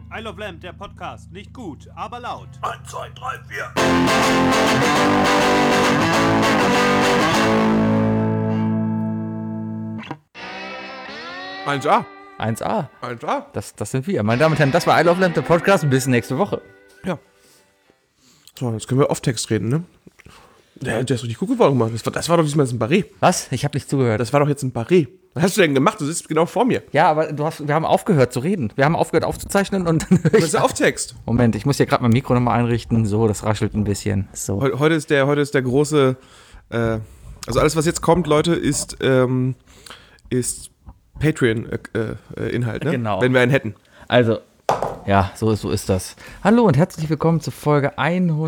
I Love Lamp, der Podcast. Nicht gut, aber laut. 1, 2, 3, 4. 1A. 1A. 1A. Das sind wir. Meine Damen und Herren, das war I Love Lamp, der Podcast. Bis nächste Woche. Ja. So, jetzt können wir Off-Text reden, ne? Der ist richtig gut geworden gemacht. Das war doch diesmal ein Barret. Was? Ich habe nicht zugehört. Das war doch jetzt ein Barret. Was hast du denn gemacht? Du sitzt genau vor mir. Ja, aber wir haben aufgehört zu reden. Wir haben aufgehört aufzuzeichnen und dann höre Das ich... ist der Off-Text. Moment, ich muss hier gerade mein Mikro nochmal einrichten. So, das raschelt ein bisschen. So. Heute ist der große, also alles, was jetzt kommt, Leute, ist Patreon-Inhalt, ne? Genau. Wenn wir einen hätten. Also, ja, so ist das. Hallo und herzlich willkommen zur Folge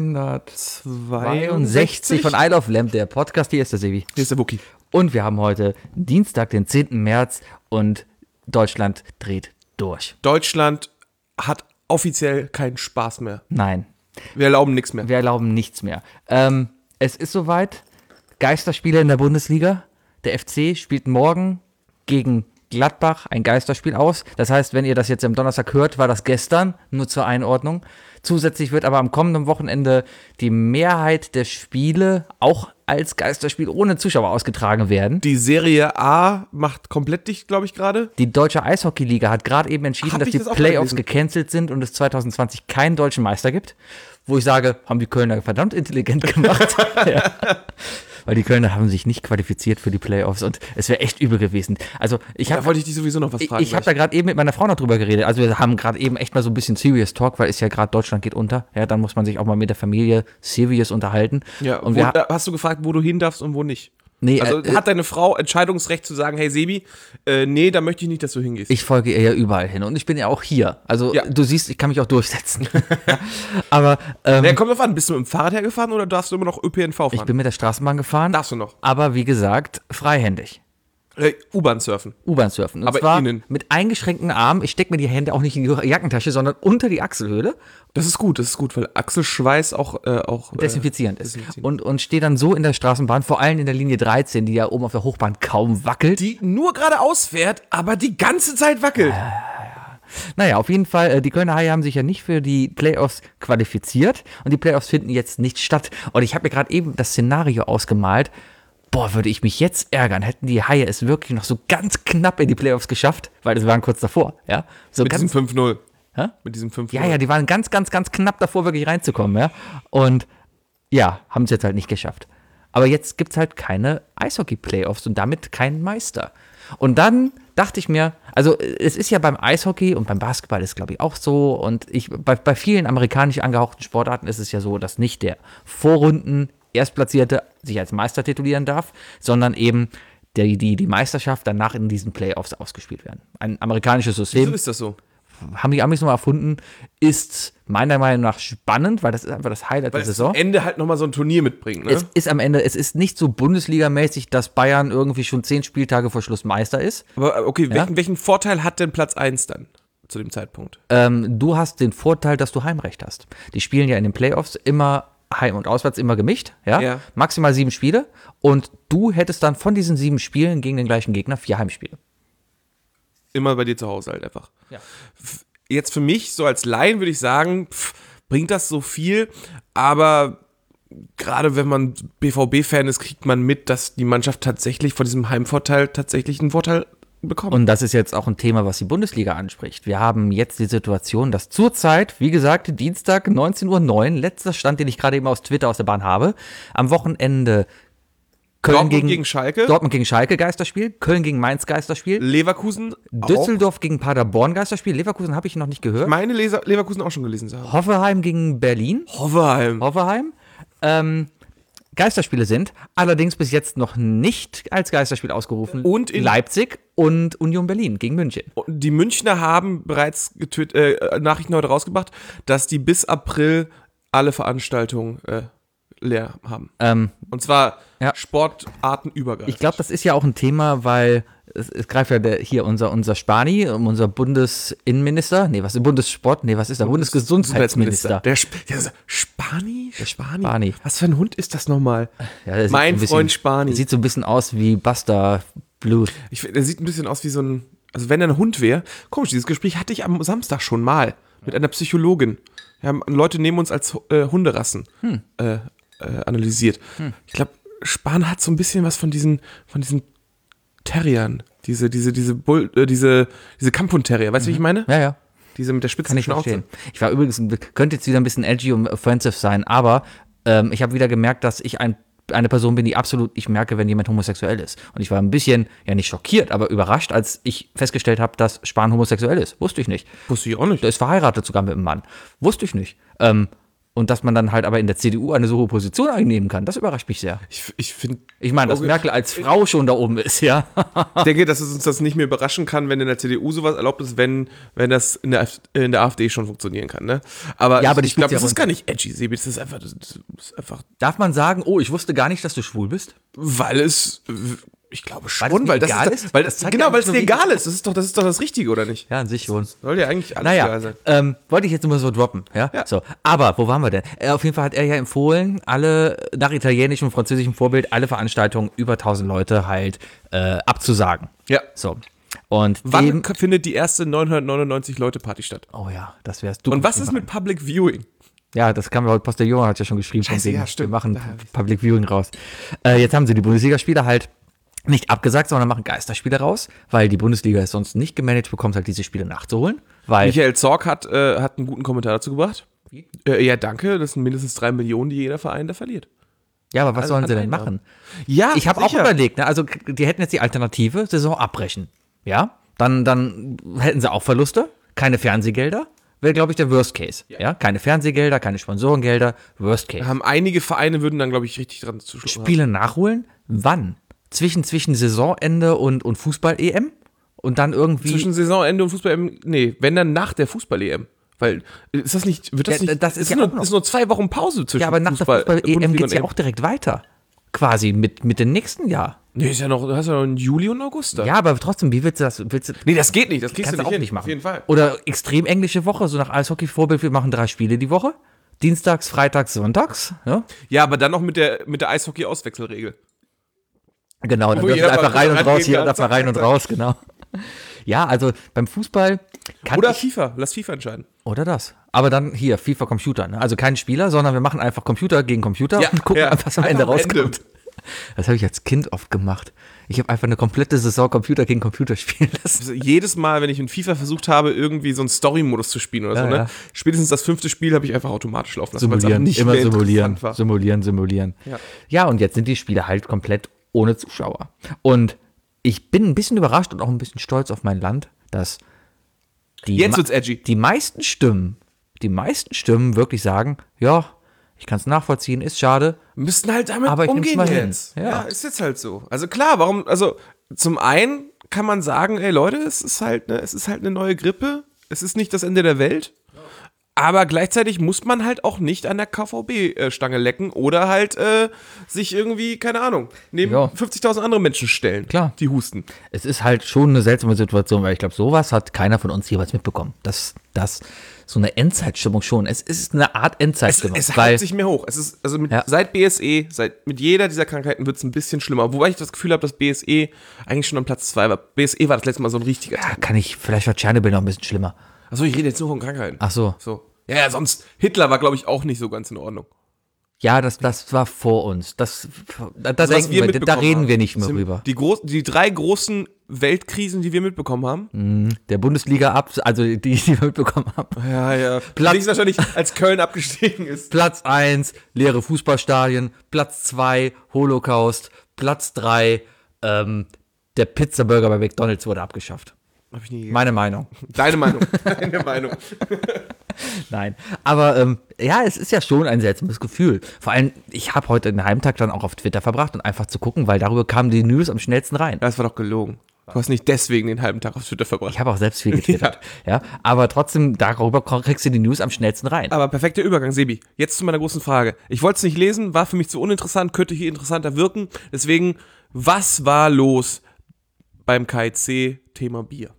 162 von I Love Lamp, der Podcast. Hier ist der Sebi. Hier ist der Wookie. Und wir haben heute Dienstag, den 10. März und Deutschland dreht durch. Deutschland hat offiziell keinen Spaß mehr. Nein, Wir erlauben nichts mehr. wir erlauben nichts mehr. Es ist soweit. Geisterspiele in der Bundesliga. Der FC spielt morgen gegen Gladbach ein Geisterspiel aus. Das heißt, wenn ihr das jetzt am Donnerstag hört, war das gestern, nur zur Einordnung. Zusätzlich wird aber am kommenden Wochenende die Mehrheit der Spiele auch als Geisterspiel ohne Zuschauer ausgetragen werden. Die Serie A macht komplett dicht, glaube ich, gerade. Die Deutsche Eishockey-Liga hat gerade eben entschieden, Hab dass ich die das auch Playoffs gelesen? gecancelt sind und es 2020 keinen deutschen Meister gibt. Wo ich sage, haben die Kölner verdammt intelligent gemacht. Ja. Weil die Kölner haben sich nicht qualifiziert für die Playoffs und es wäre echt übel gewesen. Also Da wollte ich dich sowieso noch was fragen. ich habe da gerade eben mit meiner Frau noch drüber geredet. Also wir haben gerade eben echt mal so ein bisschen Serious Talk, weil es ja gerade Deutschland geht unter. Ja, dann muss man sich auch mal mit der Familie serious unterhalten. Ja, und hast du gefragt, wo du hin darfst und wo nicht? nee, Also hat deine Frau Entscheidungsrecht zu sagen, hey Sebi, nee, da möchte ich nicht, dass du hingehst. ich folge ihr ja überall hin und ich bin ja auch hier. Also Ja. du siehst, ich kann mich auch durchsetzen. Ja, aber Ja, kommt drauf an, bist du mit dem Fahrrad hergefahren oder darfst du immer noch ÖPNV fahren? ich bin mit der Straßenbahn gefahren. Darfst du noch. Aber wie gesagt, freihändig. U-Bahn surfen. U-Bahn surfen. Und Aber zwar innen. mit eingeschränkten Armen. Ich stecke mir die Hände auch nicht in die Jackentasche, sondern unter die Achselhöhle. Das ist gut, weil Achselschweiß auch Desinfizierend ist. desinfizierend. Und stehe dann so in der Straßenbahn, vor allem in der Linie 13, die ja oben auf der Hochbahn kaum wackelt. die nur geradeaus fährt, aber die ganze Zeit wackelt. Naja, auf jeden Fall, die Kölner Haie haben sich ja nicht für die Playoffs qualifiziert und die Playoffs finden jetzt nicht statt. Und ich habe mir gerade eben das Szenario ausgemalt. Boah, würde ich mich jetzt ärgern, hätten die Haie es wirklich noch so ganz knapp in die Playoffs geschafft, weil das waren kurz davor, ja. So Mit diesem 5-0. Hä? Mit diesem 5-0. Ja, die waren ganz, ganz, ganz knapp davor, wirklich reinzukommen, ja. Und ja, haben es jetzt halt nicht geschafft. Aber jetzt gibt es halt keine Eishockey-Playoffs und damit keinen Meister. Und dann dachte ich mir, also es ist ja beim Eishockey und beim Basketball ist glaube ich auch so und bei vielen amerikanisch angehauchten Sportarten ist es ja so, dass nicht der Vorrunden Erstplatzierte sich als Meister titulieren darf, sondern eben die Meisterschaft danach in diesen Playoffs ausgespielt werden. Ein amerikanisches System. Wieso ist das so? Haben die Amis nochmal erfunden, ist meiner Meinung nach spannend, weil das ist einfach das Highlight Weil der es Saison. am Ende halt nochmal so ein Turnier mitbringt, ne? Es ist am Ende, es ist nicht so Bundesligamäßig, dass Bayern irgendwie schon 10 Spieltage vor Schluss Meister ist. Aber okay, Ja? welchen Vorteil hat denn Platz 1 dann zu dem Zeitpunkt? Du hast den Vorteil, dass du Heimrecht hast. Die spielen ja in den Playoffs immer heim und auswärts immer gemischt, ja? Ja. Maximal 7 Spiele und du hättest dann von diesen 7 Spielen gegen den gleichen Gegner 4 Heimspiele. Immer bei dir zu Hause halt einfach. Ja. Jetzt für mich, so als Laien würde ich sagen, bringt das so viel, aber gerade wenn man BVB-Fan ist, kriegt man mit, dass die Mannschaft tatsächlich von diesem Heimvorteil tatsächlich einen Vorteil bekommt. Und das ist jetzt auch ein Thema, was die Bundesliga anspricht. Wir haben jetzt die Situation, dass zurzeit, wie gesagt, Dienstag 19:09 Uhr, letzter Stand, den ich gerade eben aus Twitter aus der Bahn habe, am Wochenende Köln Dortmund gegen Schalke, Dortmund gegen Schalke Geisterspiel, Köln gegen Mainz Geisterspiel, Leverkusen Düsseldorf gegen Paderborn Geisterspiel, Leverkusen habe ich noch nicht gehört, auch. Meine Leverkusen auch schon gelesen zu haben. Hoffenheim gegen Berlin, Hoffenheim. Geisterspiele sind, allerdings bis jetzt noch nicht als Geisterspiel ausgerufen. Und in Leipzig und Union Berlin gegen München. Die Münchner haben bereits Nachrichten heute rausgebracht, dass die bis April alle Veranstaltungen leer haben. Und zwar Ja. sportartenübergreifend. Ich glaube, das ist ja auch ein Thema, weil es greift ja hier unser Spani, unser Bundesinnenminister, was ist der? Bundesgesundheitsminister. Der Spani? Spani. Was für ein Hund ist das nochmal? Ja, der sieht Mein so ein bisschen- Freund Spani. Der sieht so ein bisschen aus wie Buster Bluth. Der sieht ein bisschen aus wie so ein, also wenn er ein Hund wäre, komisch, dieses Gespräch hatte ich am Samstag schon mal mit einer Psychologin. Wir haben Leute neben uns als Hunderassen analysiert. Ich glaube, Spahn hat so ein bisschen was von diesen Terriern. Diese Kampfhund-Terrier. Weißt du, wie ich meine? Ja, ja. Diese mit der spitzen Kann ich Schnauze. verstehen. Ich war übrigens, könnte jetzt wieder ein bisschen edgy und offensive sein, aber ich habe wieder gemerkt, dass ich eine Person bin, die absolut, ich merke, wenn jemand homosexuell ist. Und ich war ein bisschen, ja nicht schockiert, aber überrascht, als ich festgestellt habe, dass Spahn homosexuell ist. Wusste ich nicht. Wusste ich auch nicht. Der ist verheiratet sogar mit einem Mann. Wusste ich nicht. Und dass man dann halt aber in der CDU eine so hohe Position einnehmen kann, das überrascht mich sehr. Ich finde. Ich meine, dass Merkel als Frau schon da oben ist, ja. Ich denke, dass es uns das nicht mehr überraschen kann, wenn in der CDU sowas erlaubt ist, wenn das in der AfD schon funktionieren kann, ne? Aber, Ja, aber ich glaube, ja das ist gar nicht edgy, Sebi. Das ist einfach, Darf man sagen, oh, ich wusste gar nicht, dass du schwul bist? weil es, ich glaube schon, Weil es mir weil das egal ist, ist? weil Das das, zeigt genau, ja weil es so, dir wie- egal ist. Das ist doch das Richtige, oder nicht? Ja, an sich schon. Soll ja eigentlich alles egal sein. Naja, wollte ich jetzt immer so droppen, ja? Ja. So, aber wo waren wir denn? Auf jeden Fall hat er ja empfohlen, alle nach italienischem und französischem Vorbild, alle Veranstaltungen über 1000 Leute halt abzusagen. Ja. So. Und Wann findet die erste 999 Leute Party statt? oh ja, das wär's du. Und was ist mit Public Viewing? Ja, das kam ja heute, Postillon hat ja schon geschrieben, von Scheiße, wegen, ja, stimmt. wir machen Public Viewing raus. Jetzt haben sie die Bundesligaspiele halt nicht abgesagt, sondern machen Geisterspiele raus, weil die Bundesliga es sonst nicht gemanagt bekommt, halt diese Spiele nachzuholen. Weil Michael Zorc hat einen guten Kommentar dazu gebracht. Ja, danke. Das sind mindestens 3 Millionen, die jeder Verein da verliert. ja, aber was sollen sie denn Einnahmen. machen? Ja, Ich habe auch sicher. überlegt, ne? Also die hätten jetzt die Alternative, Saison abbrechen. Ja, dann hätten sie auch Verluste, keine Fernsehgelder. Wäre, glaube ich, der Worst Case. Ja, keine Fernsehgelder, keine Sponsorengelder, Worst Case. Haben einige Vereine würden dann, glaube ich, richtig dran zuschauen. Spiele nachholen? Wann? Zwischen Saisonende und Fußball-EM? Und dann irgendwie. Zwischen Saisonende und Fußball-EM, nee, wenn dann nach der Fußball-EM. Weil, ist das nicht, wird das Ja, nicht, das ist es ja nur, auch noch. ist nur 2 Wochen Pause zwischen ja, aber nach der Fußball-EM Bundesliga geht es ja und auch direkt weiter. Quasi mit dem nächsten Jahr. Nee, ist ja noch, du hast ja noch einen Juli und August da. Ja, aber trotzdem, wie willst du das? Nee, das geht nicht, das kriegst Kannst du du auch hin, nicht machen. Auf jeden Fall. Oder extrem englische Woche, so nach Eishockey-Vorbild, wir machen 3 Spiele die Woche. Dienstags, Freitags, Sonntags. Ja? Ja, aber dann noch mit der Eishockey-Auswechselregel. Genau, dann Wo darf jeder einfach mal rein und rangehen raus, hier kann, darf man rein und raus, genau. Ja, also beim Fußball kann Oder ich, FIFA, lass FIFA entscheiden. oder das. Aber dann hier, FIFA Computer, ne? Also kein Spieler, sondern wir machen einfach Computer gegen Computer Ja, und gucken, ja. was am Einfach Ende am Ende. rauskommt. Das habe ich als Kind oft gemacht. Ich habe einfach eine komplette Saison Computer gegen Computer spielen lassen. Also jedes Mal, wenn ich in FIFA versucht habe, irgendwie so einen Story-Modus zu spielen oder Ja, so, ne? ja. Spätestens das 5. Spiel habe ich einfach automatisch laufen lassen, weil es Simulieren, einfach nicht immer mehr simulieren, interessant war. simulieren. Ja. Ja, und jetzt sind die Spiele halt komplett ohne Zuschauer. Und ich bin ein bisschen überrascht und auch ein bisschen stolz auf mein Land, dass Jetzt wird's edgy. die meisten Stimmen wirklich sagen, ja, ich kann es nachvollziehen, ist schade. Müssten halt damit Aber ich nehm's umgehen mal hin. jetzt. Ja. Ja, ist jetzt halt so. Also klar, also zum einen kann man sagen, ey Leute, es ist halt eine neue Grippe, es ist nicht das Ende der Welt. Aber gleichzeitig muss man halt auch nicht an der KVB-Stange lecken oder halt sich irgendwie, keine Ahnung, neben Ja. 50.000 andere Menschen stellen, Klar. die husten. Es ist halt schon eine seltsame Situation, weil ich glaube, sowas hat keiner von uns jeweils mitbekommen. Das so eine Endzeitstimmung schon. Es ist eine Art Endzeitstimmung. Es weil, hypt sich mehr hoch. Es ist, also Ja. seit BSE, mit jeder dieser Krankheiten wird es ein bisschen schlimmer. Wobei ich das Gefühl habe, dass BSE eigentlich schon an Platz 2 war. BSE war das letzte Mal so ein richtiger ja, vielleicht war Tschernobyl noch ein bisschen schlimmer. Achso, ich rede jetzt nur von Krankheiten. Ach so. So. Ja, sonst, Hitler war, glaube ich, auch nicht so ganz in Ordnung. Ja, das war vor uns. Da Was denken wir da mitbekommen reden wir haben. nicht mehr Sind rüber. Die 3 großen Weltkrisen, die wir mitbekommen haben. Der Bundesliga also die wir mitbekommen haben. Ja. Platz- Links wahrscheinlich, als Köln abgestiegen ist. Platz 1, leere Fußballstadien. Platz 2, Holocaust. Platz 3, der Pizzaburger bei McDonald's wurde abgeschafft. Hab ich nie gegessen. Meine Meinung. Deine Meinung. Deine Meinung. Nein, aber ja, es ist ja schon ein seltsames Gefühl. Vor allem, ich habe heute den Heimtag dann auch auf Twitter verbracht und einfach zu gucken, weil darüber kamen die News am schnellsten rein. Das war doch gelogen. Du hast nicht deswegen den halben Tag auf Twitter verbracht. Ich habe auch selbst viel getwittert. ja, aber trotzdem, darüber kriegst du die News am schnellsten rein. Aber perfekter Übergang, Sebi. Jetzt zu meiner großen Frage. Ich wollte es nicht lesen, war für mich zu uninteressant, könnte hier interessanter wirken. Deswegen, was war los beim KIC Thema Bier?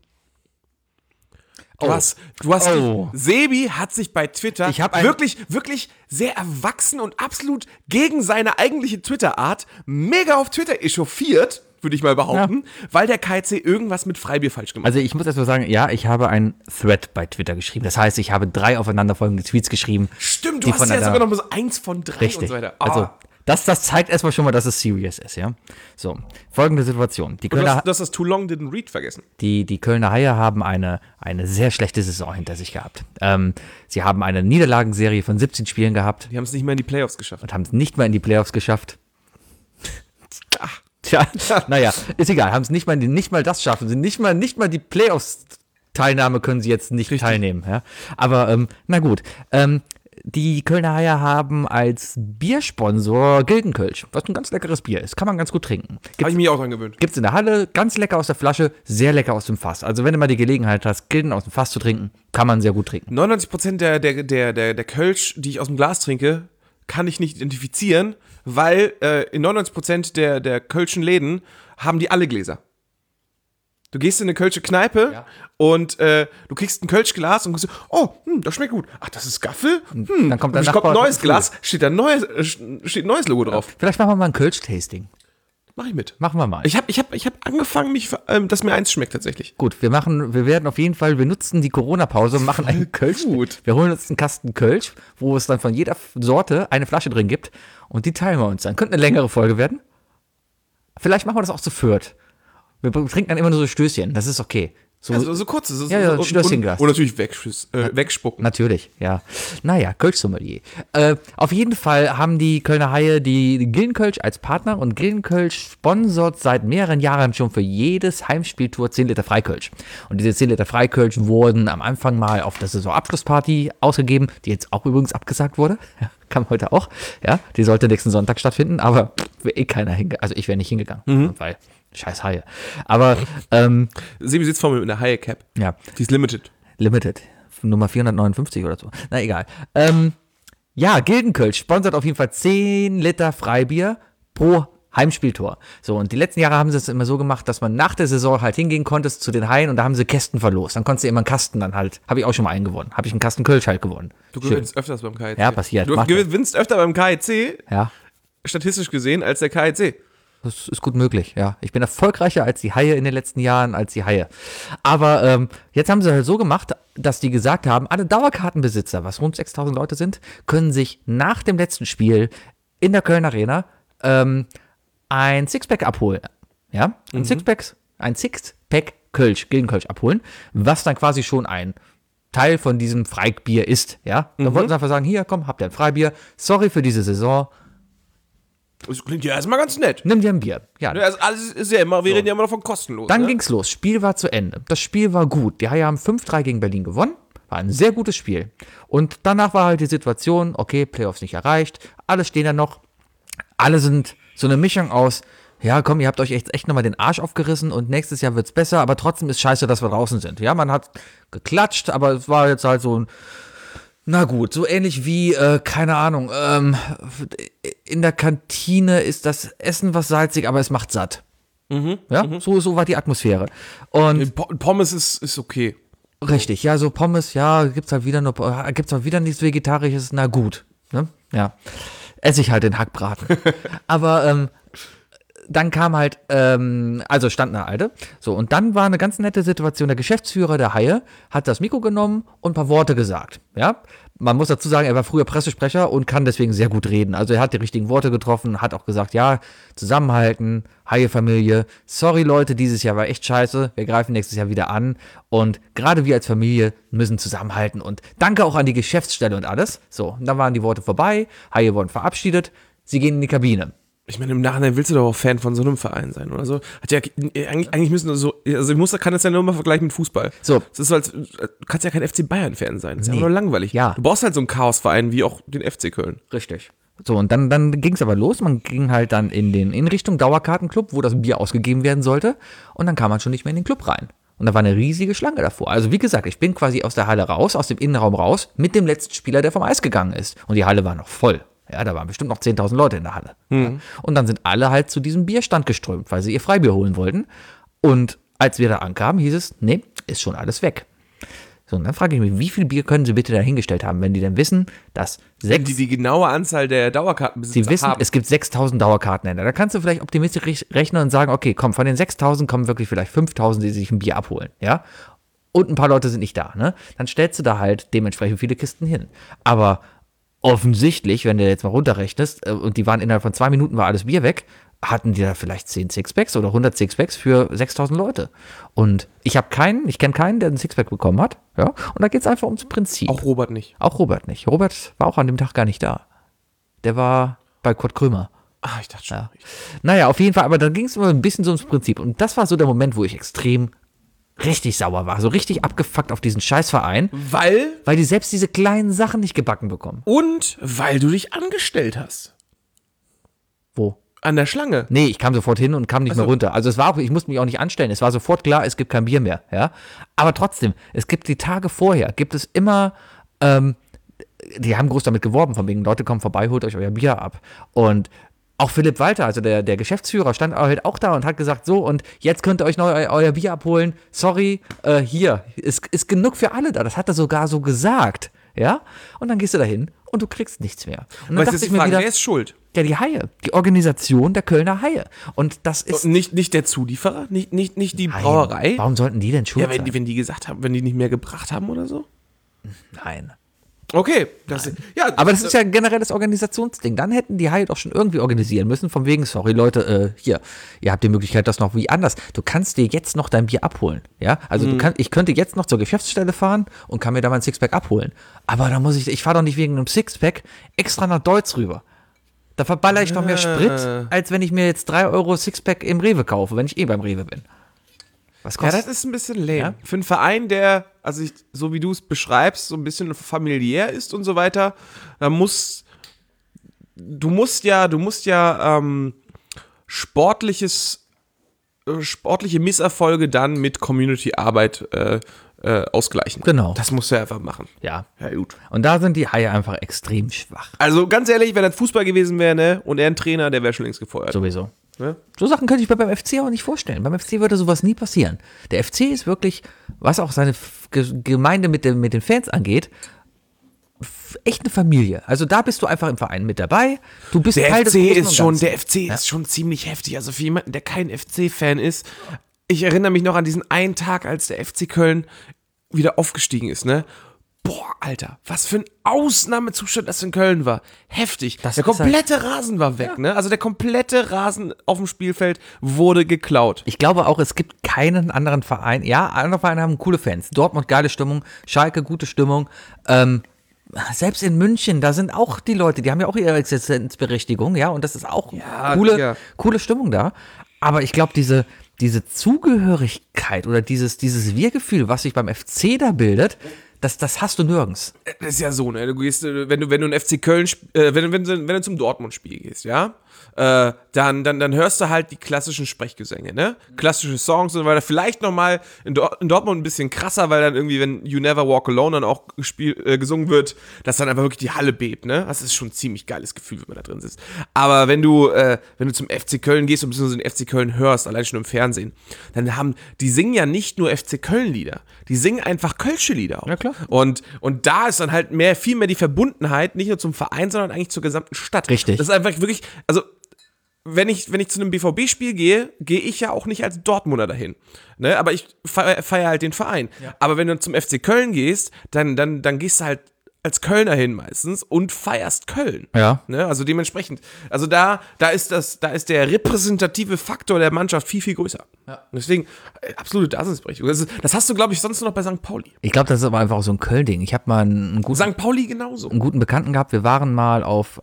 Du hast Sebi hat sich bei Twitter Ich hab ein- wirklich sehr erwachsen und absolut gegen seine eigentliche Twitter-Art mega auf Twitter echauffiert würde ich mal behaupten, weil der KIC irgendwas mit Freibier falsch gemacht hat. Also ich muss erst mal sagen, ja, ich habe einen Thread bei Twitter geschrieben. Das heißt, ich habe 3 aufeinanderfolgende Tweets geschrieben. Stimmt, du hast ja sogar noch mal so 1 von 3 Richtig. und so weiter. Also das zeigt erstmal schon mal, dass es serious ist, ja. So, folgende Situation. Die du Kölner, hast das Too Long Didn't Read vergessen. die Kölner Haie haben eine sehr schlechte Saison hinter sich gehabt. Sie haben eine Niederlagenserie von 17 Spielen gehabt Die haben es nicht mehr in die Playoffs geschafft. und haben es nicht mal in die Playoffs geschafft. Tja, naja, ist egal, haben es nicht mal das schaffen. Sie nicht mal die Playoffs-Teilnahme können sie jetzt nicht teilnehmen. Ja? Aber na gut. Die Kölner Haie haben als Biersponsor Gildenkölsch, was ein ganz leckeres Bier ist. Kann man ganz gut trinken. Habe ich mich auch dran gewöhnt. Gibt's in der Halle, ganz lecker aus der Flasche, sehr lecker aus dem Fass. Also wenn du mal die Gelegenheit hast, Gilden aus dem Fass zu trinken, kann man sehr gut trinken. 99% der Kölsch, die ich aus dem Glas trinke, kann ich nicht identifizieren, weil in 99% der Kölschen Läden haben die alle Gläser. Du gehst in eine Kölsche Kneipe und du kriegst ein Kölschglas und sagst, oh, das schmeckt gut. Ach, das ist Gaffel? Dann kommt der und Nachbar ein neues cool. Glas, steht ein neues Logo drauf. Vielleicht machen wir mal ein Kölsch-Tasting. Mach ich mit. Machen wir mal. Ich hab angefangen, dass mir eins schmeckt tatsächlich. Gut, wir nutzen die Corona-Pause und machen einen Kölsch. Gut. Wir holen uns einen Kasten Kölsch, wo es dann von jeder Sorte eine Flasche drin gibt und die teilen wir uns dann. Könnte eine längere Folge werden. Vielleicht machen wir das auch zu viert. Wir trinken dann immer nur so Stößchen, das ist okay. So, Also so kurz. ein Stößchenglas. Und natürlich wegspucken. Natürlich, ja. Naja, Kölsch-Sommelier. Auf jeden Fall haben die Kölner Haie die Gildenkölsch als Partner und Gildenkölsch sponsort seit mehreren Jahren schon für jedes Heimspieltour 10 Liter Freikölsch. Und diese 10 Liter Freikölsch wurden am Anfang mal auf der Saisonabschlussparty ausgegeben, die jetzt auch übrigens abgesagt wurde. Ja, kam heute auch. Ja, die sollte nächsten Sonntag stattfinden, aber wäre keiner hingegangen. Also ich wäre nicht hingegangen, weil scheiß Haie. Aber, Sebi sitzt vor mir mit einer Haie-Cap. ja. Die ist limited. Limited. Nummer 459 oder so. Na, egal. Ja, Gildenkölsch sponsert auf jeden Fall 10 Liter Freibier pro Heimspieltor. So, und die letzten Jahre haben sie es immer so gemacht, dass man nach der Saison halt hingehen konntest zu den Haien und da haben sie Kästen verlost. Dann konntest du immer einen Kasten dann halt, habe ich auch schon mal einen gewonnen. Habe ich einen Kasten Kölsch halt gewonnen. Du gewinnst öfters beim KIC. Ja, passiert. Du Macht gewinnst öfter beim KIC, Ja, statistisch gesehen, als der KIC. das ist gut möglich, ja. Ich bin erfolgreicher als die Haie in den letzten Jahren, als die Haie. Aber jetzt haben sie halt so gemacht, dass die gesagt haben, alle Dauerkartenbesitzer, was rund 6.000 Leute sind, können sich nach dem letzten Spiel in der Köln Arena ein Sixpack abholen. Ja, ein Sixpack Kölsch, Gildenkölsch abholen, was dann quasi schon ein Teil von diesem Freibier ist. Ja, dann wollten sie einfach sagen, hier, komm, habt ihr ein Freibier. Sorry für diese Saison. Das klingt ja erstmal ganz nett. Nimm dir ein Bier. Ja, Also alles ist ja immer, wir reden ja immer noch von kostenlos. dann ne? ging's los. Spiel war zu Ende. Das Spiel war gut. Die Haie haben 5-3 gegen Berlin gewonnen. War ein sehr gutes Spiel. Und danach war halt die Situation, okay, Playoffs nicht erreicht. Alle stehen da noch. Alle sind so eine Mischung aus, ja komm, ihr habt euch echt nochmal den Arsch aufgerissen und nächstes Jahr wird's besser, aber trotzdem ist scheiße, dass wir draußen sind. Ja, man hat geklatscht, aber es war jetzt halt so ein, na gut, so ähnlich wie, keine Ahnung, in der Kantine ist das Essen was salzig, aber es macht satt. Ja, so war die Atmosphäre. Und Pommes ist okay. richtig, ja, so Pommes, ja, gibt's halt wieder nichts Vegetarisches, na gut, ne? Ja, esse ich halt den Hackbraten. Aber dann kam halt, also stand eine Alte, so, und dann war eine ganz nette Situation, der Geschäftsführer der Haie hat das Mikro genommen und ein paar Worte gesagt, ja. Man muss dazu sagen, er war früher Pressesprecher und kann deswegen sehr gut reden. Also er hat die richtigen Worte getroffen, hat auch gesagt, ja, zusammenhalten, Haie-Familie, sorry Leute, dieses Jahr war echt scheiße, wir greifen nächstes Jahr wieder an und gerade wir als Familie müssen zusammenhalten und danke auch an die Geschäftsstelle und alles. So, und dann waren die Worte vorbei, Haie wurden verabschiedet, sie gehen in die Kabine. Ich meine, im Nachhinein willst du doch auch Fan von so einem Verein sein oder so. Hat ja, eigentlich müssen so, also kann das ja nur mal vergleichen mit Fußball. So. Das ist so, als du kannst ja kein FC Bayern-Fan sein. Das ist ja Nee. einfach nur langweilig. Ja. Du brauchst halt so einen Chaosverein wie auch den FC Köln. Richtig. So, und dann ging es aber los. Man ging halt dann in Richtung Dauerkartenclub, wo das Bier ausgegeben werden sollte. Und dann kam man schon nicht mehr in den Club rein. Und da war eine riesige Schlange davor. Also wie gesagt, ich bin quasi aus der Halle raus, aus dem Innenraum raus, mit dem letzten Spieler, der vom Eis gegangen ist. Und die Halle war noch voll. Ja, da waren bestimmt noch 10.000 Leute in der Halle. Ja. Und dann sind alle halt zu diesem Bierstand geströmt, weil sie ihr Freibier holen wollten. Und als wir da ankamen, hieß es, nee, ist schon alles weg. So, und dann frage ich mich, wie viel Bier können sie bitte dahingestellt haben, wenn die denn wissen, dass Die genaue Anzahl der Dauerkartenbesitzer sie wissen, haben. es gibt 6.000 Dauerkartenhändler. Da kannst du vielleicht optimistisch rechnen und sagen, okay, komm, von den 6.000 kommen wirklich vielleicht 5.000, die sich ein Bier abholen, ja? Und ein paar Leute sind nicht da, ne? Dann stellst du da halt dementsprechend viele Kisten hin. Aber offensichtlich, wenn du jetzt mal runterrechnest, und die waren innerhalb von 2 Minuten war alles Bier weg, hatten die da vielleicht 10 Sixpacks oder 100 Sixpacks für 6.000 Leute. Und ich kenne keinen, der einen Sixpack bekommen hat, ja? Und da geht es einfach ums Prinzip. Auch Robert nicht. Auch Robert nicht. Robert war auch an dem Tag gar nicht da. Der war bei Kurt Krömer. Ah, ich dachte schon. Ja. Naja, auf jeden Fall, aber dann ging es immer ein bisschen so ums Prinzip. Und das war so der Moment, wo ich extrem richtig sauer war. So richtig abgefuckt auf diesen Scheißverein, weil die selbst diese kleinen Sachen nicht gebacken bekommen. Und weil du dich angestellt hast. Wo? An der Schlange. Nee, ich kam sofort hin und kam nicht mehr runter. Also es war auch, ich musste mich auch nicht anstellen. Es war sofort klar, es gibt kein Bier mehr. Ja? Aber trotzdem, es gibt die Tage vorher, gibt es immer, die haben groß damit geworben, von wegen, Leute, kommt vorbei, holt euch euer Bier ab. Und auch Philipp Walter, also der Geschäftsführer, stand halt auch da und hat gesagt, so, und jetzt könnt ihr euch noch euer Bier abholen. Sorry, hier, ist genug für alle da. Das hat er sogar so gesagt. Ja? Und dann gehst du da hin und du kriegst nichts mehr. Und dann Weißt du, wer ist schuld? Ja, die Haie. Die Organisation der Kölner Haie. Und das ist. Nicht der Zulieferer? Nicht die Nein. Brauerei? Warum sollten die denn schuld Ja, sein? wenn die gesagt haben, wenn die nicht mehr gebracht haben oder so? Nein. Okay. Aber das ist ja ein generelles Organisationsding. Dann hätten die Haie doch schon irgendwie organisieren müssen, von wegen, sorry Leute, hier, ihr habt die Möglichkeit, das noch wie anders. Du kannst dir jetzt noch dein Bier abholen. Ja, also ich könnte jetzt noch zur Geschäftsstelle fahren und kann mir da mein Sixpack abholen. Aber da ich fahre doch nicht wegen einem Sixpack extra nach Deutz rüber. Da verballere ich doch mehr Sprit, als wenn ich mir jetzt 3 Euro Sixpack im Rewe kaufe, wenn ich eh beim Rewe bin. Was Ja, kostet das ist ein bisschen lame. Ja? Für einen Verein, der, also so wie du es beschreibst, so ein bisschen familiär ist und so weiter, da musst ja sportliche Misserfolge dann mit Community-Arbeit ausgleichen. Genau. Das musst du einfach machen. Ja. Ja, gut. Und da sind die Haie einfach extrem schwach. Also ganz ehrlich, wenn das Fußball gewesen wäre, ne, und er ein Trainer, der wäre schon längst gefeuert. Sowieso. Ne? So Sachen könnte ich mir beim FC auch nicht vorstellen. Beim FC würde sowas nie passieren. Der FC ist wirklich, was auch seine Gemeinde mit den Fans angeht, echt eine Familie. Also da bist du einfach im Verein mit dabei. Du bist Teil des Großen und Ganzen. Der FC ist schon ziemlich heftig. Also für jemanden, der kein FC-Fan ist, ich erinnere mich noch an diesen einen Tag, als der FC Köln wieder aufgestiegen ist, ne? Boah, Alter, was für ein Ausnahmezustand das in Köln war. Heftig. Der komplette Rasen war weg, ne? Also der komplette Rasen auf dem Spielfeld wurde geklaut. Ich glaube auch, es gibt keinen anderen Verein. Ja, andere Vereine haben coole Fans. Dortmund, geile Stimmung. Schalke, gute Stimmung. Selbst in München, da sind auch die Leute, die haben ja auch ihre Existenzberechtigung, ja, und das ist auch coole Stimmung da. Aber ich glaube, diese Zugehörigkeit oder dieses Wir-Gefühl, was sich beim FC da bildet, das hast du nirgends. Das ist ja so, ne? Du gehst, wenn du ein FC Köln, wenn du zum Dortmund-Spiel gehst, ja, dann hörst du halt die klassischen Sprechgesänge, ne? Klassische Songs und so weiter. Vielleicht nochmal in Dortmund ein bisschen krasser, weil dann irgendwie, wenn You Never Walk Alone dann auch gesungen wird, dass dann einfach wirklich die Halle bebt, ne? Das ist schon ein ziemlich geiles Gefühl, wenn man da drin sitzt. Aber wenn du zum FC Köln gehst und beziehungsweise den FC Köln hörst, allein schon im Fernsehen, die singen ja nicht nur FC Köln-Lieder, die singen einfach Kölsche Lieder auch. Ja, klar. Und da ist dann halt viel mehr die Verbundenheit, nicht nur zum Verein, sondern eigentlich zur gesamten Stadt. Richtig. Das ist einfach wirklich, also wenn ich zu einem BVB-Spiel gehe ich ja auch nicht als Dortmunder dahin. Ne? Aber ich feiere halt den Verein. Ja. Aber wenn du zum FC Köln gehst, dann gehst du halt als Kölner hin meistens und feierst Köln. Ja. Ne? Also dementsprechend. Also da ist der repräsentative Faktor der Mannschaft viel, viel größer. Ja. Deswegen, absolute Daseinsberechtigung. Das hast du, glaube ich, sonst nur noch bei St. Pauli. Ich glaube, das ist aber einfach auch so ein Köln-Ding. Ich habe mal einen St. Pauli genauso. Einen guten Bekannten gehabt. Wir waren mal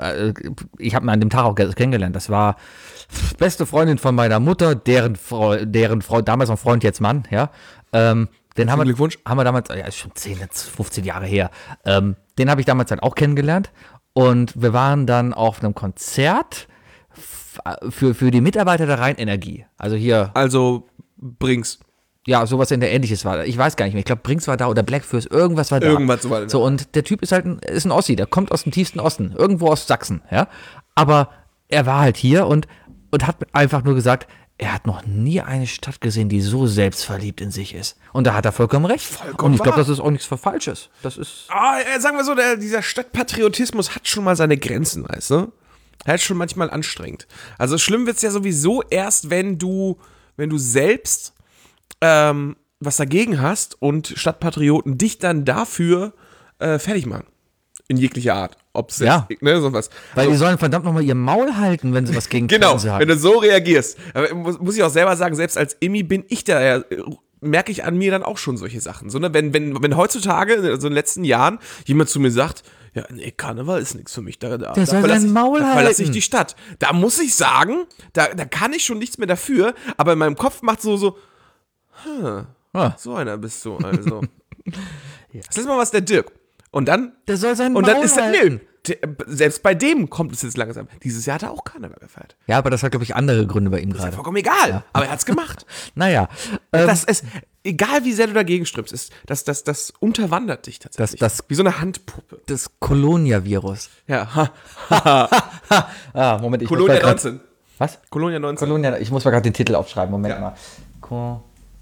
ich habe ihn an dem Tag auch kennengelernt. Das war beste Freundin von meiner Mutter, deren Freund, damals noch Freund, jetzt Mann, ja. Den haben wir damals, ja, ist schon 10, 15 Jahre her, den habe ich damals halt auch kennengelernt und wir waren dann auf einem Konzert für die Mitarbeiter der Rheinenergie. Also hier. Also Brinks. Ja, sowas in der Ähnliches war da. Ich weiß gar nicht mehr. Ich glaube, Brinks war da oder Blackfist, irgendwas war da. Irgendwas war da. So, und der Typ ist halt ein Ossi, der kommt aus dem tiefsten Osten, irgendwo aus Sachsen, ja. Aber er war halt hier und hat einfach nur gesagt, er hat noch nie eine Stadt gesehen, die so selbstverliebt in sich ist. Und da hat er vollkommen recht. Und ich glaube, das ist auch nichts Falsches. Das ist. Sagen wir so, dieser Stadtpatriotismus hat schon mal seine Grenzen, weißt du? Er ist schon manchmal anstrengend. Also schlimm wird's ja sowieso erst, wenn du selbst was dagegen hast und Stadtpatrioten dich dann dafür fertig machen. In jeglicher Art. Ob's Ja. jetzt, ne, sowas. Weil die sollen verdammt nochmal ihr Maul halten, wenn sie was gegen Genau, Trans haben. wenn du so reagierst. Aber muss ich auch selber sagen, selbst als Immi bin ich da, merke ich an mir dann auch schon solche Sachen. So, ne? Wenn heutzutage, so in den letzten Jahren, jemand zu mir sagt, ja, nee, Karneval ist nichts für mich. Da soll sein Maul verlasse ich halten. die Stadt. Da muss ich sagen, da kann ich schon nichts mehr dafür, aber in meinem Kopf macht so, so einer bist du also. Das letzte Mal war es der Dirk. Und dann Der soll sein und dann Maul ist er, halten. selbst bei dem kommt es jetzt langsam. Dieses Jahr hat er auch Karneval gefeiert. Ja, aber das hat, glaube ich, andere Gründe bei ihm Ist ja gerade. vollkommen egal. Aber er hat's gemacht. Naja. Das ist, egal wie sehr du dagegen strömst, das unterwandert dich tatsächlich. Das- wie so eine Handpuppe. Das Colonia-Virus. Ja. Moment, ich Kolonia muss mal grad, 19. Was? Kolonia 19. Colonia, ich muss mal gerade den Titel aufschreiben. Moment Ja. mal.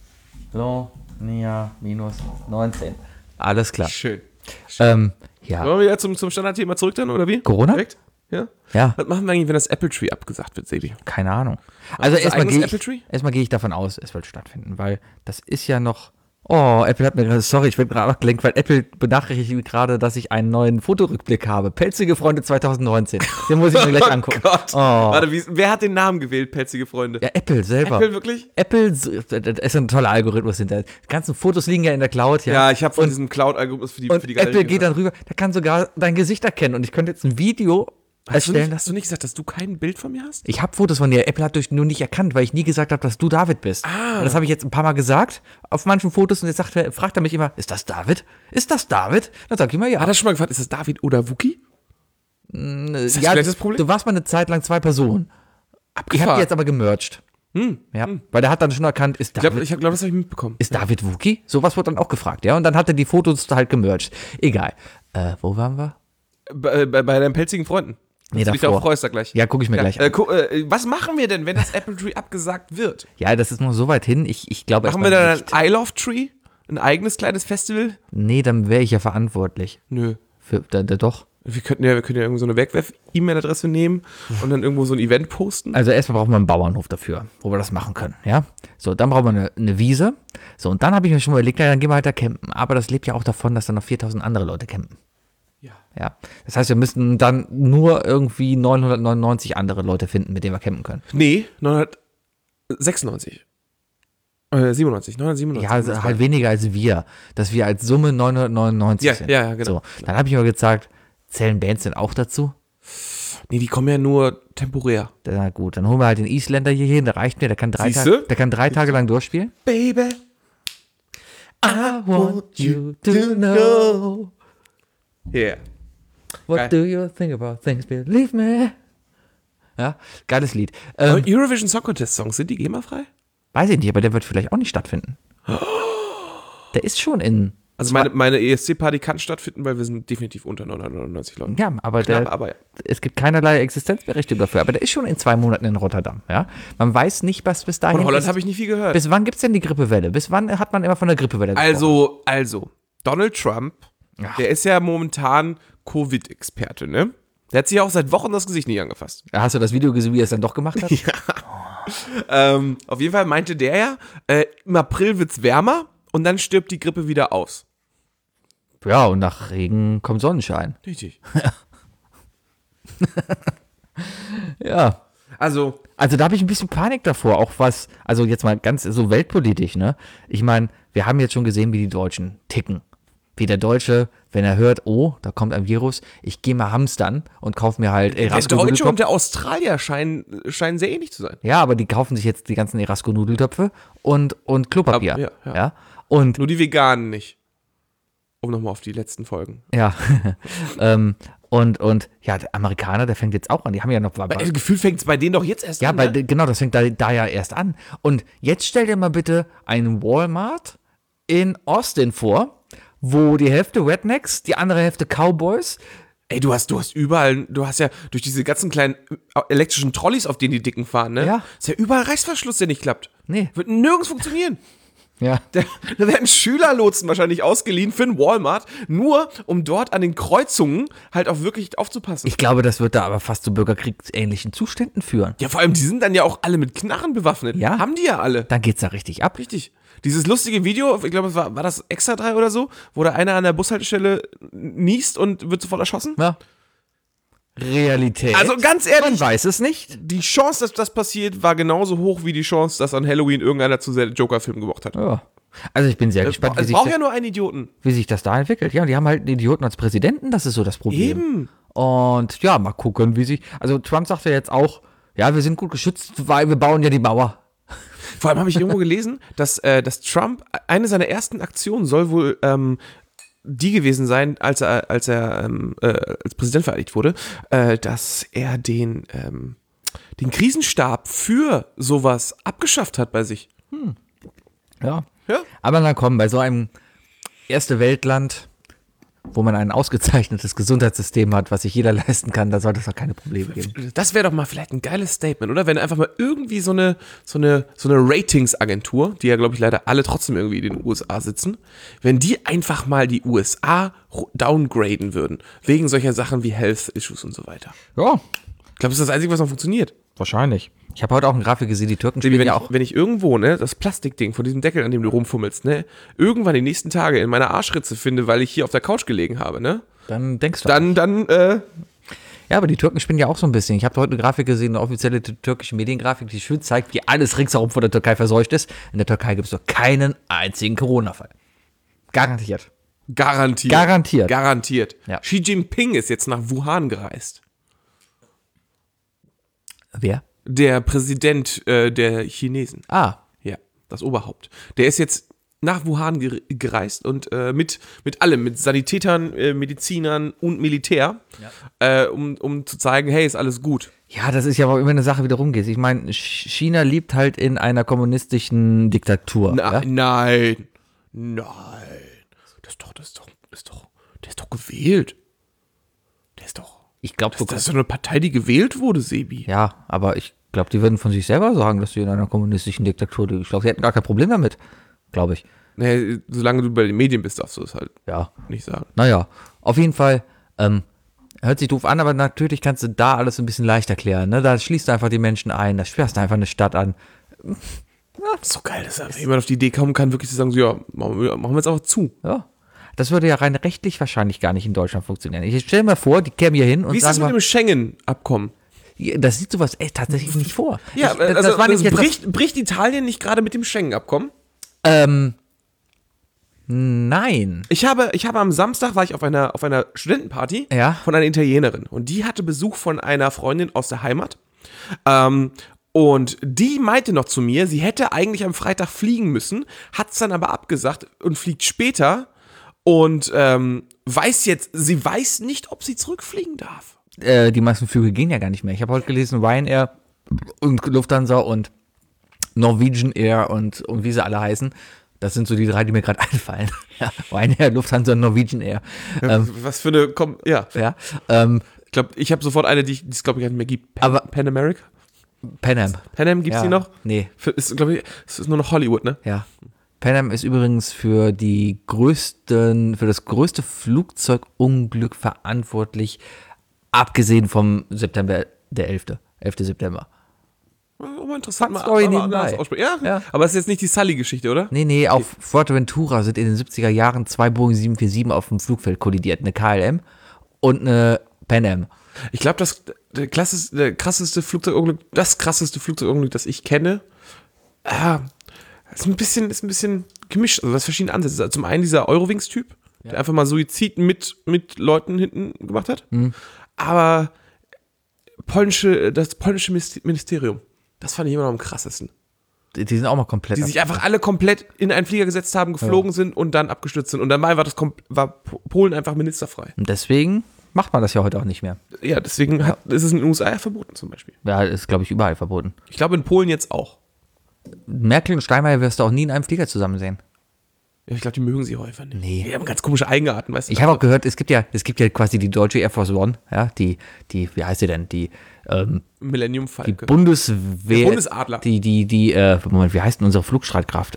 Colonia minus 19. Alles klar. Schön. Ja. Wollen wir wieder zum Standardthema zurück dann, oder wie? Corona? Direkt? Ja? Ja, Was machen wir eigentlich, wenn das Apple Tree abgesagt wird, Sedi? keine Ahnung. Also unser eigenes Apple Tree? erstmal gehe ich davon aus, es wird stattfinden, weil das ist ja noch. Oh, Apple hat mir gerade, sorry, ich bin gerade abgelenkt, weil Apple benachrichtigt mich gerade, dass ich einen neuen Fotorückblick habe. Pelzige Freunde 2019. Den muss ich mir gleich angucken. Oh Gott. Oh. Warte, wer hat den Namen gewählt, pelzige Freunde? Ja, Apple selber. Apple wirklich? Apple, das ist ein toller Algorithmus hinter. Die ganzen Fotos liegen ja in der Cloud, ja. Ja, ich habe von diesem Cloud-Algorithmus für die Und Galerie Apple geht gehört. dann rüber, der kann sogar dein Gesicht erkennen und ich könnte jetzt ein Video erstellen. Hast du nicht gesagt, dass du kein Bild von mir hast? Ich habe Fotos von dir. Apple hat dich nur nicht erkannt, weil ich nie gesagt habe, dass du David bist. Und das habe ich jetzt ein paar Mal gesagt auf manchen Fotos und jetzt fragt er mich immer, ist das David? Ist das David? Dann sag ich immer ja. Hat er schon mal gefragt, ist das David oder Wookie? Ist das ja, vielleicht das Problem? Du warst mal eine Zeit lang zwei Personen. Ich habe die jetzt aber gemerged. Ja, weil der hat dann schon erkannt, ist Ich David, glaube, das habe ich mitbekommen. ist David Wookie? Sowas wird dann auch gefragt, ja. Und dann hat er die Fotos halt gemerged. Egal. Wo waren wir? Bei deinen pelzigen Freunden. Nee, Dass du dich davor. darauf freust da gleich. Ja, gucke ich mir gleich an. Was machen wir denn, wenn das Apple Tree abgesagt wird? Ja, das ist noch so weit hin. Ich glaube Machen wir erstmal dann nicht. ein I Love Tree? Ein eigenes kleines Festival? Nee, dann wäre ich ja verantwortlich. Nö. Doch. Wir können ja irgendwo so eine Wegwerf-E-Mail-Adresse nehmen und dann irgendwo so ein Event posten. Also erstmal brauchen wir einen Bauernhof dafür, wo wir das machen können, ja. So, dann brauchen wir eine Wiese. So, und dann habe ich mir schon mal überlegt, ja, dann gehen wir halt da campen. Aber das lebt ja auch davon, dass dann noch 4000 andere Leute campen. Ja. Ja. Das heißt, wir müssten dann nur irgendwie 999 andere Leute finden, mit denen wir campen können. Nee, 996. 97, 997. Ja, also halt weniger als wir. Dass wir als Summe 999 Ja, sind. ja, genau. So, dann habe ich mir gesagt, zählen Bands denn auch dazu? Nee, die kommen ja nur temporär. Na gut, dann holen wir halt den Isländer hier hin, der reicht mir, der kann drei Siehste? Tage lang durchspielen. Baby. I want you to know Yeah. what Geil. do you think about things, believe me. Ja, geiles Lied. Aber Eurovision Song Contest Songs, sind die GEMA-frei? Weiß ich nicht, aber der wird vielleicht auch nicht stattfinden. Der ist schon in. Also meine ESC-Party kann stattfinden, weil wir sind definitiv unter 999 Leuten. Ja, aber Knapp, aber ja. es gibt keinerlei Existenzberechtigung dafür. Aber der ist schon in 2 Monaten in Rotterdam. Ja? Man weiß nicht, was bis dahin Von Holland ist. habe ich nicht viel gehört. Bis wann gibt es denn die Grippewelle? Bis wann hat man immer von der Grippewelle gesprochen? Also, Donald Trump, der ist ja momentan Covid-Experte, ne? Der hat sich ja auch seit Wochen das Gesicht nicht angefasst. Hast du das Video gesehen, wie er es dann doch gemacht hat? Auf jeden Fall meinte der ja, im April wird's wärmer und dann stirbt die Grippe wieder aus. Ja, und nach Regen kommt Sonnenschein. Richtig. Ja. Also, Also da habe ich ein bisschen Panik davor, auch was, also jetzt mal ganz so weltpolitisch, ne? Ich meine, wir haben jetzt schon gesehen, wie die Deutschen ticken. Wie der Deutsche, wenn er hört, oh, da kommt ein Virus, ich gehe mal hamstern und kaufe mir halt der Deutsche Erasco-Nudeltöpfe. und der Australier scheinen sehr ähnlich zu sein. Ja, aber die kaufen sich jetzt die ganzen Erasco-Nudeltöpfe und Klopapier. Ja, ja. Ja? Und Nur die Veganen nicht. Um nochmal auf die letzten Folgen. ja, und ja, der Amerikaner, der fängt jetzt auch an. Die haben ja noch Gefühl fängt es bei denen doch jetzt erst ja, an. Ne? genau, das fängt da ja erst an. Und jetzt stell dir mal bitte einen Walmart in Austin vor, wo die Hälfte Rednecks, die andere Hälfte Cowboys, Ey, du hast überall, du hast ja durch diese ganzen kleinen elektrischen Trolleys, auf denen die Dicken fahren, ne? Ja. Ist ja überall Reißverschluss, der nicht klappt. Nee. Wird nirgends funktionieren. Ja. Da werden Schülerlotsen wahrscheinlich ausgeliehen für einen Walmart, nur um dort an den Kreuzungen halt auch wirklich aufzupassen. Ich glaube, das wird da aber fast zu bürgerkriegsähnlichen Zuständen führen. Ja, vor allem, die sind dann ja auch alle mit Knarren bewaffnet. Ja. Haben die ja alle. Dann geht's da richtig ab. Richtig. Dieses lustige Video, ich glaube, war das Extra 3 oder so, wo da einer an der Bushaltestelle niest und wird sofort erschossen? Ja. Realität. Also ganz ehrlich, Man weiß es nicht. die Chance, dass das passiert, war genauso hoch wie die Chance, dass an Halloween irgendeiner zu sehr Joker-Film gemacht hat. Ja. Also ich bin sehr gespannt, Es braucht ja nur einen Idioten. wie sich das da entwickelt. Ja, die haben halt einen Idioten als Präsidenten, das ist so das Problem. Eben. Und ja, mal gucken, wie sich. Also Trump sagt ja jetzt auch, ja, wir sind gut geschützt, weil wir bauen ja die Mauer. Vor allem habe ich irgendwo gelesen, dass Trump, eine seiner ersten Aktionen soll wohl die gewesen sein, als er als Präsident vereidigt wurde, dass er den Krisenstab für sowas abgeschafft hat bei sich. Ja. Ja. Aber na komm, bei so einem Erste-Welt-Land, wo man ein ausgezeichnetes Gesundheitssystem hat, was sich jeder leisten kann, da sollte es auch keine Probleme geben. Das wäre doch mal vielleicht ein geiles Statement, oder? Wenn einfach mal irgendwie so eine Ratingsagentur, die ja, glaube ich, leider alle trotzdem irgendwie in den USA sitzen, wenn die einfach mal die USA downgraden würden, wegen solcher Sachen wie Health Issues und so weiter. Ja, Ich glaube, das ist das Einzige, was noch funktioniert. wahrscheinlich. Ich habe heute auch eine Grafik gesehen, die Türken spielen ja auch. Wenn ich irgendwo, ne, das Plastikding von diesem Deckel, an dem du rumfummelst, ne, irgendwann die nächsten Tage in meiner Arschritze finde, weil ich hier auf der Couch gelegen habe, ne, Dann denkst du. dann, Ja, aber die Türken spinnen ja auch so ein bisschen. Ich habe heute eine Grafik gesehen, eine offizielle türkische Mediengrafik, die schön zeigt, wie alles ringsherum von der Türkei verseucht ist. In der Türkei gibt es doch keinen einzigen Corona-Fall. Garantiert. Garantiert. Ja. Xi Jinping ist jetzt nach Wuhan gereist. Wer? Der Präsident der Chinesen. Ah, Ja, das Oberhaupt. Der ist jetzt nach Wuhan gereist und mit allem, mit Sanitätern, Medizinern und Militär, um zu zeigen, hey, ist alles gut. ja, das ist ja aber immer eine Sache, wie du rumgehst. Ich meine, China lebt halt in einer kommunistischen Diktatur. Ja? Nein. Der ist doch gewählt. Der ist doch. Ich glaube, Das ist doch eine Partei, die gewählt wurde, Sebi. ja, aber ich glaube, die würden von sich selber sagen, dass sie in einer kommunistischen Diktatur leben. Ich glaube, sie hätten gar kein Problem damit, glaube ich. Nee, solange du bei den Medien bist, darfst du es halt Ja. nicht sagen. Naja, auf jeden Fall, hört sich doof an, aber natürlich kannst du da alles ein bisschen leichter klären. Ne? Da schließt du einfach die Menschen ein, da sperrst du einfach eine Stadt an. Das ist so geil, dass jemand auf die Idee kommen kann, wirklich zu sagen, so, ja, machen wir jetzt einfach zu. Ja. Das würde ja rein rechtlich wahrscheinlich gar nicht in Deutschland funktionieren. Ich stelle mir vor, die kämen hier hin und Wie ist das sagen mit dem Schengen-Abkommen? das sieht sowas tatsächlich nicht vor. Ja, das war nicht jetzt bricht Italien nicht gerade mit dem Schengen-Abkommen? Nein. Ich habe am Samstag war ich auf einer Studentenparty Ja. von einer Italienerin und die hatte Besuch von einer Freundin aus der Heimat. Und die meinte noch zu mir, sie hätte eigentlich am Freitag fliegen müssen, hat es dann aber abgesagt und fliegt später und sie weiß nicht, ob sie zurückfliegen darf. Die meisten Flüge gehen ja gar nicht mehr. Ich habe heute gelesen, Ryanair und Lufthansa und Norwegian Air und wie sie alle heißen. Das sind so die drei, die mir gerade einfallen. Ja, Ryanair, Lufthansa und Norwegian Air. Was für eine, ja. Ja, Ich glaube, ich habe sofort eine, die es, glaube ich, nicht mehr gibt. Aber- Pan America? Pan Am. Pan Am gibt's Ja. die noch? Nee. Es ist nur noch Hollywood, ne? Ja. Pan Am ist übrigens für das größte Flugzeugunglück verantwortlich, abgesehen vom September, der 11. September. Aber interessant. Fun Story nebenbei. Ja, Ja. aber es ist jetzt nicht die Sully-Geschichte, oder? Nee, auf Fuerteventura sind in den 70er Jahren 2 Boeing 747 auf dem Flugfeld kollidiert. Eine KLM und eine Pan Am. Ich glaube, das krasseste Flugzeugunglück, das ich kenne, ist ein bisschen gemischt. Also, das verschiedene Ansätze. Also zum einen dieser Eurowings-Typ, der einfach mal Suizid mit Leuten hinten gemacht hat. Aber das polnische Ministerium, das fand ich immer noch am krassesten. Die sind auch mal komplett. Die sich einfach alle komplett in einen Flieger gesetzt haben, geflogen sind und dann abgestürzt sind. Und dann war Polen einfach ministerfrei. Und deswegen macht man das ja heute auch nicht mehr. Ja, deswegen ist es in den USA ja verboten zum Beispiel. Ja, ist, glaube ich, überall verboten. Ich glaube in Polen jetzt auch. Merkel und Steinmeier wirst du auch nie in einem Flieger zusammen sehen. Ja, ich glaube, die mögen sie häufig nicht. Nee. Die haben ganz komische Eigenarten, weißt du? Ich habe auch gehört, es gibt ja quasi die deutsche Air Force One, ja, die, wie heißt sie denn? Die Millennium Falke. Bundeswehr. Der Bundesadler. Moment, wie heißt denn unsere Flugstreitkraft?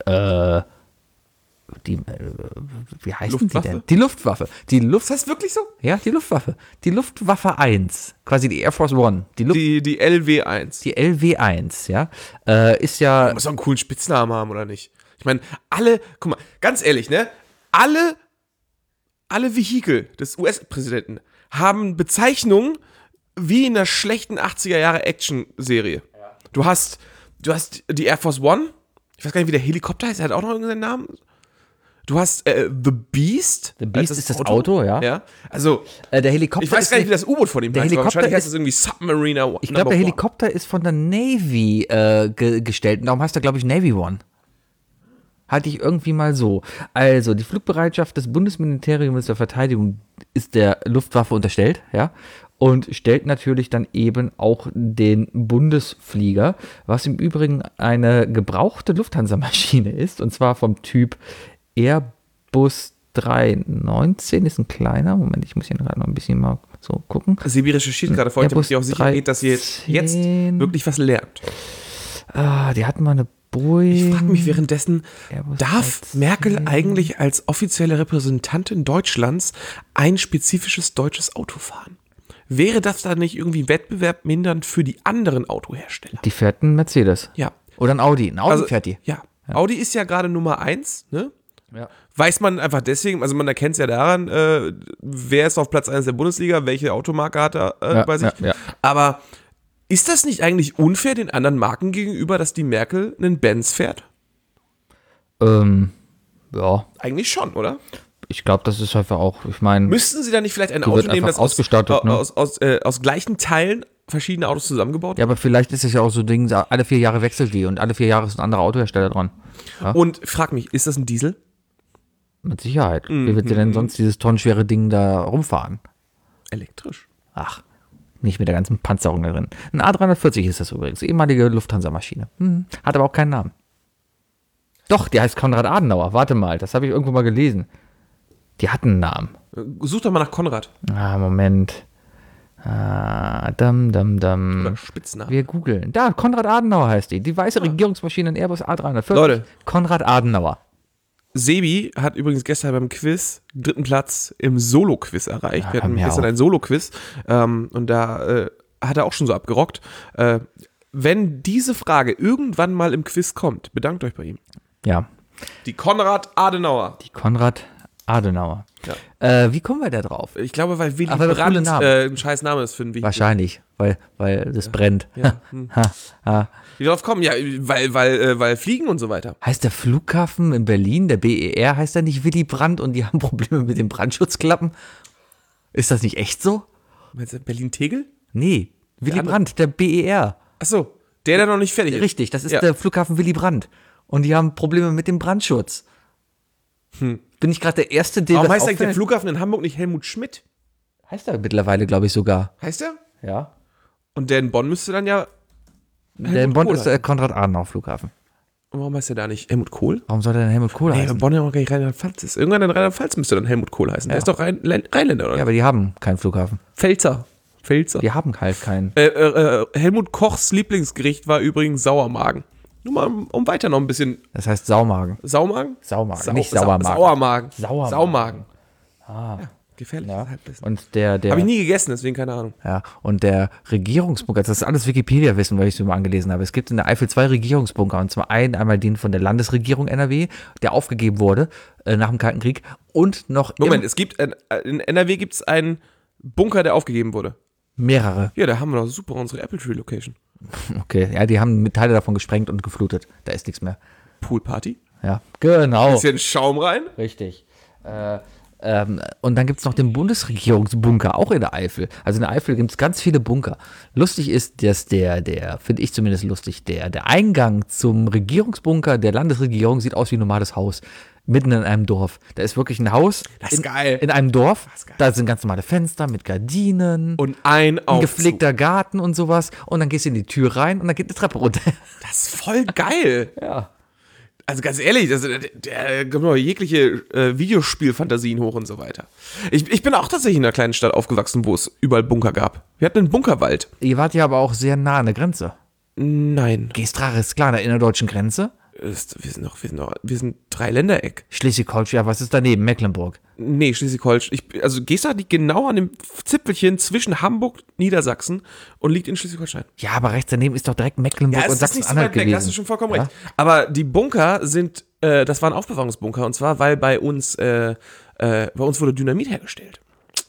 Wie heißt die Luftwaffe? denn? Die Luftwaffe. Das heißt wirklich so? Ja, die Luftwaffe. Die Luftwaffe 1, quasi die Air Force One. Die LW1. Die LW1, ja, ist ja. Muss doch einen coolen Spitznamen haben, oder nicht? Ich meine, guck mal, ganz ehrlich, ne? Alle Vehikel des US-Präsidenten haben Bezeichnungen wie in einer schlechten 80er-Jahre-Action-Serie. Ja. Du hast die Air Force One. Ich weiß gar nicht, wie der Helikopter heißt. Er hat auch noch irgendeinen Namen. Du hast The Beast. The Beast ist das Auto, ja. Ja. Also, der Helikopter. ich weiß gar nicht, wie das U-Boot von ihm der heißt. Aber Helikopter wahrscheinlich heißt es irgendwie Submariner. Ich glaube, der Helikopter ist von der Navy gestellt. Und darum heißt er, glaube ich, Navy One. Hatte ich irgendwie mal so. Also, die Flugbereitschaft des Bundesministeriums der Verteidigung ist der Luftwaffe unterstellt, ja. Und stellt natürlich dann eben auch den Bundesflieger, was im Übrigen eine gebrauchte Lufthansa-Maschine ist, und zwar vom Typ Airbus 319, ist ein kleiner. Moment, ich muss hier gerade noch ein bisschen mal so gucken. Sie recherchiert gerade vorhin, damit ihr auch sicher geht, dass ihr jetzt wirklich was lernt. Die hatten mal eine Boeing. Ich frage mich währenddessen, Airbus darf 13. Merkel eigentlich als offizielle Repräsentantin Deutschlands ein spezifisches deutsches Auto fahren? Wäre das dann nicht irgendwie wettbewerbmindernd für die anderen Autohersteller? Die fährt einen Mercedes. Ja. Oder ein Audi. Ein Audi fährt die. Ja. Audi ist ja gerade Nummer 1, ne? Ja. Weiß man einfach deswegen, also man erkennt es ja daran, wer ist auf Platz 1 der Bundesliga, welche Automarke hat er bei sich. Ja. Aber ist das nicht eigentlich unfair den anderen Marken gegenüber, dass die Merkel einen Benz fährt? Ja. Eigentlich schon, oder? Ich glaube, das ist einfach auch, ich meine. Müssten sie da nicht vielleicht ein Die Auto wird nehmen, einfach das ausgestattet, ne? aus gleichen Teilen verschiedene Autos zusammengebaut Ja, aber vielleicht ist es ja auch so ein Ding, alle 4 Jahre wechselt die und alle 4 Jahre ist ein anderer Autohersteller dran. Ja? Und frag mich, ist das ein Diesel? Mit Sicherheit. Wie wird sie denn sonst dieses tonnenschwere Ding da rumfahren? Elektrisch. Ach, nicht mit der ganzen Panzerung da drin. Ein A340 ist das übrigens, ehemalige Lufthansa-Maschine. Hat aber auch keinen Namen. Doch, die heißt Konrad Adenauer. Warte mal, das habe ich irgendwo mal gelesen. Die hat einen Namen. Such doch mal nach Konrad. Moment. Oder Spitznamen. Wir googeln. Da, Konrad Adenauer heißt die. Die weiße Regierungsmaschine in Airbus A340. Leute. Konrad Adenauer. Sebi hat übrigens gestern beim Quiz 3. Platz im Solo-Quiz erreicht. Ja, Wir hatten hör mir gestern auf. ein Solo-Quiz und da hat er auch schon so abgerockt. Wenn diese Frage irgendwann mal im Quiz kommt, bedankt euch bei ihm. Ja, Die Konrad Adenauer. die Konrad Adenauer. Ja. Wie kommen wir da drauf? Ich glaube, weil Willy Aber coole Brandt Namen. ein scheiß Name ist für ein Vehikel. Wahrscheinlich, weil das brennt. Ja. Ha. Wie drauf kommen? Ja, weil Fliegen und so weiter. Heißt der Flughafen in Berlin, der BER, heißt der nicht Willy Brandt und die haben Probleme mit den Brandschutzklappen? Ist das nicht echt so? Meinst du Berlin-Tegel? Nee, Willy andere. Brandt, der BER. Achso, der noch nicht fertig ist. Richtig, das ist Ja. der Flughafen Willy Brandt. Und die haben Probleme mit dem Brandschutz. Bin ich gerade der Erste, der Warum das heißt eigentlich der auffällt? Flughafen in Hamburg nicht Helmut Schmidt? Heißt er mittlerweile, glaube ich, sogar. Heißt er? Ja. Und der in Bonn müsste dann ja. Der in Bonn Kohl ist der Konrad-Adenauer-Flughafen. Und warum heißt der da nicht Helmut Kohl? Warum soll der denn Helmut Kohl Nee, heißen? Bonn ja auch gar nicht Rheinland-Pfalz ist. Irgendwann in Rheinland-Pfalz müsste dann Helmut Kohl heißen. Der ist doch Rheinländer, oder? Ja, aber die haben keinen Flughafen. Pfälzer. Die haben halt keinen. Helmut Kochs Lieblingsgericht war übrigens Sauermagen. Nur mal, um weiter noch ein bisschen. Das heißt Saumagen. Saumagen? Saumagen, nicht Sauermagen. Sauermagen. Sauermagen. Saumagen. Ja, gefährlich. Ja. Halbwissen. Und der Habe ich nie gegessen, deswegen keine Ahnung. Ja, und der Regierungsbunker, das ist alles Wikipedia-Wissen, weil ich es mir mal angelesen habe. Es gibt in der Eifel 2 Regierungsbunker, und zwar einmal den von der Landesregierung NRW, der aufgegeben wurde nach dem Kalten Krieg, und noch Moment, es gibt in NRW gibt es einen Bunker, der aufgegeben wurde. mehrere. Ja, da haben wir doch super unsere Apple Tree Location. Okay, ja, die haben Teile davon gesprengt und geflutet. Da ist nichts mehr. Poolparty. Ja, genau. Ist hier ein Schaum rein? Richtig. Und dann gibt es noch den Bundesregierungsbunker, auch in der Eifel. Also in der Eifel gibt es ganz viele Bunker. Lustig ist, dass der finde ich zumindest lustig, der Eingang zum Regierungsbunker der Landesregierung sieht aus wie ein normales Haus. Mitten in einem Dorf. Da ist wirklich ein Haus. Das ist geil. In einem Dorf. Das ist geil. Da sind ganz normale Fenster mit Gardinen. Und ein ein Aufzug. gepflegter Garten und sowas. Und dann gehst du in die Tür rein und dann geht eine Treppe runter. Das ist voll geil. Ja. Also ganz ehrlich, der kommt noch jegliche Videospielfantasien hoch und so weiter. Ich bin auch tatsächlich in einer kleinen Stadt aufgewachsen, wo es überall Bunker gab. Wir hatten einen Bunkerwald. Ihr wart ja aber auch sehr nah an der Grenze. Nein. Gestrach ist klar, an der innerdeutschen Grenze. Wir sind Dreiländereck. Schleswig-Holstein, was ist daneben? Mecklenburg. Nee, Schleswig-Holstein. Also Gestrach liegt genau an dem Zipfelchen zwischen Hamburg, Niedersachsen und liegt in Schleswig-Holstein. Ja, aber rechts daneben ist doch direkt Mecklenburg und Sachsen-Anhalt gewesen. Da hast du schon vollkommen recht. Aber die Bunker sind, das waren Aufbewahrungsbunker. Und zwar, weil bei uns wurde Dynamit hergestellt.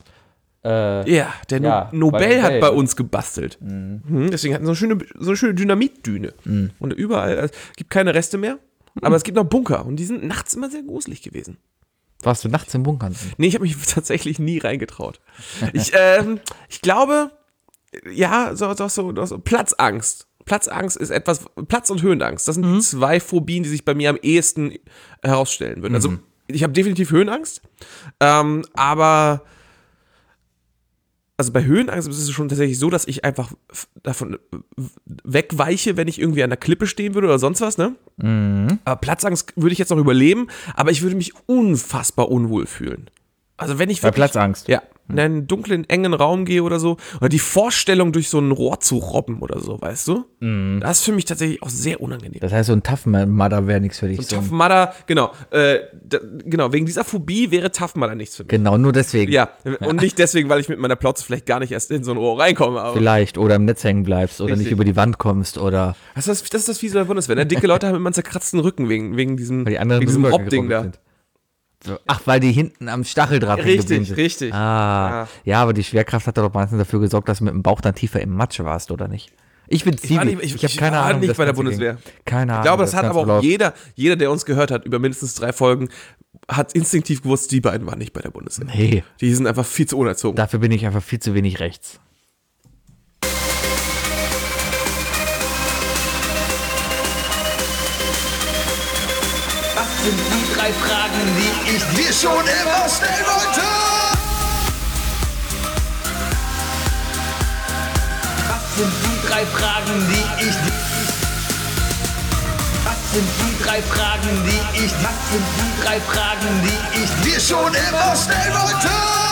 Nobel hat bei uns gebastelt. Deswegen hatten wir so eine schöne Dynamitdüne. Und überall, es gibt keine Reste mehr, aber es gibt noch Bunker. Und die sind nachts immer sehr gruselig gewesen. Warst du nachts im Bunker? Nee, ich habe mich tatsächlich nie reingetraut. Ich glaube, ja, so Platzangst. Platzangst ist etwas, Platz- und Höhenangst. Das sind die zwei Phobien, die sich bei mir am ehesten herausstellen würden. Also, ich habe definitiv Höhenangst, aber also bei Höhenangst ist es schon tatsächlich so, dass ich einfach davon wegweiche, wenn ich irgendwie an der Klippe stehen würde oder sonst was, ne? Aber Platzangst würde ich jetzt noch überleben, aber ich würde mich unfassbar unwohl fühlen. Also wenn ich bei Platzangst? Ja, in einen dunklen, engen Raum gehe oder so, oder die Vorstellung, durch so ein Rohr zu robben oder so, weißt du? Das ist für mich tatsächlich auch sehr unangenehm. Das heißt, so ein Tough Mudder wäre nichts für dich. So ein Tough Mudder, genau. Genau, wegen dieser Phobie wäre Tough Mudder nichts für mich. Genau, nur deswegen. Ja, und nicht deswegen, weil ich mit meiner Plauze vielleicht gar nicht erst in so ein Rohr reinkomme. Aber vielleicht, oder im Netz hängen bleibst, oder Richtig. nicht über die Wand kommst, oder das ist das Fiese bei Bundeswehr, ne? Dicke Leute haben immer einen zerkratzten Rücken wegen diesem, weil die anderen wegen diesem drüber Robding da. sind. So. Ach, weil die hinten am Stacheldraht geblieben sind. Richtig. Ja, aber die Schwerkraft hat doch meistens dafür gesorgt, dass du mit dem Bauch dann tiefer im Matsch warst, oder nicht? Ich bin Zivi. Ich habe keine Ahnung. Nicht bei der Bundeswehr. Keine Ahnung. Ich glaube, das hat aber auch jeder, der uns gehört hat, über mindestens 3 Folgen, hat instinktiv gewusst, die beiden waren nicht bei der Bundeswehr. Nee. Die sind einfach viel zu unerzogen. Dafür bin ich einfach viel zu wenig rechts. Was sind die 3 Fragen, die ich dir schon immer stellen wollte? Was sind die 3 Fragen, die ich dir... Was sind die 3 Fragen, die ich... Was sind die 3 Fragen, die ich dir schon immer stellen wollte?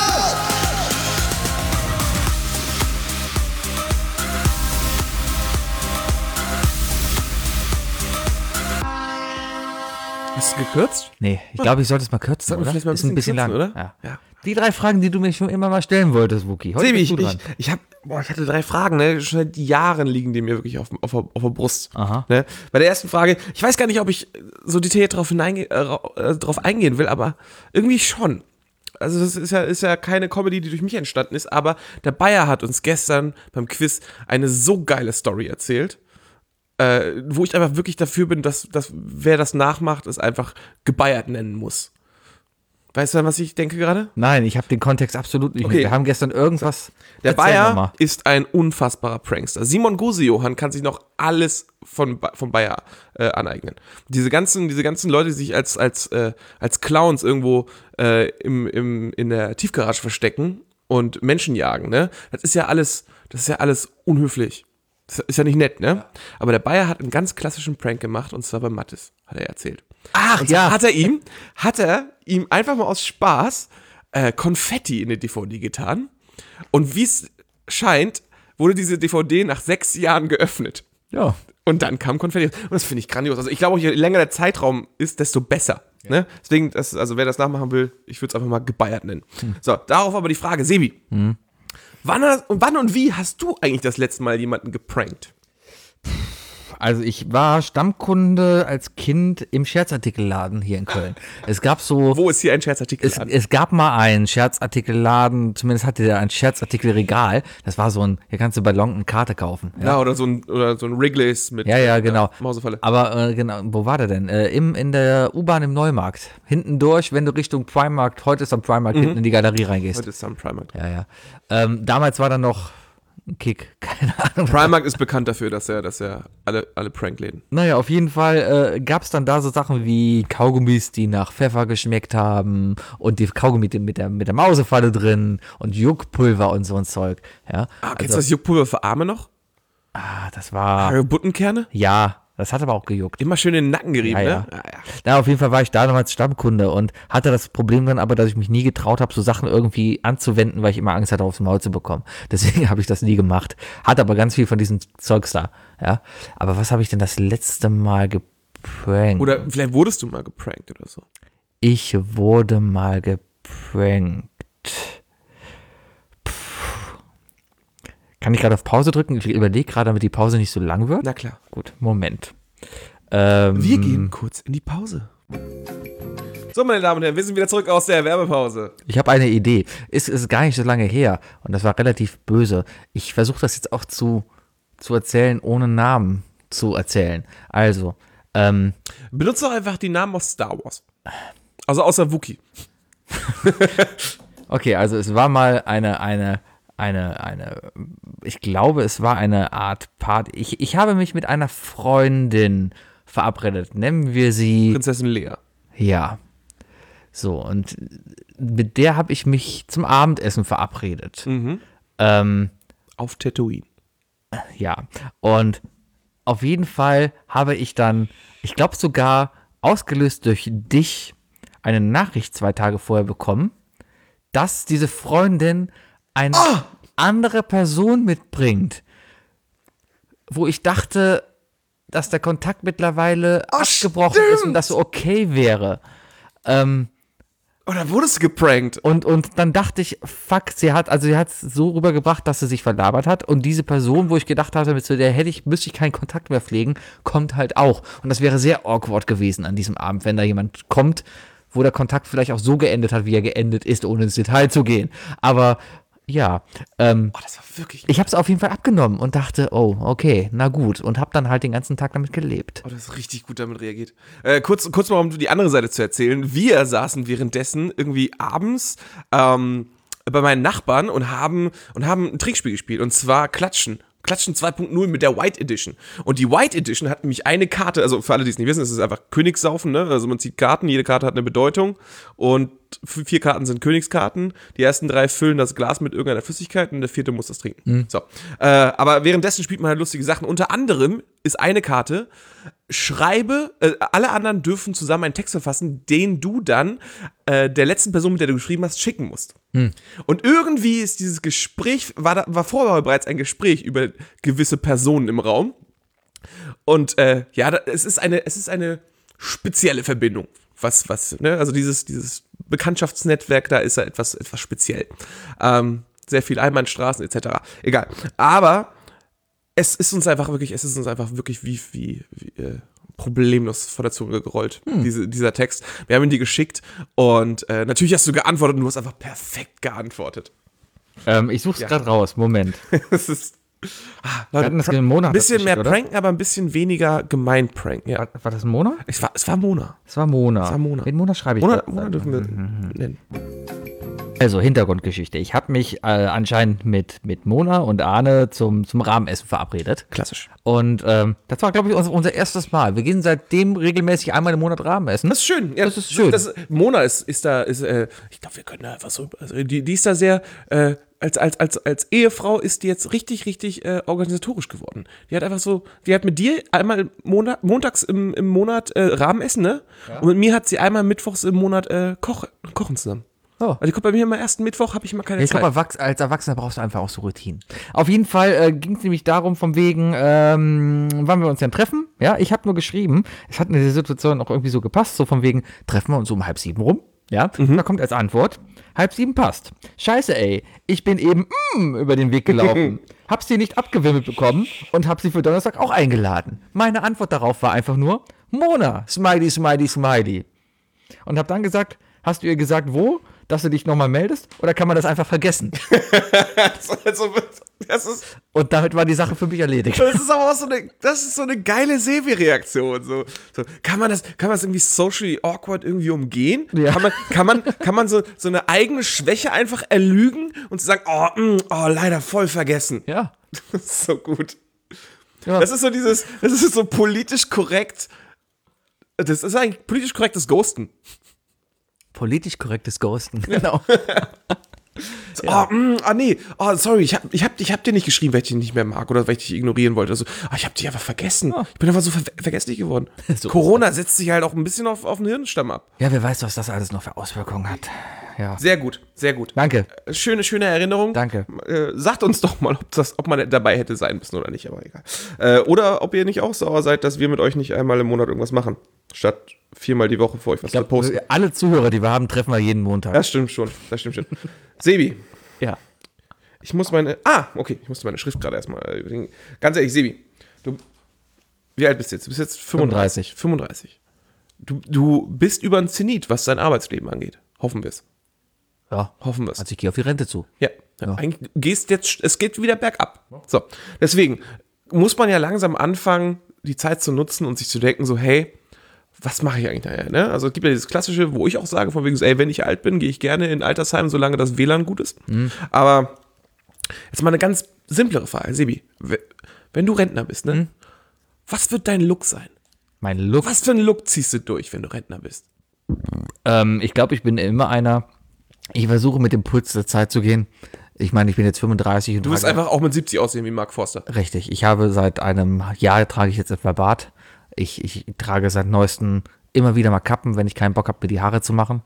Hast du gekürzt? Nee, ich glaube, ich sollte es mal kürzen, Sollten wir oder? vielleicht mal ein Ist ein bisschen bisschen lang, kürzen, oder? Ja. Die 3 Fragen, die du mir schon immer mal stellen wolltest, Wookie. Heute Sebi, bist du dran. ich hatte 3 Fragen, ne? Schon seit Jahren liegen die mir wirklich auf der Brust. Aha. Ne? Bei der ersten Frage, ich weiß gar nicht, ob ich so detailliert drauf eingehen will, aber irgendwie schon. Also das ist ja keine Comedy, die durch mich entstanden ist, aber der Bayer hat uns gestern beim Quiz eine so geile Story erzählt, wo ich einfach wirklich dafür bin, dass wer das nachmacht, es einfach gebeiert nennen muss. Weißt du, an was ich denke gerade? Nein, ich habe den Kontext absolut nicht. Okay. Wir haben gestern irgendwas. Der Erzähl noch Bayer mal. ist ein unfassbarer Prankster. Simon Gusejohann kann sich noch alles von Bayer aneignen. Diese ganzen Leute, die sich als Clowns irgendwo in der Tiefgarage verstecken und Menschen jagen, ne? Das ist ja alles unhöflich. Das ist ja nicht nett, ne? Aber der Bayer hat einen ganz klassischen Prank gemacht, und zwar bei Mathis, hat er erzählt. Ach, Und zwar ja. hat er ihm einfach mal aus Spaß Konfetti in die DVD getan. Und wie es scheint, wurde diese DVD nach 6 Jahren geöffnet. Ja. Und dann kam Konfetti. Und das finde ich grandios. Also ich glaube, je länger der Zeitraum ist, desto besser. Ja. Ne? Deswegen, wer das nachmachen will, ich würde es einfach mal gebeiert nennen. So, darauf aber die Frage, Sebi. Wann und wie hast du eigentlich das letzte Mal jemanden geprankt? Also ich war Stammkunde als Kind im Scherzartikelladen hier in Köln. Es gab so... Wo ist hier ein Scherzartikel? Es gab mal einen Scherzartikelladen, zumindest hatte der ein Scherzartikelregal. Das war so ein, hier kannst du bei Long eine Karte kaufen. Ja, oder so ein Wrigley's mit Ja, genau. Mausefalle. Aber genau, wo war der denn? In der U-Bahn im Neumarkt. Hinten durch, wenn du Richtung Primark, heute ist am Primark, hinten in die Galerie reingehst. Heute ist Sun Primark. Ja. Damals war da noch ein Kick, keine Ahnung. Primark ist bekannt dafür, dass er alle Prankläden. Naja, auf jeden Fall gab es dann da so Sachen wie Kaugummis, die nach Pfeffer geschmeckt haben und die Kaugummi mit der Mausefalle drin und Juckpulver und so ein Zeug. Ja, Kennst du das Juckpulver für Arme noch? das war... Buttenkerne? Ja, Das hat aber auch gejuckt. Immer schön in den Nacken gerieben, Ja, ne? ja. Na, auf jeden Fall war ich da nochmals Stammkunde und hatte das Problem dann aber, dass ich mich nie getraut habe, so Sachen irgendwie anzuwenden, weil ich immer Angst hatte, aufs Maul zu bekommen. Deswegen habe ich das nie gemacht. Hatte aber ganz viel von diesem Zeugs da, ja. Aber was habe ich denn das letzte Mal geprankt? Oder vielleicht wurdest du mal geprankt oder so. Ich wurde mal geprankt. Kann ich gerade auf Pause drücken? Ich überlege gerade, damit die Pause nicht so lang wird. Na klar. Gut, Moment. Wir gehen kurz in die Pause. So, meine Damen und Herren, wir sind wieder zurück aus der Werbepause. Ich habe eine Idee. Ist gar nicht so lange her und das war relativ böse. Ich versuche das jetzt auch zu erzählen, ohne Namen zu erzählen. Also, Benutzt doch einfach die Namen aus Star Wars. Also außer Wookie. okay, also es war mal eine, ich glaube, es war eine Art Party. Ich habe mich mit einer Freundin verabredet. Nennen wir sie, Prinzessin Lea. ja. So, und mit der habe ich mich zum Abendessen verabredet. Auf Tatooine. Ja, und auf jeden Fall habe ich dann, ich glaube sogar ausgelöst durch dich, eine Nachricht 2 Tage vorher bekommen, dass diese Freundin eine andere Person mitbringt, wo ich dachte, dass der Kontakt mittlerweile abgebrochen ist und das so okay wäre. Oder wurdest du geprankt? Und dann dachte ich, fuck, sie hat es so rübergebracht, dass sie sich verlabert hat. Und diese Person, wo ich gedacht hatte, mit der müsste ich keinen Kontakt mehr pflegen, kommt halt auch. Und das wäre sehr awkward gewesen an diesem Abend, wenn da jemand kommt, wo der Kontakt vielleicht auch so geendet hat, wie er geendet ist, ohne ins Detail zu gehen. Aber ja, Das war wirklich... ich habe es auf jeden Fall abgenommen und dachte, oh, okay, na gut. Und habe dann halt den ganzen Tag damit gelebt. Oh, das ist richtig gut damit reagiert. Kurz mal, um die andere Seite zu erzählen. Wir saßen währenddessen irgendwie abends bei meinen Nachbarn und haben ein Trickspiel gespielt. Und zwar Klatschen. Klatschen 2.0 mit der White Edition. Und die White Edition hat nämlich eine Karte, also für alle, die es nicht wissen, es ist einfach Königssaufen, ne? Also man zieht Karten, jede Karte hat eine Bedeutung und 4 Karten sind Königskarten. Die ersten 3 füllen das Glas mit irgendeiner Flüssigkeit und der 4. muss das trinken. So. Aber währenddessen spielt man halt lustige Sachen. Unter anderem ist eine Karte, alle anderen dürfen zusammen einen Text verfassen, den du dann der letzten Person, mit der du geschrieben hast, schicken musst. Und irgendwie ist dieses Gespräch, war vorher bereits ein Gespräch über gewisse Personen im Raum. Und es ist eine spezielle Verbindung. Ne? Also dieses Bekanntschaftsnetzwerk, da ist ja etwas speziell. Sehr viel Einbahnstraßen etc. Egal. Aber es ist uns einfach wirklich wie problemlos vor der Zunge gerollt, dieser Text. Wir haben ihn dir geschickt und natürlich hast du geantwortet und du hast einfach perfekt geantwortet. Ich suche es gerade raus, Moment. Das ist Wir hatten das Mona ein bisschen mehr oder? pranken, aber ein bisschen weniger gemein pranken. Ja. War das Mona? Es war Mona. Es war Mona. Es war Mona. Mit Mona schreibe ich Mona grad. dürfen wir nennen. Also Hintergrundgeschichte. Ich habe mich anscheinend mit Mona und Arne zum Rahmenessen verabredet. Klassisch. Und das war, glaube ich, unser erstes Mal. Wir gehen seitdem regelmäßig einmal im Monat Rahmen essen. Das ist schön. Ja, Das ist schön. Mona ist da, ich glaube, wir können da einfach so, also die ist da sehr, als Ehefrau ist die jetzt richtig organisatorisch geworden. Die hat mit dir einmal montags im Monat Rahmenessen, ne? Ja. Und mit mir hat sie einmal mittwochs im Monat kochen zusammen. Oh. Also die kommt bei mir immer ersten Mittwoch, habe ich immer keine Ich Zeit. glaube, als Erwachsener brauchst du einfach auch so Routinen. Auf jeden Fall ging es nämlich darum, von wegen, wann wir uns denn treffen. Ja, ich habe nur geschrieben, es hat in der Situation auch irgendwie so gepasst, so von wegen, treffen wir uns um 6:30 rum. Ja, da kommt als Antwort, 6:30 passt. Scheiße, ey, ich bin eben über den Weg gelaufen. Hab sie nicht abgewimmelt bekommen und hab sie für Donnerstag auch eingeladen. Meine Antwort darauf war einfach nur, Mona, Smiley, Smiley, Smiley. Und hab dann gesagt, hast du ihr gesagt, wo? Dass du dich nochmal meldest? Oder kann man das einfach vergessen? Und damit war die Sache für mich erledigt. Das ist aber auch so eine geile Sevi-Reaktion. So, kann man das irgendwie socially awkward irgendwie umgehen? Ja. Kann man so eine eigene Schwäche einfach erlügen und sagen, leider voll vergessen. Ja. Das ist so gut. Ja. Das ist so politisch korrekt. Das ist eigentlich politisch korrektes Ghosten. Politisch korrektes Ghosten, genau. Nee, sorry, ich hab dir nicht geschrieben, weil ich dich nicht mehr mag oder weil ich dich ignorieren wollte. Also, ich hab dich einfach vergessen. Ich bin einfach so vergesslich geworden. So Corona setzt sich halt auch ein bisschen auf den Hirnstamm ab. Ja, wer weiß, was das alles noch für Auswirkungen hat. Ja. Sehr gut, sehr gut. Danke. Schöne Erinnerung. Danke. Sagt uns doch mal, ob man dabei hätte sein müssen oder nicht, aber egal. Oder ob ihr nicht auch sauer seid, dass wir mit euch nicht einmal im Monat irgendwas machen, statt 4-mal die Woche für euch was zu posten. Alle Zuhörer, die wir haben, treffen wir jeden Montag. Das stimmt schon. Sebi, Ja. ich musste meine Schrift gerade erstmal überlegen. Ganz ehrlich, Sebi, wie alt bist du jetzt? Du bist jetzt 35. 35. Du bist über ein Zenit, was dein Arbeitsleben angeht. Hoffen wir es. Ja. Hoffen wir es. Also ich gehe auf die Rente zu. Ja. Eigentlich es geht wieder bergab. So, deswegen muss man ja langsam anfangen, die Zeit zu nutzen und sich zu denken, so, hey, was mache ich eigentlich nachher? Ne? Also es gibt ja dieses Klassische, wo ich auch sage, von wegen so, ey, wenn ich alt bin, gehe ich gerne in Altersheim, solange das WLAN gut ist. Aber jetzt mal eine ganz simplere Frage, Sebi. Wenn du Rentner bist, ne? Was wird dein Look sein? Mein Look. Was für einen Look ziehst du durch, wenn du Rentner bist? Ich glaube, ich bin immer einer, ich versuche mit dem Puls der Zeit zu gehen. Ich meine, ich bin jetzt 35 und Du wirst einfach auch mit 70 aussehen wie Mark Forster. Richtig, ich habe seit einem Jahr, trage ich jetzt etwa Bart. Ich trage seit neuestem immer wieder mal Kappen, wenn ich keinen Bock habe, mir die Haare zu machen.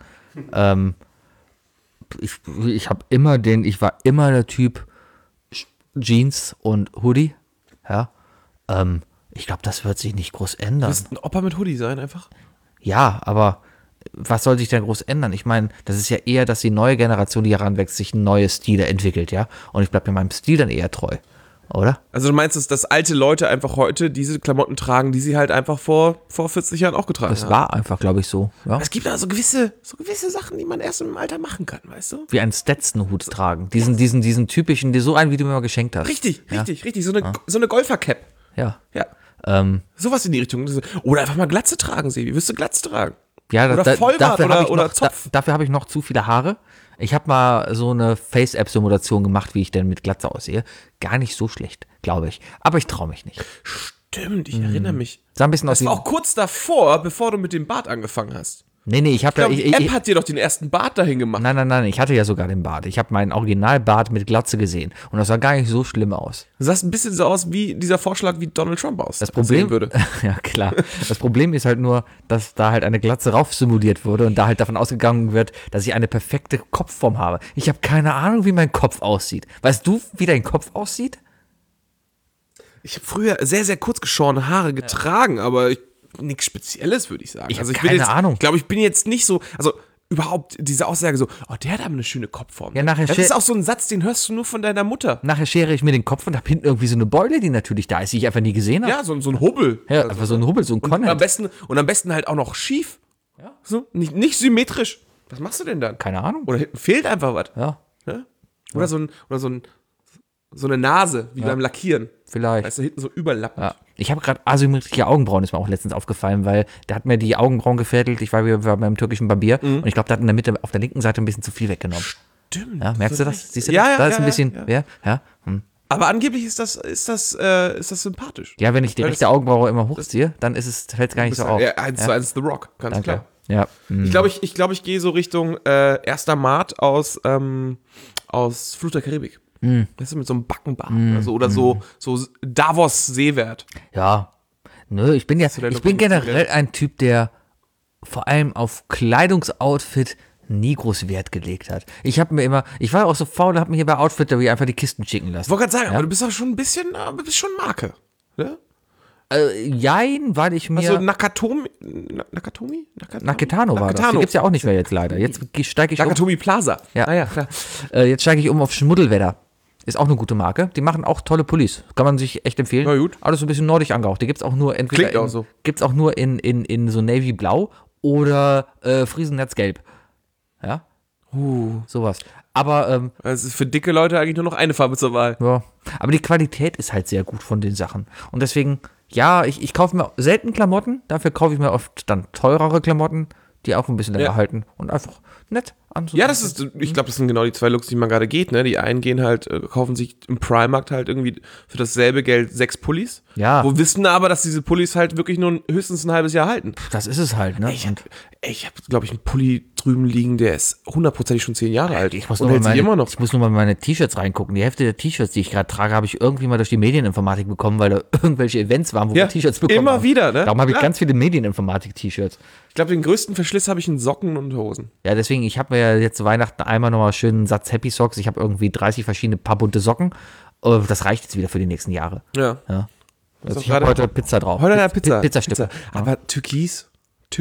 Ich war immer der Typ Jeans und Hoodie. Ja. Ich glaube, das wird sich nicht groß ändern. Du wirst ein Opa mit Hoodie sein einfach? Ja, aber was soll sich denn groß ändern? Ich meine, das ist ja eher, dass die neue Generation, die heranwächst, sich neue Stile entwickelt, ja? Und ich bleibe mir meinem Stil dann eher treu, oder? Also du meinst, dass alte Leute einfach heute diese Klamotten tragen, die sie halt einfach vor 40 Jahren auch getragen haben? Das war einfach, glaube ich, so. Ja? Es gibt da so gewisse Sachen, die man erst im Alter machen kann, weißt du? Wie einen Stetson-Hut tragen. Diesen typischen, so einen, wie du mir mal geschenkt hast. Richtig. So eine Golfer-Cap. Ja. Ja. Sowas in die Richtung. Oder einfach mal Glatze tragen, Sebi. Wirst du Glatze tragen? Ja, oder Vollbart oder Zopf. Dafür habe ich noch zu viele Haare. Ich habe mal so eine Face-App-Simulation gemacht, wie ich denn mit Glatze aussehe. Gar nicht so schlecht, glaube ich. Aber ich traue mich nicht. Stimmt, ich erinnere mich. Sah ein bisschen aus Das war auch kurz davor, bevor du mit dem Bart angefangen hast. Nee, ich habe Die App hat dir doch den ersten Bart dahin gemacht. Nein, ich hatte ja sogar den Bart. Ich habe meinen Originalbart mit Glatze gesehen. Und das sah gar nicht so schlimm aus. Du sahst ein bisschen so aus wie dieser Vorschlag, wie Donald Trump Das Problem würde. Ja, klar. Das Problem ist halt nur, dass da halt eine Glatze rauf simuliert wurde und da halt davon ausgegangen wird, dass ich eine perfekte Kopfform habe. Ich habe keine Ahnung, wie mein Kopf aussieht. Weißt du, wie dein Kopf aussieht? Ich habe früher sehr, sehr kurz geschorene Haare getragen, aber nichts Spezielles, würde ich sagen. Ich habe keine Ahnung. Ich glaube, ich bin jetzt nicht so, also überhaupt diese Aussage so, oh, der hat aber eine schöne Kopfform. Ja, nachher das ist auch so ein Satz, den hörst du nur von deiner Mutter. Nachher schere ich mir den Kopf und habe hinten irgendwie so eine Beule, die natürlich da ist, die ich einfach nie gesehen habe. Ja, so ein Hubbel. Ja, einfach so ein Hubbel, so ein und Conhead. am besten halt auch noch schief. Ja. So, nicht symmetrisch. Was machst du denn dann? Keine Ahnung. Oder hinten fehlt einfach was. Ja, Oder so eine Nase, wie beim Lackieren. vielleicht. Weißt du, hinten so überlappend. Ja. Ich habe gerade asymmetrische Augenbrauen, ist mir auch letztens aufgefallen, weil der hat mir die Augenbrauen gefädelt. Ich war beim türkischen Barbier und ich glaube, der hat in der Mitte auf der linken Seite ein bisschen zu viel weggenommen. Stimmt. Ja, merkst du das? Siehst du Ja, das? ja, Da ist ja, ein bisschen, ja. ja. Aber angeblich ist das sympathisch. Ja, wenn ich die Weil rechte Augenbraue immer hochziehe, dann fällt es gar nicht so auf. Ja, 1:1 The Rock, ganz Danke. klar. Ja. Ich glaube, ich gehe so Richtung 1. Mart aus Fluch der Karibik. Weißt du, mit so einem Backenbart oder so Davos Seewert. Ja. Nö, ich bin generell ein Typ, der vor allem auf Kleidungsoutfit nie groß Wert gelegt hat. Ich war auch so faul, habe mir hier bei Outfittery einfach die Kisten schicken lassen. Ich wollte gerade sagen, aber du bist auch schon ein bisschen, schon Marke. Ne? Jein, weil ich mir... Also Nakatomi? Naketano war das. Die gibt's ja auch nicht mehr jetzt leider. Jetzt steige ich Nakatomi Plaza. Ja. Ah, ja, klar. Jetzt steige ich um auf Schmuddelwetter. Ist auch eine gute Marke. Die machen auch tolle Pullis. Kann man sich echt empfehlen. Na gut. Alles so ein bisschen nordisch angehaucht. Die gibt's auch nur entweder Klingt auch so. Gibt's auch nur in so Navy Blau oder Friesenherz Gelb. Ja? Sowas. Aber Es ist für dicke Leute eigentlich nur noch eine Farbe zur Wahl. ja, aber die Qualität ist halt sehr gut von den Sachen. Und deswegen, ja, ich kaufe mir selten Klamotten, dafür kaufe ich mir oft dann teurere Klamotten, die auch ein bisschen länger halten und einfach nett anzusehen. Ja, ich glaube, das sind genau die zwei Looks, die man gerade geht, ne? Die einen gehen halt, kaufen sich im Primarkt halt irgendwie für dasselbe Geld 6 Pullis Ja. Wo wissen aber, dass diese Pullis halt wirklich nur höchstens ein halbes Jahr halten. Das ist es halt, ne? Ich habe, glaube ich, einen Pulli drüben liegen, der ist 100%ig schon 10 Jahre alt. Ich muss und nur hält sich immer noch. Ich muss nur mal in meine T-Shirts reingucken. Die Hälfte der T-Shirts, die ich gerade trage, habe ich irgendwie mal durch die Medieninformatik bekommen, weil da irgendwelche Events waren, wo wir T-Shirts bekommen immer haben. wieder, ne? Darum habe ich Klar. ganz viele Medieninformatik-T-Shirts. Ich glaube, den größten Verschliss habe ich in Socken und Hosen. Ja, deswegen, ich habe mir ja jetzt zu Weihnachten einmal nochmal schön einen Satz Happy Socks. Ich habe irgendwie 30 verschiedene paar bunte Socken. Das reicht jetzt wieder für die nächsten Jahre. Ja. Also auch ich habe gerade- heute Pizza drauf. Heute eine Pizza. Pizzastücke. Aber Türkis?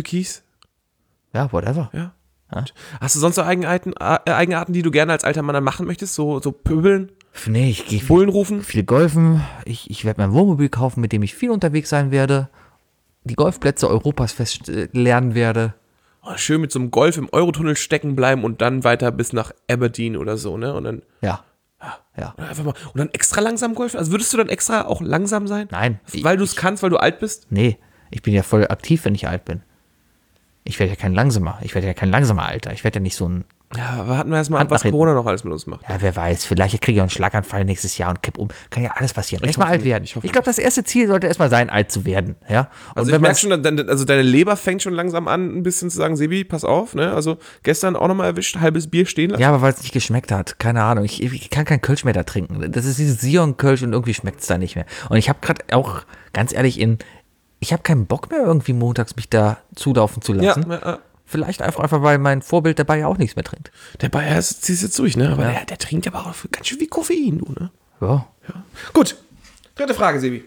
Ja, whatever. Ja. Hast du sonst so Eigenarten, die du gerne als alter Mann dann machen möchtest? So pöbeln, Nee, ich gehe Bullen rufen? viel golfen. Ich werde mein Wohnmobil kaufen, mit dem ich viel unterwegs sein werde. Die Golfplätze Europas lernen werde. Oh, schön mit so einem Golf im Eurotunnel stecken bleiben und dann weiter bis nach Aberdeen oder so, ne? Und dann Ja. einfach mal und dann extra langsam golfen? Also würdest du dann extra auch langsam sein? Nein. Weil du es kannst, weil du alt bist? Nee, ich bin ja voll aktiv, wenn ich alt bin. Ich werde ja kein langsamer. Alter. Ich werde ja nicht so ein. Ja, warten wir erstmal ab, Hand nach was hinten. Corona noch alles mit uns macht. Ja, wer weiß, vielleicht kriege ich auch einen Schlaganfall nächstes Jahr und kipp um. Kann ja alles passieren. Erstmal hoffe alt werden. nicht, ich hoffe Ich glaube, das erste Ziel sollte erstmal sein, alt zu werden. Ja? Und Also ich merke schon, also deine Leber fängt schon langsam an, ein bisschen zu sagen, Sebi, pass auf, ne? Also gestern auch nochmal erwischt, halbes Bier stehen lassen. Ja, aber weil es nicht geschmeckt hat. Keine Ahnung. Ich kann kein Kölsch mehr da trinken. Das ist dieses Sion-Kölsch und irgendwie schmeckt es da nicht mehr. Und ich habe gerade auch, ganz ehrlich, ich habe keinen Bock mehr, irgendwie montags mich da zulaufen zu lassen. Ja. Vielleicht einfach, weil mein Vorbild dabei ja auch nichts mehr trinkt. Der Bayer zieht jetzt durch, ne? Aber Ja. der trinkt aber auch ganz schön wie Koffein, du, ne? Ja. Gut, dritte Frage, Sebi.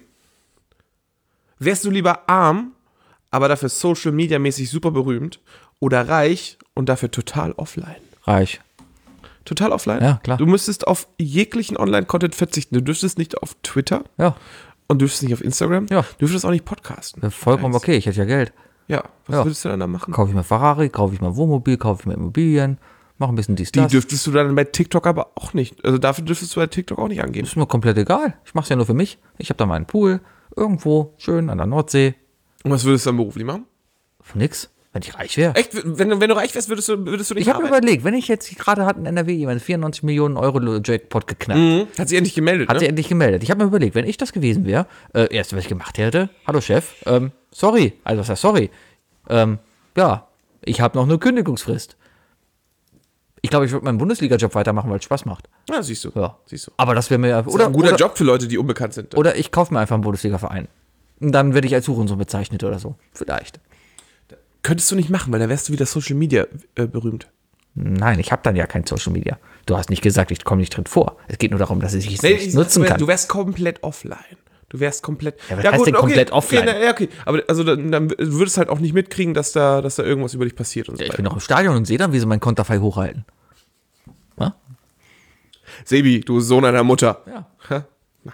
Wärst du lieber arm, aber dafür Social-Media-mäßig super berühmt oder reich und dafür total offline? Reich. Total offline? Ja, klar. Du müsstest auf jeglichen Online-Content verzichten. Du dürftest nicht auf Twitter Ja. und dürftest nicht auf Instagram. Ja. Du dürftest auch nicht podcasten. Vollkommen okay. Ich hätte ja Geld. Ja, was Ja. würdest du dann da machen? Kaufe ich mir Ferrari, kaufe ich mir Wohnmobil, kaufe ich mir Immobilien, mache ein bisschen dies, Die das. dürftest du dann bei TikTok aber auch nicht. Also dafür dürftest du bei TikTok auch nicht angeben. Ist mir komplett egal. Ich mache es ja nur für mich. Ich habe da meinen Pool, irgendwo, schön an der Nordsee. Und was würdest du dann beruflich machen? Nix, wenn ich reich wäre. Echt? Wenn du reich wärst, würdest du nicht Ich habe arbeiten? überlegt, wenn ich jetzt gerade hat in NRW jemand 94 Millionen Euro Jackpot geknackt, Hat sie endlich gemeldet, hat ne? sie endlich gemeldet. Ich habe mir überlegt, wenn ich das gewesen wäre, erst was ich gemacht hätte, hallo Chef, sorry, also was heißt sorry? Ja, ich habe noch eine Kündigungsfrist. Ich glaube, ich würde meinen Bundesliga-Job weitermachen, weil es Spaß macht. Ja, siehst du. Ja. Siehst du. Aber das wäre mir. Oder ein guter Job für Leute, die unbekannt sind. Oder ich kaufe mir einfach einen Bundesliga-Verein. Und dann werde ich als Hurensohn bezeichnet oder so. Vielleicht. Könntest du nicht machen, weil da wärst du wieder Social Media berühmt. Nein, ich habe dann ja kein Social Media. Du hast nicht gesagt, ich komme nicht drin vor. Es geht nur darum, dass ich es nicht nutzen kann. Du wärst komplett offline. Du wärst komplett. Ja, was heißt denn komplett offline? Okay. Aber also dann du würdest halt auch nicht mitkriegen, dass da irgendwas über dich passiert und so Ich weiter. bin noch im Stadion und sehe dann, wie sie mein Konterfei hochhalten. Ja? Sebi, du Sohn einer Mutter. Ja. Ha?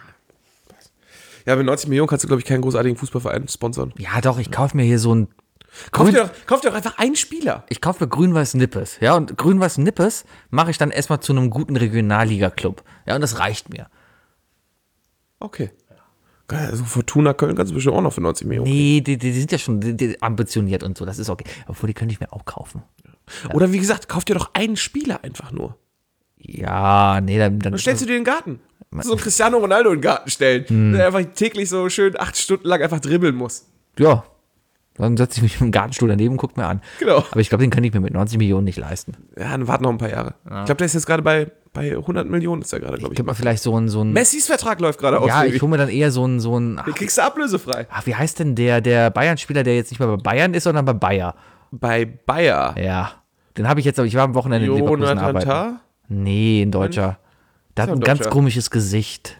Ja, mit 90 Millionen kannst du, glaube ich, keinen großartigen Fußballverein sponsern. Ja, doch, ich kaufe mir hier so ein. Kauf dir doch einfach einen Spieler. Ich kaufe mir Grün-Weiß Nippes. Ja, und Grün-Weiß Nippes mache ich dann erstmal zu einem guten Regionalliga-Club. Ja, und das reicht mir. Okay. Geil, also Fortuna Köln kannst du bestimmt auch noch für 90 Millionen. Nee, die sind ja schon die ambitioniert und so, das ist okay. Obwohl, die könnte ich mir auch kaufen. Oder wie gesagt, kauf dir doch einen Spieler einfach nur. Ja, nee, dann Dann stellst du dir in den Garten. So einen Cristiano Ronaldo in den Garten stellen, der einfach täglich so schön 8 Stunden lang einfach dribbeln muss. Ja, dann setze ich mich im Gartenstuhl daneben und guck mir an. Genau. Aber ich glaube, den kann ich mir mit 90 Millionen nicht leisten. Ja, dann warten noch ein paar Jahre. Ich glaube, der ist jetzt gerade bei 100 Millionen, ist er gerade, glaube ich. Gib mal vielleicht so ein Messis Vertrag läuft gerade aus. ja, Sebi. ich hole mir dann eher so ein Den kriegst du ablösefrei. wie heißt denn der Bayern-Spieler, der jetzt nicht mehr bei Bayern ist, sondern bei Bayer? Bei Bayer. Ja, den habe ich jetzt, aber ich war am Wochenende in Leverkusen Jonathan arbeiten. Tah? Nee, ein Deutscher. Der hat Ist ein ein ganz Deutscher. komisches Gesicht.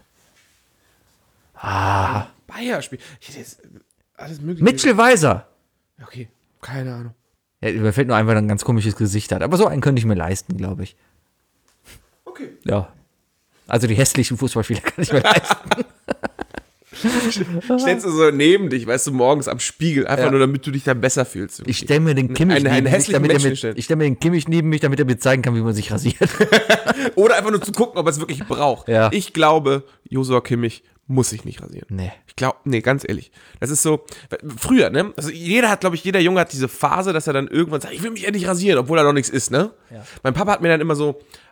Bayer spielt. Ich hätte jetzt alles mögliche. Mitchell Weiser. Okay, keine Ahnung. Ja, mir fällt nur ein, weil er ein ganz komisches Gesicht hat. Aber so einen könnte ich mir leisten, glaube ich. Okay. Ja. Also die hässlichen Fußballspieler kann ich mir leisten. Stellst du so neben dich, weißt du, morgens am Spiegel, einfach Ja. nur, damit du dich dann besser fühlst. Ich stelle mir den Kimmich Einen neben mich, hässlichen damit er Menschen mir, gestellt. ich stelle mir den Kimmich neben mich, damit er mir zeigen kann, wie man sich rasiert. Oder einfach nur zu gucken, ob er es wirklich braucht. Ja. Ich glaube, Joshua Kimmich muss sich nicht rasieren. Nee. Ich glaube, nee, ganz ehrlich. Das ist so, früher, ne? Also jeder Junge hat diese Phase, dass er dann irgendwann sagt, ich will mich endlich rasieren, obwohl da noch nichts ist, ne? Ja. Mein Papa hat mir dann immer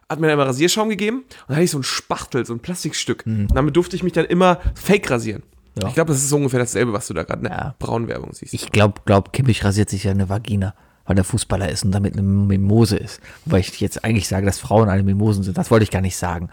Rasierschaum gegeben und dann hatte ich so ein Spachtel, so ein Plastikstück. Und damit durfte ich mich dann immer fake rasieren. Ja. Ich glaube, das ist so ungefähr dasselbe, was du da gerade in der Ja. Braunwerbung siehst. Ich glaub, Kimmich rasiert sich ja eine Vagina, weil er Fußballer ist und damit eine Mimose ist. Wobei ich jetzt eigentlich sage, dass Frauen alle Mimosen sind. Das wollte ich gar nicht sagen.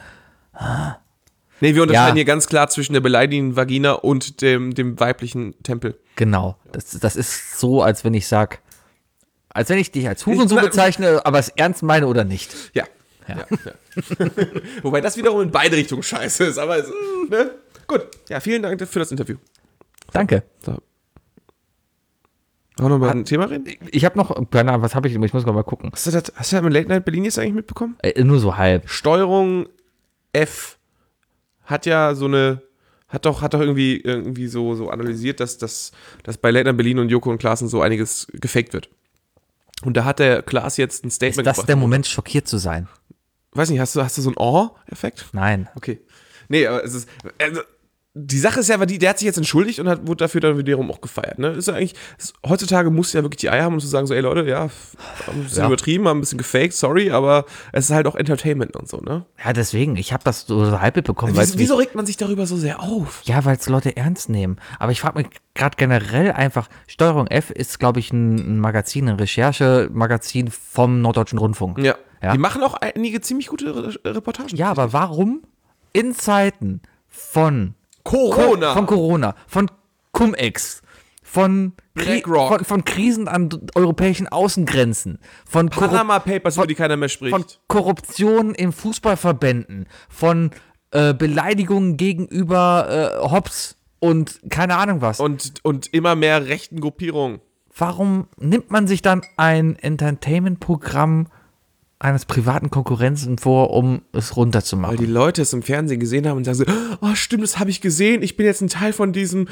Nee, wir unterscheiden Ja. hier ganz klar zwischen der beleidigenden Vagina und dem weiblichen Tempel. Genau. Das ist so, als wenn ich sage, als wenn ich dich als Hurensohn Na- bezeichne, aber es ernst meine oder nicht. Ja. Ja. Wobei das wiederum in beide Richtungen scheiße ist, aber ne? Gut. Ja, vielen Dank für das Interview. Danke. So. Wollen wir noch mal ein Thema reden? Ich habe noch, keine Ahnung, was habe ich, ich muss mal gucken. Hast du das mit Late Night Berlin jetzt eigentlich mitbekommen? Nur so halb. Steuerung F hat ja so eine, hat doch irgendwie so analysiert, dass bei Late Night Berlin und Joko und Klaassen so einiges gefaked wird. Und da hat der Klaas jetzt ein Ist Statement das gebracht. der Moment, schockiert zu sein? Weiß nicht, hast du so einen Oh-Effekt? Nein. Okay. Nee, aber es ist, also, die Sache ist ja, der hat sich jetzt entschuldigt und wurde dafür dann wiederum auch gefeiert. Ne? Ist ja eigentlich, heutzutage musst du ja wirklich die Eier haben, um zu sagen, so, ey Leute, ja, haben ein bisschen übertrieben, haben ein bisschen gefaked, sorry, aber es ist halt auch Entertainment und so, ne? Ja, deswegen, ich habe das so halb mitbekommen. weil's Wieso regt man sich darüber so sehr auf? Ja, weil es Leute ernst nehmen. Aber ich frage mich gerade generell einfach, Steuerung F ist, glaube ich, ein Magazin, ein Recherchemagazin vom Norddeutschen Rundfunk. Ja. Ja. Die machen auch einige ziemlich gute Reportagen. Ja, aber warum in Zeiten von Corona. Von Corona, von Cum-Ex, von BlackRock. von Krisen an europäischen Außengrenzen, von Panama Papers, über die keiner mehr spricht. von Korruption in Fußballverbänden, von Beleidigungen gegenüber Hobbs und keine Ahnung was. Und immer mehr rechten Gruppierungen. Warum nimmt man sich dann ein Entertainment-Programm eines privaten Konkurrenzen vor, um es Weil runterzumachen? die Leute es im Fernsehen gesehen haben und sagen so, oh stimmt, das habe ich gesehen, ich bin jetzt ein Teil von diesem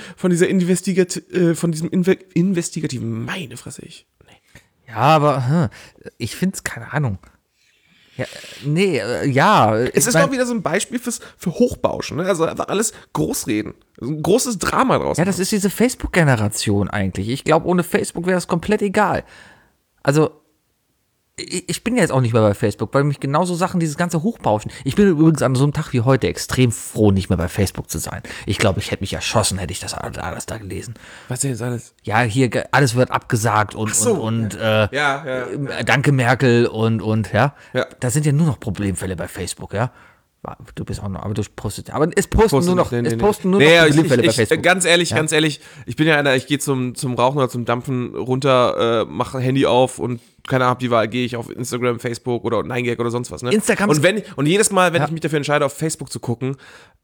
investigativen, meine Fresse ich. Nee. Ja, aber ich finde es, keine Ahnung. Ja, nee, ja. Es ist doch wieder so ein Beispiel für Hochbauschen, ne? Also einfach alles Großreden. Also ein großes Drama draus. Ja, das ist diese Facebook-Generation eigentlich. Ich glaube, ohne Facebook wäre das komplett egal. Also, ich bin ja jetzt auch nicht mehr bei Facebook, weil mich genauso Sachen, dieses ganze Hochbauschen. Ich bin übrigens an so einem Tag wie heute extrem froh, nicht mehr bei Facebook zu sein. Ich glaube, ich hätte mich erschossen, hätte ich das alles da gelesen. Was denn jetzt alles? Ja, hier, alles wird abgesagt und Ja. danke Merkel und ja. Ja. Da sind ja nur noch Problemfälle bei Facebook, ja. Du bist auch noch, aber du postest, aber es posten nur noch Problemfälle bei Facebook. Ganz ehrlich, ich bin ja einer, ich gehe zum Rauchen oder zum Dampfen runter, mache Handy auf und keine Ahnung, die Wahl, gehe ich auf Instagram, Facebook oder 9gag oder sonst was, ne? Instagram und jedes Mal, wenn ich mich dafür entscheide, auf Facebook zu gucken,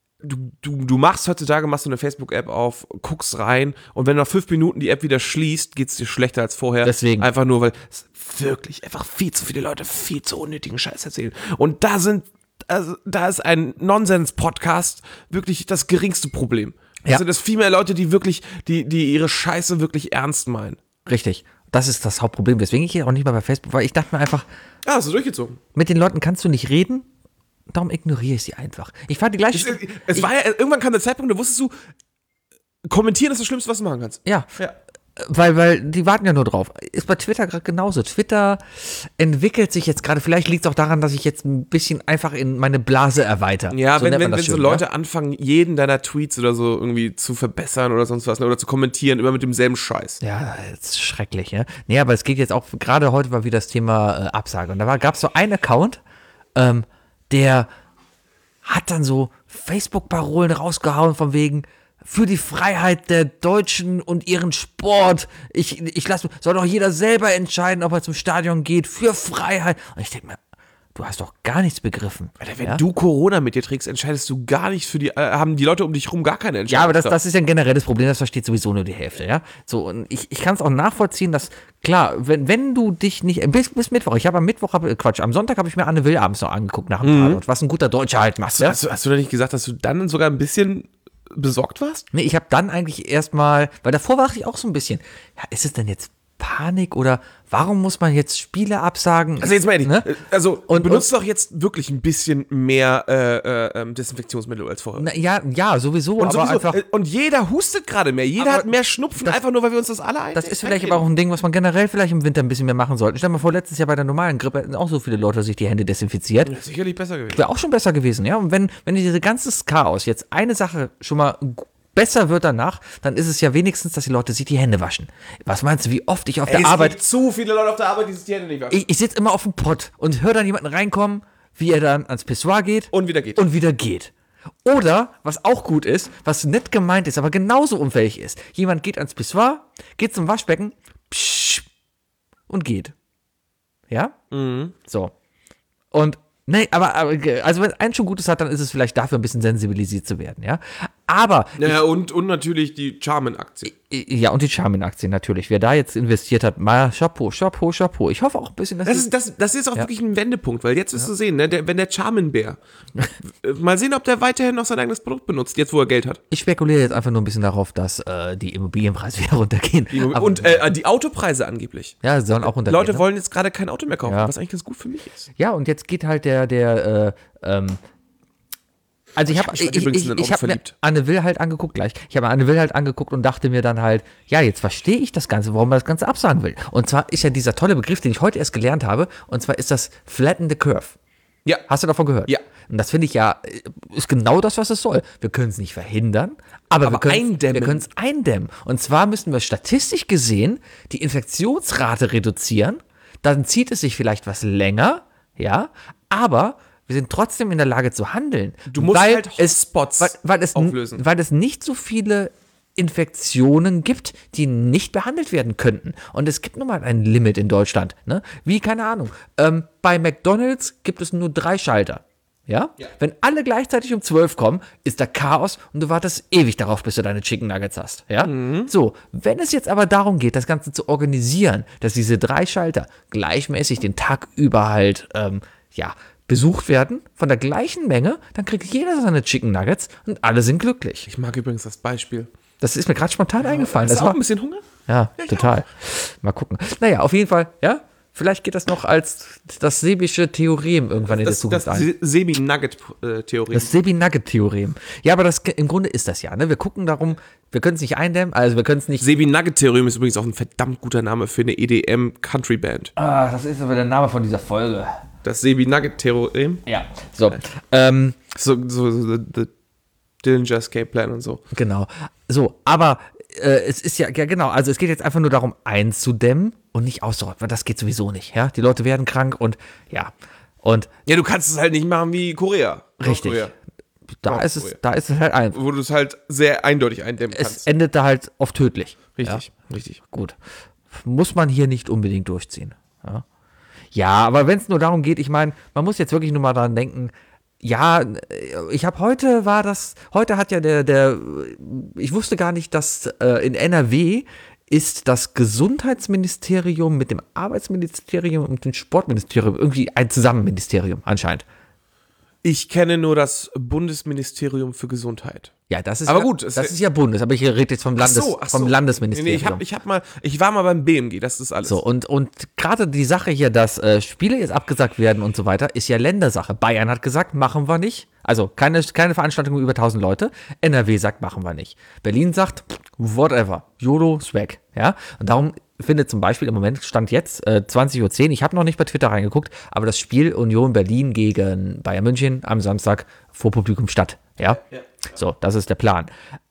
du machst heutzutage, machst du eine Facebook-App auf, guckst rein und wenn nach 5 Minuten die App wieder schließt, geht's dir schlechter als vorher. Deswegen. Einfach nur, weil es wirklich einfach viel zu viele Leute viel zu unnötigen Scheiß erzählen. Und da ist ein Nonsens-Podcast wirklich das geringste Problem. Ja. Also das viel mehr Leute, die wirklich, die ihre Scheiße wirklich ernst meinen. Richtig. Das ist das Hauptproblem. Deswegen ich hier auch nicht mehr bei Facebook, weil ich dachte mir einfach, Ja, hast du durchgezogen. mit den Leuten kannst du nicht reden, darum ignoriere ich sie einfach. Ich fahre die gleiche. Es war ja, irgendwann kam der Zeitpunkt, da wusstest du, kommentieren ist das Schlimmste, was du machen kannst. Ja. Ja. Weil die warten ja nur drauf. Ist bei Twitter gerade genauso. Twitter entwickelt sich jetzt gerade. Vielleicht liegt es auch daran, dass ich jetzt ein bisschen einfach in meine Blase erweitere. Ja, So wenn nennt man das so schön, Leute anfangen, jeden deiner Tweets oder so irgendwie zu verbessern oder sonst was, ne, oder zu kommentieren, immer mit demselben Scheiß. Ja, das ist schrecklich, ja. Nee, aber es geht jetzt auch, gerade heute war wieder das Thema Absage. Und da gab es so einen Account, der hat dann so Facebook-Parolen rausgehauen von wegen, für die Freiheit der Deutschen und ihren Sport. Soll doch jeder selber entscheiden, ob er zum Stadion geht, für Freiheit. Und ich denke mir, du hast doch gar nichts begriffen. Alter, wenn du Corona mit dir trägst, entscheidest du gar nicht haben die Leute um dich rum gar keine Entscheidung. Ja, aber das ist ja ein generelles Problem, das versteht sowieso nur die Hälfte, ja. So, und ich kann es auch nachvollziehen, dass, klar, wenn du dich nicht, bis Mittwoch, am Sonntag habe ich mir Anne Will abends noch angeguckt nach dem Tatort, was ein guter Deutscher halt macht, ja? Hast du da nicht gesagt, dass du dann sogar ein bisschen besorgt warst? Nee, ich habe dann eigentlich erstmal, weil davor dachte ich auch so ein bisschen, ja, ist es denn jetzt Panik oder warum muss man jetzt Spiele absagen? Also jetzt mal ehrlich, Ne? also benutzt doch jetzt wirklich ein bisschen mehr Desinfektionsmittel als vorher. Ja, sowieso, Und, aber einfach, und jeder hustet gerade mehr. Jeder Aber hat mehr Schnupfen, einfach nur, weil wir uns das alle das ist vielleicht aber auch ein Ding, was man generell vielleicht im Winter ein bisschen mehr machen sollte. Stell dir mal vor, letztes Jahr bei der normalen Grippe hätten auch so viele Leute sich die Hände desinfiziert. sicherlich besser gewesen. Wäre auch schon besser gewesen, ja. Und wenn dieses ganze Chaos jetzt eine Sache schon mal besser wird danach, dann ist es ja wenigstens, dass die Leute sich die Hände waschen. Was meinst du, wie oft ich auf der Arbeit... Es gibt zu viele Leute auf der Arbeit, die sich die Hände nicht waschen. Ich sitze immer auf dem Pott und höre dann jemanden reinkommen, wie er dann ans Pissoir geht. Und wieder geht. Und wieder geht. Oder, was auch gut ist, was nett gemeint ist, aber genauso unfähig ist. Jemand geht ans Pissoir, geht zum Waschbecken, psch, und geht. Ja? So. Und, nee, aber, also wenn eins schon Gutes hat, dann ist es vielleicht dafür ein bisschen sensibilisiert zu werden, ja? Aber... Ja, und natürlich die Charmin-Aktie. Ja, und die Charmin-Aktien natürlich. Wer da jetzt investiert hat, mal Chapeau, Chapeau, Chapeau. Ich hoffe auch ein bisschen, dass Das ist jetzt auch wirklich ein Wendepunkt, weil jetzt wirst du sehen, ne, wenn der Charmin-Bär, mal sehen, ob der weiterhin noch sein eigenes Produkt benutzt, jetzt wo er Geld hat. Ich spekuliere jetzt einfach nur ein bisschen darauf, dass die Immobilienpreise wieder runtergehen. Und die Autopreise angeblich. Ja, sollen auch runtergehen. Leute wollen jetzt gerade kein Auto mehr kaufen, Ja. was eigentlich ganz gut für mich ist. Ja, und jetzt geht halt also ich habe mich übrigens in ein Auto mir verliebt. Anne Will halt angeguckt gleich. Ich habe Anne Will halt angeguckt und dachte mir dann halt, ja, jetzt verstehe ich das Ganze, warum man das Ganze absagen will. Und zwar ist ja dieser tolle Begriff, den ich heute erst gelernt habe, und zwar ist das Flatten the Curve. Ja. Hast du davon gehört? Ja. Und das finde ich ja, ist genau das, was es soll. Wir können es nicht verhindern, aber wir können es eindämmen. Und zwar müssen wir statistisch gesehen die Infektionsrate reduzieren. Dann zieht es sich vielleicht was länger, ja, aber wir sind trotzdem in der Lage zu handeln. Du musst halt Hotspots auflösen. Weil es nicht so viele Infektionen gibt, die nicht behandelt werden könnten. Und es gibt nun mal ein Limit in Deutschland. Ne? Wie, keine Ahnung. Bei McDonald's gibt es nur 3 Schalter. Ja? Wenn alle gleichzeitig um 12 kommen, ist da Chaos und du wartest ewig darauf, bis du deine Chicken Nuggets hast. Ja? So, wenn es jetzt aber darum geht, das Ganze zu organisieren, dass diese 3 Schalter gleichmäßig den Tag über halt, besucht werden, von der gleichen Menge, dann kriegt jeder seine Chicken Nuggets und alle sind glücklich. Ich mag übrigens das Beispiel. Das ist mir gerade spontan eingefallen. Hast du auch ein bisschen Hunger? Ja, total. Mal gucken. Naja, auf jeden Fall, ja, vielleicht geht das noch als das Sebische Theorem irgendwann in der Zukunft ein. Sebi-Nugget-Theorem. Das Sebi-Nugget-Theorem. Ja, aber im Grunde ist das ja, ne? Wir gucken darum, wir können es nicht eindämmen, also wir können es nicht... Sebi-Nugget-Theorem ist übrigens auch ein verdammt guter Name für eine EDM-Country-Band. Ah, das ist aber der Name von dieser Folge. Das Sebi-Nugget-Theorem. Ja, so. So The Dillinger Escape Plan und so. Genau. So, aber es ist ja genau, also es geht jetzt einfach nur darum, einzudämmen und nicht auszurotten, weil das geht sowieso nicht, ja? Die Leute werden krank und ja, Ja, du kannst es halt nicht machen wie Korea. richtig. Nordkorea. Da ist es halt ein. Wo du es halt sehr eindeutig eindämmen Es kannst. endet da halt oft tödlich. Richtig, richtig. Gut. Muss man hier nicht unbedingt durchziehen. Ja, aber wenn es nur darum geht, ich meine, man muss jetzt wirklich nur mal dran denken, ja, heute hat ja ich wusste gar nicht, dass in NRW ist das Gesundheitsministerium mit dem Arbeitsministerium und dem Sportministerium irgendwie ein Zusammenministerium anscheinend. Ich kenne nur das Bundesministerium für Gesundheit. Ja, das ist Aber ja, gut, das ist ja Bundes, aber ich rede jetzt vom Landesministerium. Nee, ich war mal beim BMG, das ist alles. So, und gerade die Sache hier, dass Spiele jetzt abgesagt werden und so weiter, ist ja Ländersache. Bayern hat gesagt, machen wir nicht. Also keine Veranstaltung über 1000 Leute. NRW sagt, machen wir nicht. Berlin sagt, whatever. YOLO, swag. Ja? Und darum findet zum Beispiel im Moment, Stand jetzt, 20:10 Uhr, ich habe noch nicht bei Twitter reingeguckt, aber das Spiel Union Berlin gegen Bayern München am Samstag vor Publikum statt. Ja? So, das ist der Plan.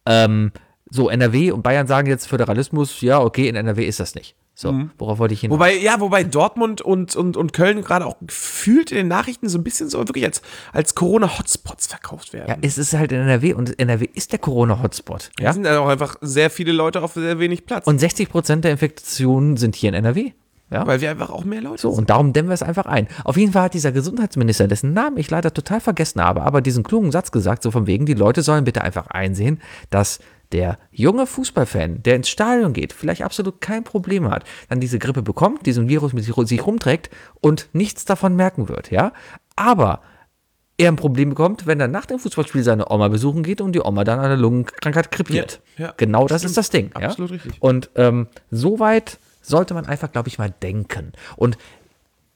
So, NRW und Bayern sagen jetzt Föderalismus, ja, okay, in NRW ist das nicht. So, worauf wollte ich hin? Wobei Dortmund und Köln gerade auch gefühlt in den Nachrichten so ein bisschen so wirklich als Corona-Hotspots verkauft werden. Ja, es ist halt in NRW und NRW ist der Corona-Hotspot. Ja? Da sind dann auch einfach sehr viele Leute auf sehr wenig Platz. Und 60% der Infektionen sind hier in NRW. Ja? Weil wir einfach auch mehr Leute So, sind. und darum dämmen wir es einfach ein. Auf jeden Fall hat dieser Gesundheitsminister, dessen Namen ich leider total vergessen habe, aber diesen klugen Satz gesagt, so von wegen, die Leute sollen bitte einfach einsehen, dass der junge Fußballfan, der ins Stadion geht, vielleicht absolut kein Problem hat, dann diese Grippe bekommt, diesen Virus mit sich rumträgt und nichts davon merken wird, ja. Aber er ein Problem bekommt, wenn er nach dem Fußballspiel seine Oma besuchen geht und die Oma dann an der Lungenkrankheit krepiert. Ja, genau das ist das Ding. Absolut ja? richtig. Und so weit sollte man einfach, glaube ich, mal denken. Und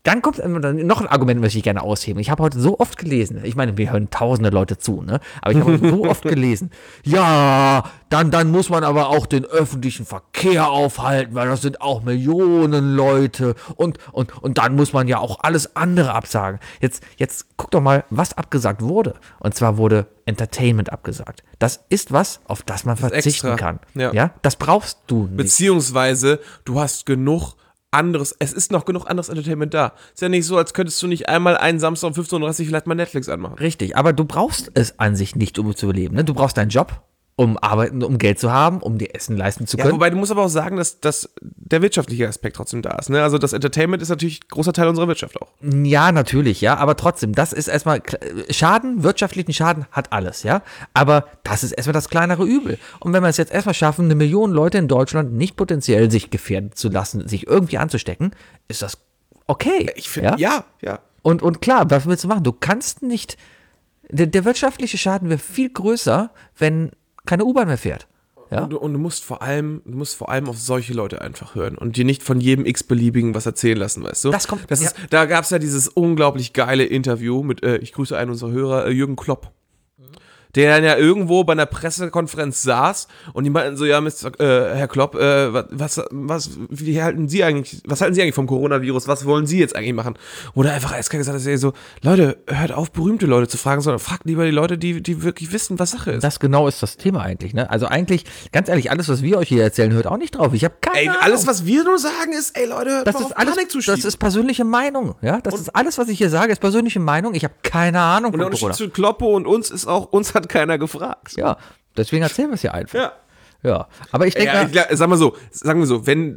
Dann kommt noch ein Argument, was ich gerne ausheben. Ich habe heute so oft gelesen, ich meine, wir hören tausende Leute zu, ne? Aber ich habe heute so oft gelesen, ja, dann muss man aber auch den öffentlichen Verkehr aufhalten, weil das sind auch Millionen Leute und dann muss man ja auch alles andere absagen. Jetzt guck doch mal, was abgesagt wurde. Und zwar wurde Entertainment abgesagt. Das ist was, auf das man verzichten extra. kann. Ja. Das brauchst du nicht. Beziehungsweise, du hast genug anderes, es ist noch genug anderes Entertainment da. Ist ja nicht so, als könntest du nicht einmal einen Samstag um 15.30 Uhr vielleicht mal Netflix anmachen. Richtig, aber du brauchst es an sich nicht, um zu überleben. Ne? Du brauchst deinen Job, um arbeiten, um Geld zu haben, um dir Essen leisten zu können. Ja, wobei du musst aber auch sagen, dass der wirtschaftliche Aspekt trotzdem da ist. Ne? Also das Entertainment ist natürlich ein großer Teil unserer Wirtschaft auch. Ja, natürlich, ja, aber trotzdem, das ist erstmal Schaden, wirtschaftlichen Schaden hat alles, ja, aber das ist erstmal das kleinere Übel. Und wenn wir es jetzt erstmal schaffen, 1 Million Leute in Deutschland nicht potenziell sich gefährden zu lassen, sich irgendwie anzustecken, ist das okay. Ich finde, ja. Und klar, was willst du machen? Du kannst nicht, der wirtschaftliche Schaden wäre viel größer, wenn keine U-Bahn mehr fährt. Ja? Und du musst vor allem auf solche Leute einfach hören und dir nicht von jedem x-beliebigen was erzählen lassen, weißt du? Da gab es ja dieses unglaublich geile Interview mit, ich grüße einen unserer Hörer, Jürgen Klopp. Der dann ja irgendwo bei einer Pressekonferenz saß und die meinten so, ja, Herr Klopp, was halten Sie eigentlich vom Coronavirus? Was wollen Sie jetzt eigentlich machen? Oder einfach eiskalt gesagt, dass er so, Leute, hört auf, berühmte Leute zu fragen, sondern fragt lieber die Leute, die wirklich wissen, was Sache ist. Das genau ist das Thema eigentlich, ne? Also eigentlich, ganz ehrlich, alles, was wir euch hier erzählen, hört auch nicht drauf. Ich habe keine Ahnung. Alles, was wir nur sagen, ist, Leute, hört das mal ist auf, alles, Panik zu schieben. das ist persönliche Meinung, ja? Das ist alles, was ich hier sage, ist persönliche Meinung. Ich habe keine Ahnung Und der Unterschied zu Kloppo und uns ist auch, uns hat keiner gefragt. Ja, deswegen erzählen wir es ja einfach. Ja. Ja, aber ich denke, sagen wir so, wenn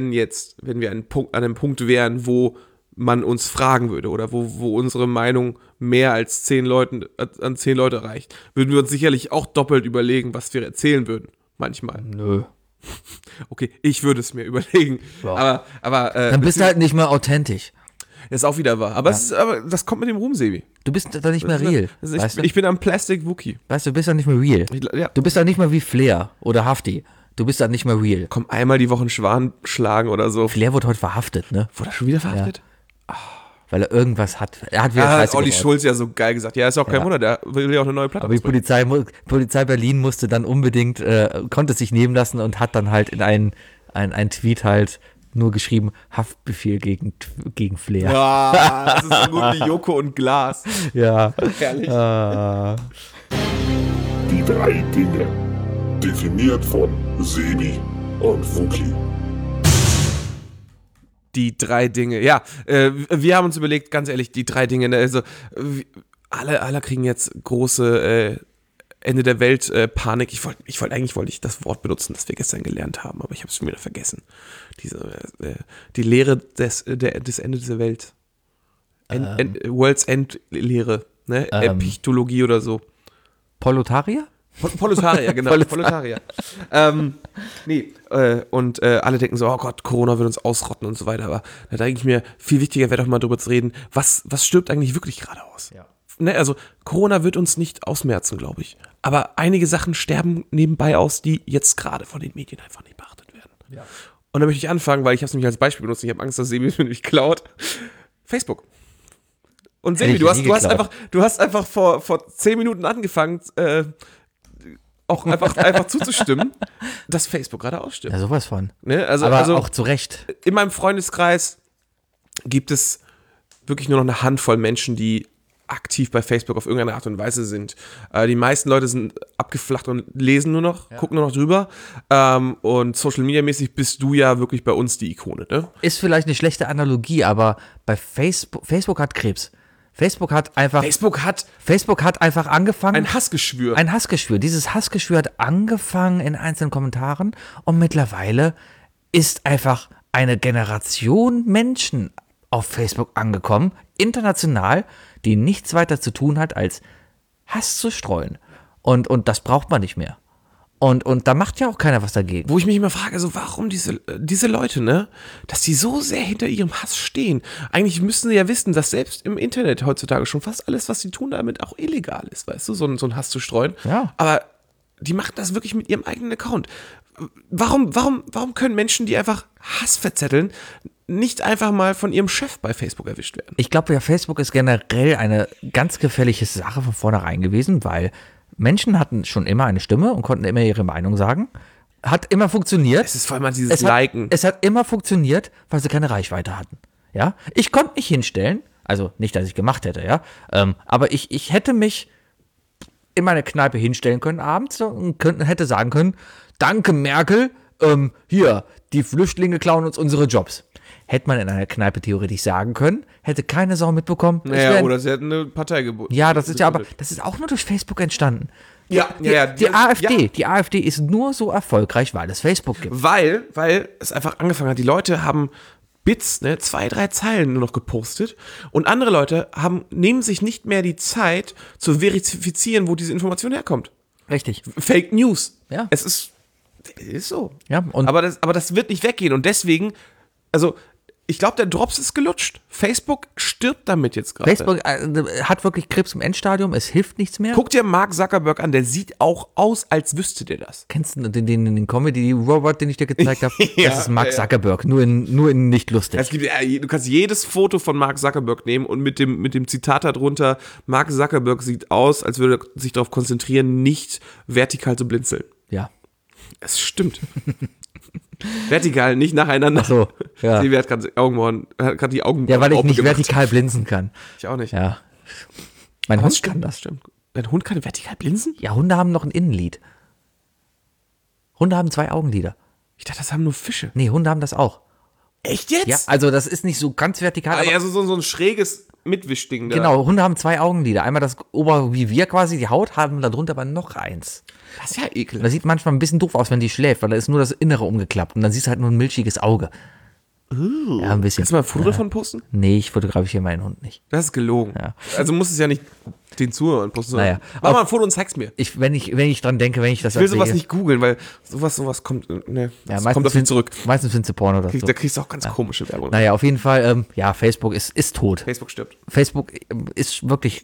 wir an einem Punkt wären, wo man uns fragen würde oder wo unsere Meinung mehr als 10 Leute reicht, würden wir uns sicherlich auch doppelt überlegen, was wir erzählen würden. Manchmal. Nö. Okay, ich würde es mir überlegen. Ja. Aber dann bist du halt nicht mehr authentisch. ist auch wieder wahr. Aber, aber das kommt mit dem Ruhm, Sebi. Du bist da nicht mehr real. Also ich bin am Plastic Wookie. Weißt du, du bist da nicht mehr real. Ja. Du bist da nicht mehr wie Flair oder Hafti. Du bist da nicht mehr real. Komm, einmal die Woche einen Schwan schlagen oder so. Flair wurde heute verhaftet, ne? Wurde er schon wieder verhaftet? Weil er irgendwas hat. Er hat wieder Ja, Scheiße Olli gebaut. Schulz ja so geil gesagt. Ja, ist auch kein Wunder, der will ja auch eine neue Platte Aber die Polizei Berlin musste dann unbedingt, konnte es sich nehmen lassen und hat dann halt in einen Tweet halt nur geschrieben, Haftbefehl gegen Flair. Ja, das ist so gut wie Joko und Glas. Ja. Herrlich. Die 3 Dinge. Definiert von Sebi und Wookie. Die 3 Dinge. Ja, wir haben uns überlegt, ganz ehrlich, die 3 Dinge. Also, alle kriegen jetzt große Ende der Welt Panik. Eigentlich wollte ich das Wort benutzen, das wir gestern gelernt haben, aber ich habe es schon wieder vergessen. Die Lehre des Ende der Welt. World's End Lehre. Ne? Epichtologie oder so. Polotarier? Polotarier, genau. Polotarier. Und alle denken so, oh Gott, Corona wird uns ausrotten und so weiter. Aber da denke ich mir, viel wichtiger wäre doch mal drüber zu reden, was stirbt eigentlich wirklich gerade aus? Ja. Ne, also Corona wird uns nicht ausmerzen, glaube ich. Aber einige Sachen sterben nebenbei aus, die jetzt gerade von den Medien einfach nicht beachtet werden. Ja. Und da möchte ich anfangen, weil ich habe es nämlich als Beispiel benutzt. Ich habe Angst, dass Sebi es mir nämlich klaut. Facebook. Und Sebi, du hast einfach vor 10 Minuten angefangen, auch einfach zuzustimmen, dass Facebook gerade ausstirbt. Ja, sowas von. Ne? Also auch zu Recht. In meinem Freundeskreis gibt es wirklich nur noch eine Handvoll Menschen, die aktiv bei Facebook auf irgendeine Art und Weise sind. Die meisten Leute sind abgeflacht und lesen nur noch, gucken nur noch drüber. Und Social Media mäßig bist du ja wirklich bei uns die Ikone, ne? Ist vielleicht eine schlechte Analogie, aber bei Facebook hat Krebs. Facebook hat einfach angefangen. Ein Hassgeschwür. Ein Hassgeschwür. Dieses Hassgeschwür hat angefangen in einzelnen Kommentaren und mittlerweile ist einfach eine Generation Menschen auf Facebook angekommen, international, die nichts weiter zu tun hat, als Hass zu streuen. Und das braucht man nicht mehr. Und da macht ja auch keiner was dagegen. Wo ich mich immer frage, so warum diese Leute, ne, dass die so sehr hinter ihrem Hass stehen. Eigentlich müssten sie ja wissen, dass selbst im Internet heutzutage schon fast alles, was sie tun, damit auch illegal ist, weißt du, so ein Hass zu streuen. Ja. Aber die machen das wirklich mit ihrem eigenen Account. warum können Menschen, die einfach Hass verzetteln, nicht einfach mal von ihrem Chef bei Facebook erwischt werden? Ich glaube ja, Facebook ist generell eine ganz gefährliche Sache von vornherein gewesen, weil Menschen hatten schon immer eine Stimme und konnten immer ihre Meinung sagen. Hat immer funktioniert. Es ist vor allem mal dieses Liken. Es hat immer funktioniert, weil sie keine Reichweite hatten. Ja, ich konnte mich hinstellen, also nicht, dass ich gemacht hätte, ja, aber ich hätte mich in meine Kneipe hinstellen können abends und hätte sagen können, danke Merkel, hier, die Flüchtlinge klauen uns unsere Jobs. Hätte man in einer Kneipe theoretisch sagen können, hätte keine Sau mitbekommen. Naja, oder sie hätten eine Partei geboten. Ja, das ist ja aber, das ist auch nur durch Facebook entstanden. Die AfD, ja. die AfD ist nur so erfolgreich, weil es Facebook gibt. Weil es einfach angefangen hat. Die Leute haben Bits, 2, 3 Zeilen nur noch gepostet und andere Leute nehmen sich nicht mehr die Zeit zu verifizieren, wo diese Information herkommt. Richtig. Fake News. Ja. Es ist so. Ja, und Aber das wird nicht weggehen und deswegen, also ich glaube, der Drops ist gelutscht. Facebook stirbt damit jetzt gerade. Facebook hat wirklich Krebs im Endstadium, es hilft nichts mehr. Guck dir Mark Zuckerberg an, der sieht auch aus, als wüsste der das. Kennst du den Comedy-Robot, den ich dir gezeigt habe? Ja, das ist Mark ja. Zuckerberg, nur in nicht lustig. Du kannst jedes Foto von Mark Zuckerberg nehmen und mit dem Zitat darunter, Mark Zuckerberg sieht aus, als würde er sich darauf konzentrieren, nicht vertikal zu blinzeln. Ja. Es stimmt. Vertikal, nicht nacheinander. Ach so, ja. Sie hat gerade die Augen. Ja, weil ich nicht gemacht. vertikal blinzen kann. Ich auch nicht. Ja. Mein Aber Hund es stimmt, kann das. Stimmt. Dein Hund kann vertikal blinzen? Ja, Hunde haben noch ein Innenlid. Hunde haben 2 Augenlider. Ich dachte, das haben nur Fische. Nee, Hunde haben das auch. Echt jetzt? Ja, also das ist nicht so ganz vertikal. Ja, so ein schräges Mitwischding da. Genau, Hunde haben 2 Augenlider. Einmal das Ober wie wir quasi, die Haut, haben darunter aber noch eins. Das ist ja ekelhaft. Das sieht manchmal ein bisschen doof aus, wenn die schläft, weil da ist nur das Innere umgeklappt und dann siehst du halt nur ein milchiges Auge. Ja, ein bisschen. Kannst du mal ein Foto davon posten? Nee, ich fotografiere meinen Hund nicht. Das ist gelogen. Ja. Also musst es ja nicht den Zuhörern posten. Naja. Mach mal ein Foto und zeig's mir. Wenn ich dran denke, wenn ich das Ich will sowas nicht googeln, weil sowas kommt, das kommt auf ihn zurück. Meistens findest du Porno oder so. Da kriegst du auch ganz komische Werbung. Naja, auf jeden Fall, Facebook ist tot. Facebook stirbt. Facebook ist wirklich,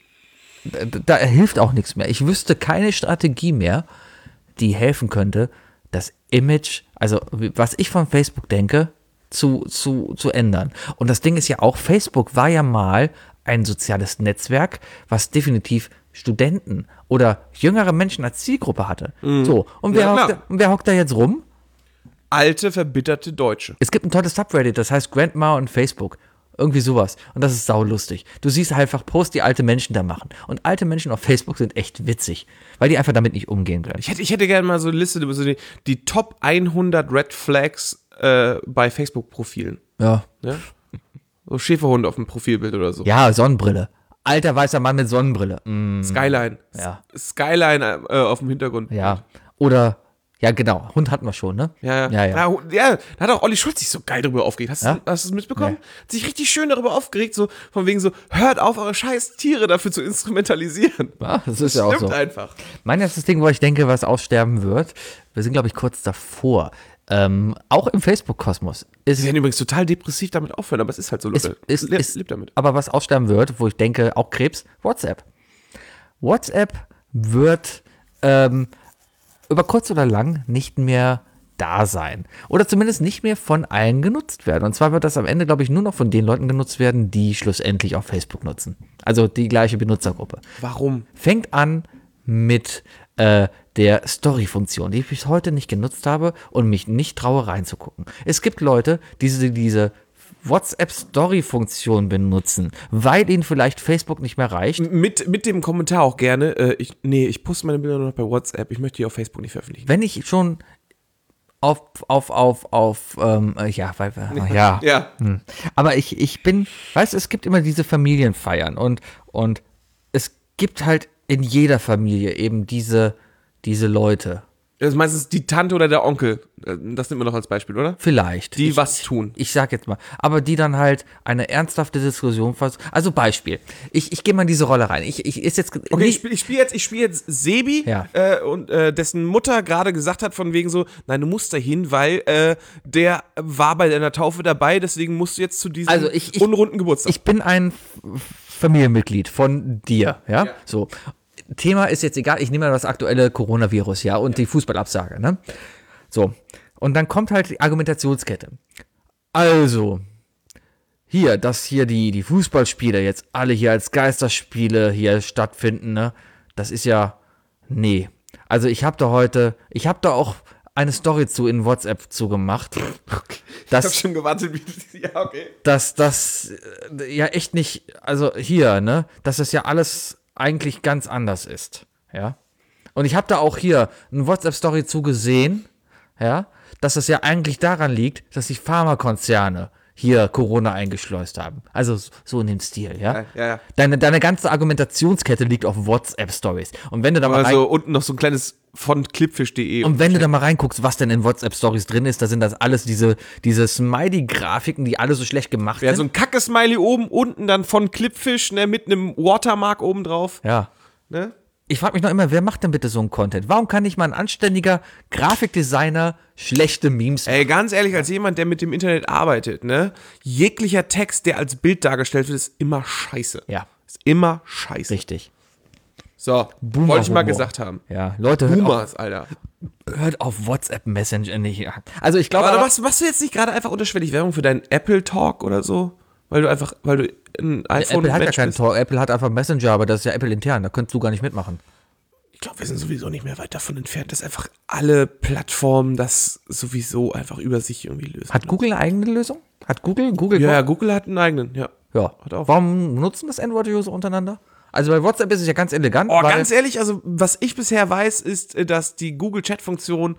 da hilft auch nichts mehr. Ich wüsste keine Strategie mehr, die helfen könnte, das Image, also was ich von Facebook denke, zu ändern. Und das Ding ist ja auch, Facebook war ja mal ein soziales Netzwerk, was definitiv Studenten oder jüngere Menschen als Zielgruppe hatte. So, und wer hockt da jetzt rum? Alte, verbitterte Deutsche. Es gibt ein tolles Subreddit, das heißt Grandma und Facebook. Irgendwie sowas. Und das ist saulustig. Du siehst einfach Posts, die alte Menschen da machen. Und alte Menschen auf Facebook sind echt witzig, weil die einfach damit nicht umgehen können. Ich hätte gerne mal so eine Liste über so die Top 100 Red Flags bei Facebook-Profilen. Ja. Ja? So Schäferhunde auf dem Profilbild oder so. Ja, Sonnenbrille. Alter weißer Mann mit Sonnenbrille. Skyline. Ja. Skyline auf dem Hintergrund. Ja. Oder, ja genau, Hund hatten wir schon, ne? Ja. Da hat auch Olli Schulz sich so geil darüber aufgeregt. Hast du es mitbekommen? Nee. Hat sich richtig schön darüber aufgeregt, so von wegen so, hört auf, eure scheiß Tiere dafür zu instrumentalisieren. Ja, das ist ja auch so. Stimmt einfach. Mein erstes Ding, wo ich denke, was aussterben wird, wir sind, glaube ich, kurz davor. Auch im Facebook-Kosmos. Sie werden übrigens total depressiv damit aufhören, aber es ist halt so, Leute. Lebt damit. Aber was aussterben wird, wo ich denke, auch Krebs, WhatsApp. WhatsApp wird über kurz oder lang nicht mehr da sein. Oder zumindest nicht mehr von allen genutzt werden. Und zwar wird das am Ende, glaube ich, nur noch von den Leuten genutzt werden, die schlussendlich auch Facebook nutzen. Also die gleiche Benutzergruppe. Warum? Fängt an mit der Story-Funktion, die ich bis heute nicht genutzt habe und mich nicht traue reinzugucken. Es gibt Leute, die diese WhatsApp-Story-Funktion benutzen, weil ihnen vielleicht Facebook nicht mehr reicht. Mit dem Kommentar auch gerne, ich poste meine Bilder nur noch bei WhatsApp, ich möchte die auf Facebook nicht veröffentlichen. Wenn ich schon Ja. Aber ich bin, weißt du, es gibt immer diese Familienfeiern und es gibt halt in jeder Familie eben diese Leute. Das ist meistens die Tante oder der Onkel. Das nimmt man noch als Beispiel, oder? Vielleicht. Die was tun. Ich sag jetzt mal. Aber die dann halt eine ernsthafte Diskussion versuchen. Also Beispiel. Ich gehe mal in diese Rolle rein. Okay, ich spiele jetzt Sebi, Ja. Und dessen Mutter gerade gesagt hat von wegen so, nein, du musst da hin, weil der war bei deiner Taufe dabei, deswegen musst du jetzt zu diesem unrunden Geburtstag. Ich bin ein Familienmitglied von dir, ja? So. Thema ist jetzt egal, ich nehme mal das aktuelle Coronavirus, ja, und die Fußballabsage, ne? So, und dann kommt halt die Argumentationskette. Also, dass hier die Fußballspiele jetzt alle hier als Geisterspiele hier stattfinden, ne? Das ist ja, nee. Also ich habe da auch eine Story in WhatsApp zugemacht. Okay. Ich Das- habe schon gewartet, ja, okay. Dass das ja echt nicht, also hier, ne, dass das ja alles eigentlich ganz anders ist, ja. Und ich habe da auch hier eine WhatsApp-Story zugesehen, ja, dass das ja eigentlich daran liegt, dass die Pharmakonzerne hier Corona eingeschleust haben. Also so in dem Stil, ja. Ja. Deine ganze Argumentationskette liegt auf WhatsApp-Stories. Und wenn du da mal Also unten noch so ein kleines von clipfish.de. Und wenn du da mal reinguckst, was denn in WhatsApp-Stories drin ist, da sind das alles diese Smiley-Grafiken, die alle so schlecht gemacht Ja, so sind. ein Kacke-Smiley oben, unten dann von Clipfish, ne, mit einem Watermark oben drauf. Ja. Ne? Ich frage mich noch immer, wer macht denn bitte so einen Content? Warum kann nicht mal ein anständiger Grafikdesigner schlechte Memes machen? Ey, ganz ehrlich, als jemand, der mit dem Internet arbeitet, ne, jeglicher Text, der als Bild dargestellt wird, ist immer scheiße. Ja, Ist immer scheiße. richtig. So, Boomer wollte ich mal Humor. gesagt haben. Ja, Leute, Boomers, Alter. hört auf WhatsApp Messenger nicht. Also ich glaube, Aber machst du jetzt nicht gerade einfach unterschwellig Werbung für deinen Apple Talk oder so? Weil du ein iPhone Apple hat ja Mensch keinen bist? Talk, Apple hat einfach Messenger, aber das ist ja Apple intern, da könntest du gar nicht mitmachen. Ich glaube, wir sind sowieso nicht mehr weit davon entfernt, dass einfach alle Plattformen das sowieso einfach über sich irgendwie lösen. Hat Google eine eigene Lösung? Hat Google? Ja, Google hat einen eigenen, ja. Ja. Hat auch. Warum nutzen das Android-User untereinander? Also bei WhatsApp ist es ja ganz elegant. Oh, weil, ganz ehrlich, also was ich bisher weiß, ist, dass die Google-Chat-Funktion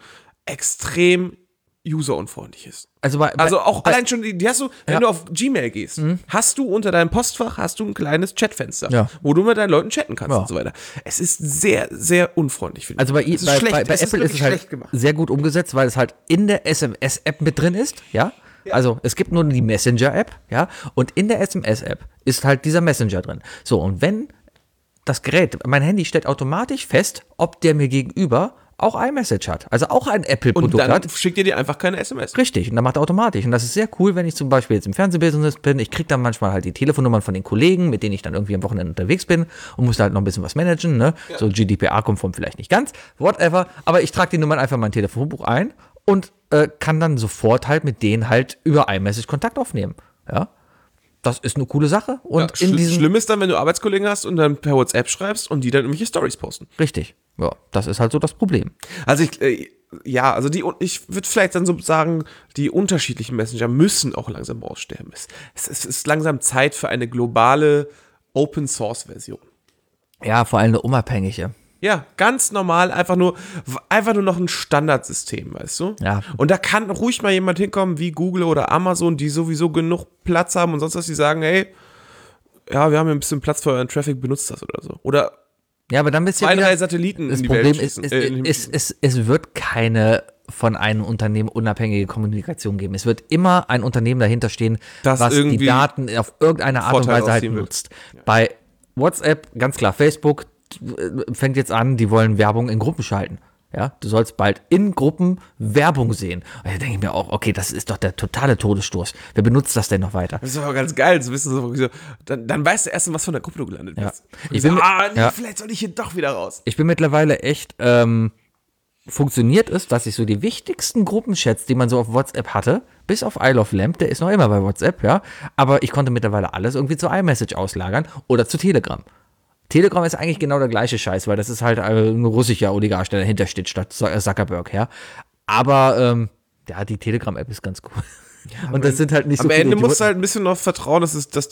extrem userunfreundlich ist. also Auch allein schon, die hast du, wenn Ja. du auf Gmail gehst, hast du unter deinem Postfach ein kleines Chatfenster, Ja. wo du mit deinen Leuten chatten kannst Ja. und so weiter. Es ist sehr, sehr unfreundlich, finde ich. Also bei Es ist Apple wirklich ist es halt schlecht gemacht. sehr gut umgesetzt, weil es halt in der SMS-App mit drin ist, ja? Also es gibt nur die Messenger-App, ja? Und in der SMS-App ist halt dieser Messenger drin. So, und wenn das Gerät, mein Handy stellt automatisch fest, ob der mir gegenüber auch iMessage hat. Also auch ein Und Apple-Produkt dann hat. schickt ihr dir einfach keine SMS. Richtig, und dann macht er automatisch. Und das ist sehr cool, wenn ich zum Beispiel jetzt im Fernsehbusiness bin. Ich kriege dann manchmal halt die Telefonnummern von den Kollegen, mit denen ich dann irgendwie am Wochenende unterwegs bin und muss da halt noch ein bisschen was managen. Ne? Ja. So GDPR-konform vielleicht nicht ganz, whatever. Aber ich trage die Nummern einfach in mein Telefonbuch ein und kann dann sofort halt mit denen halt über iMessage Kontakt aufnehmen. Ja, das ist eine coole Sache. Und Ja, in diesem schlimm ist dann, wenn du Arbeitskollegen hast und dann per WhatsApp schreibst und die dann irgendwelche Stories posten. Richtig, ja, das ist halt so das Problem. Also ich würde vielleicht dann so sagen, die unterschiedlichen Messenger müssen auch langsam aussterben. Es ist langsam Zeit für eine globale Open-Source-Version. Ja, vor allem eine unabhängige. Ja, ganz normal, einfach nur noch ein Standardsystem, weißt du? Ja. Und da kann ruhig mal jemand hinkommen, wie Google oder Amazon, die sowieso genug Platz haben und sonst was, die sagen, hey, ja, wir haben hier ein bisschen Platz für euren Traffic, benutzt das oder so. Oder Ja, aber dann bist du ja 2, wieder, 3 Satelliten das in die Problem Welt ist, schießen. es wird keine von einem Unternehmen unabhängige Kommunikation geben. Es wird immer ein Unternehmen dahinter stehen, Das was die irgendwie Daten auf irgendeine Art und Vorteil Weise halt rausziehen will. nutzt. Bei WhatsApp, ganz klar, Facebook fängt jetzt an, die wollen Werbung in Gruppen schalten. Ja, du sollst bald in Gruppen Werbung sehen. Und da denke ich mir auch, okay, das ist doch der totale Todesstoß. Wer benutzt das denn noch weiter? Das ist aber ganz geil, zu wissen, so, dann weißt du erst, was von der Gruppe du gelandet Ja. bist. Ich bin mit- ja. Vielleicht soll ich hier doch wieder raus. Ich bin mittlerweile echt, funktioniert es, dass ich so die wichtigsten Gruppenchats, die man so auf WhatsApp hatte, bis auf Isle of Lamp, der ist noch immer bei WhatsApp, ja, aber ich konnte mittlerweile alles irgendwie zu iMessage auslagern oder zu Telegram. Telegram ist eigentlich genau der gleiche Scheiß, weil das ist halt ein russischer Oligarch, der dahinter steht, statt Zuckerberg, ja. Aber, ja, die Telegram-App ist ganz cool. Und das sind halt nicht so Am viele Ende musst du Idioten. halt ein bisschen noch vertrauen, dass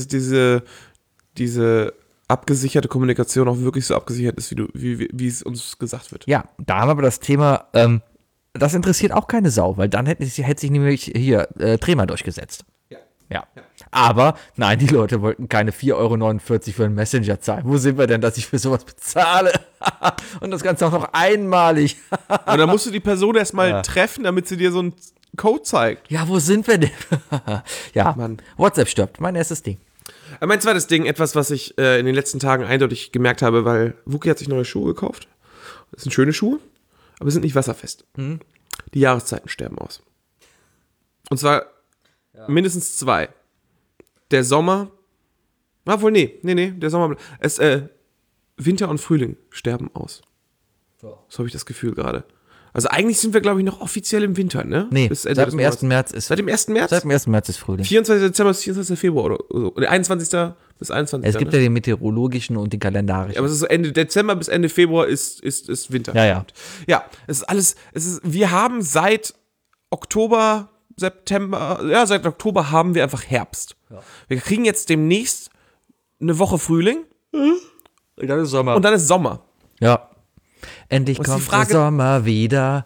diese abgesicherte Kommunikation auch wirklich so abgesichert ist, wie es uns gesagt wird. Ja, da haben wir aber das Thema, das interessiert auch keine Sau, weil dann hätte sich nämlich hier Trema durchgesetzt. Ja. Aber nein, die Leute wollten keine 4,49 € für einen Messenger zahlen. Wo sind wir denn, dass ich für sowas bezahle? Und das Ganze auch noch einmalig. Und dann musst du die Person erstmal treffen, damit sie dir so einen Code zeigt. Ja, wo sind wir denn? Ja, Mann. WhatsApp stirbt. Mein erstes Ding. Mein zweites Ding, etwas, was ich in den letzten Tagen eindeutig gemerkt habe, weil Wookie hat sich neue Schuhe gekauft. Das sind schöne Schuhe, aber sind nicht wasserfest. Die Jahreszeiten sterben aus. Und zwar mindestens 2. Der Sommer, der Sommer, Winter und Frühling sterben aus. So habe ich das Gefühl gerade. Also eigentlich sind wir, glaube ich, noch offiziell im Winter, ne? Nee, Bis seit Ende dem des 1. Monats. März ist Seit dem 1. März? Seit dem 1. März ist Frühling. 24. Dezember bis 24. Februar oder so. Oder 21. bis 21. Es gibt ne? ja den meteorologischen und den kalendarischen. Aber es ist so Ende Dezember bis Ende Februar ist Winter. Ja. Ja, es ist alles, wir haben seit Oktober, September, seit Oktober haben wir einfach Herbst. Ja. Wir kriegen jetzt demnächst eine Woche Frühling Und dann ist Sommer. und dann ist Sommer. Ja. Endlich Und ist kommt die Frage- der Sommer wieder.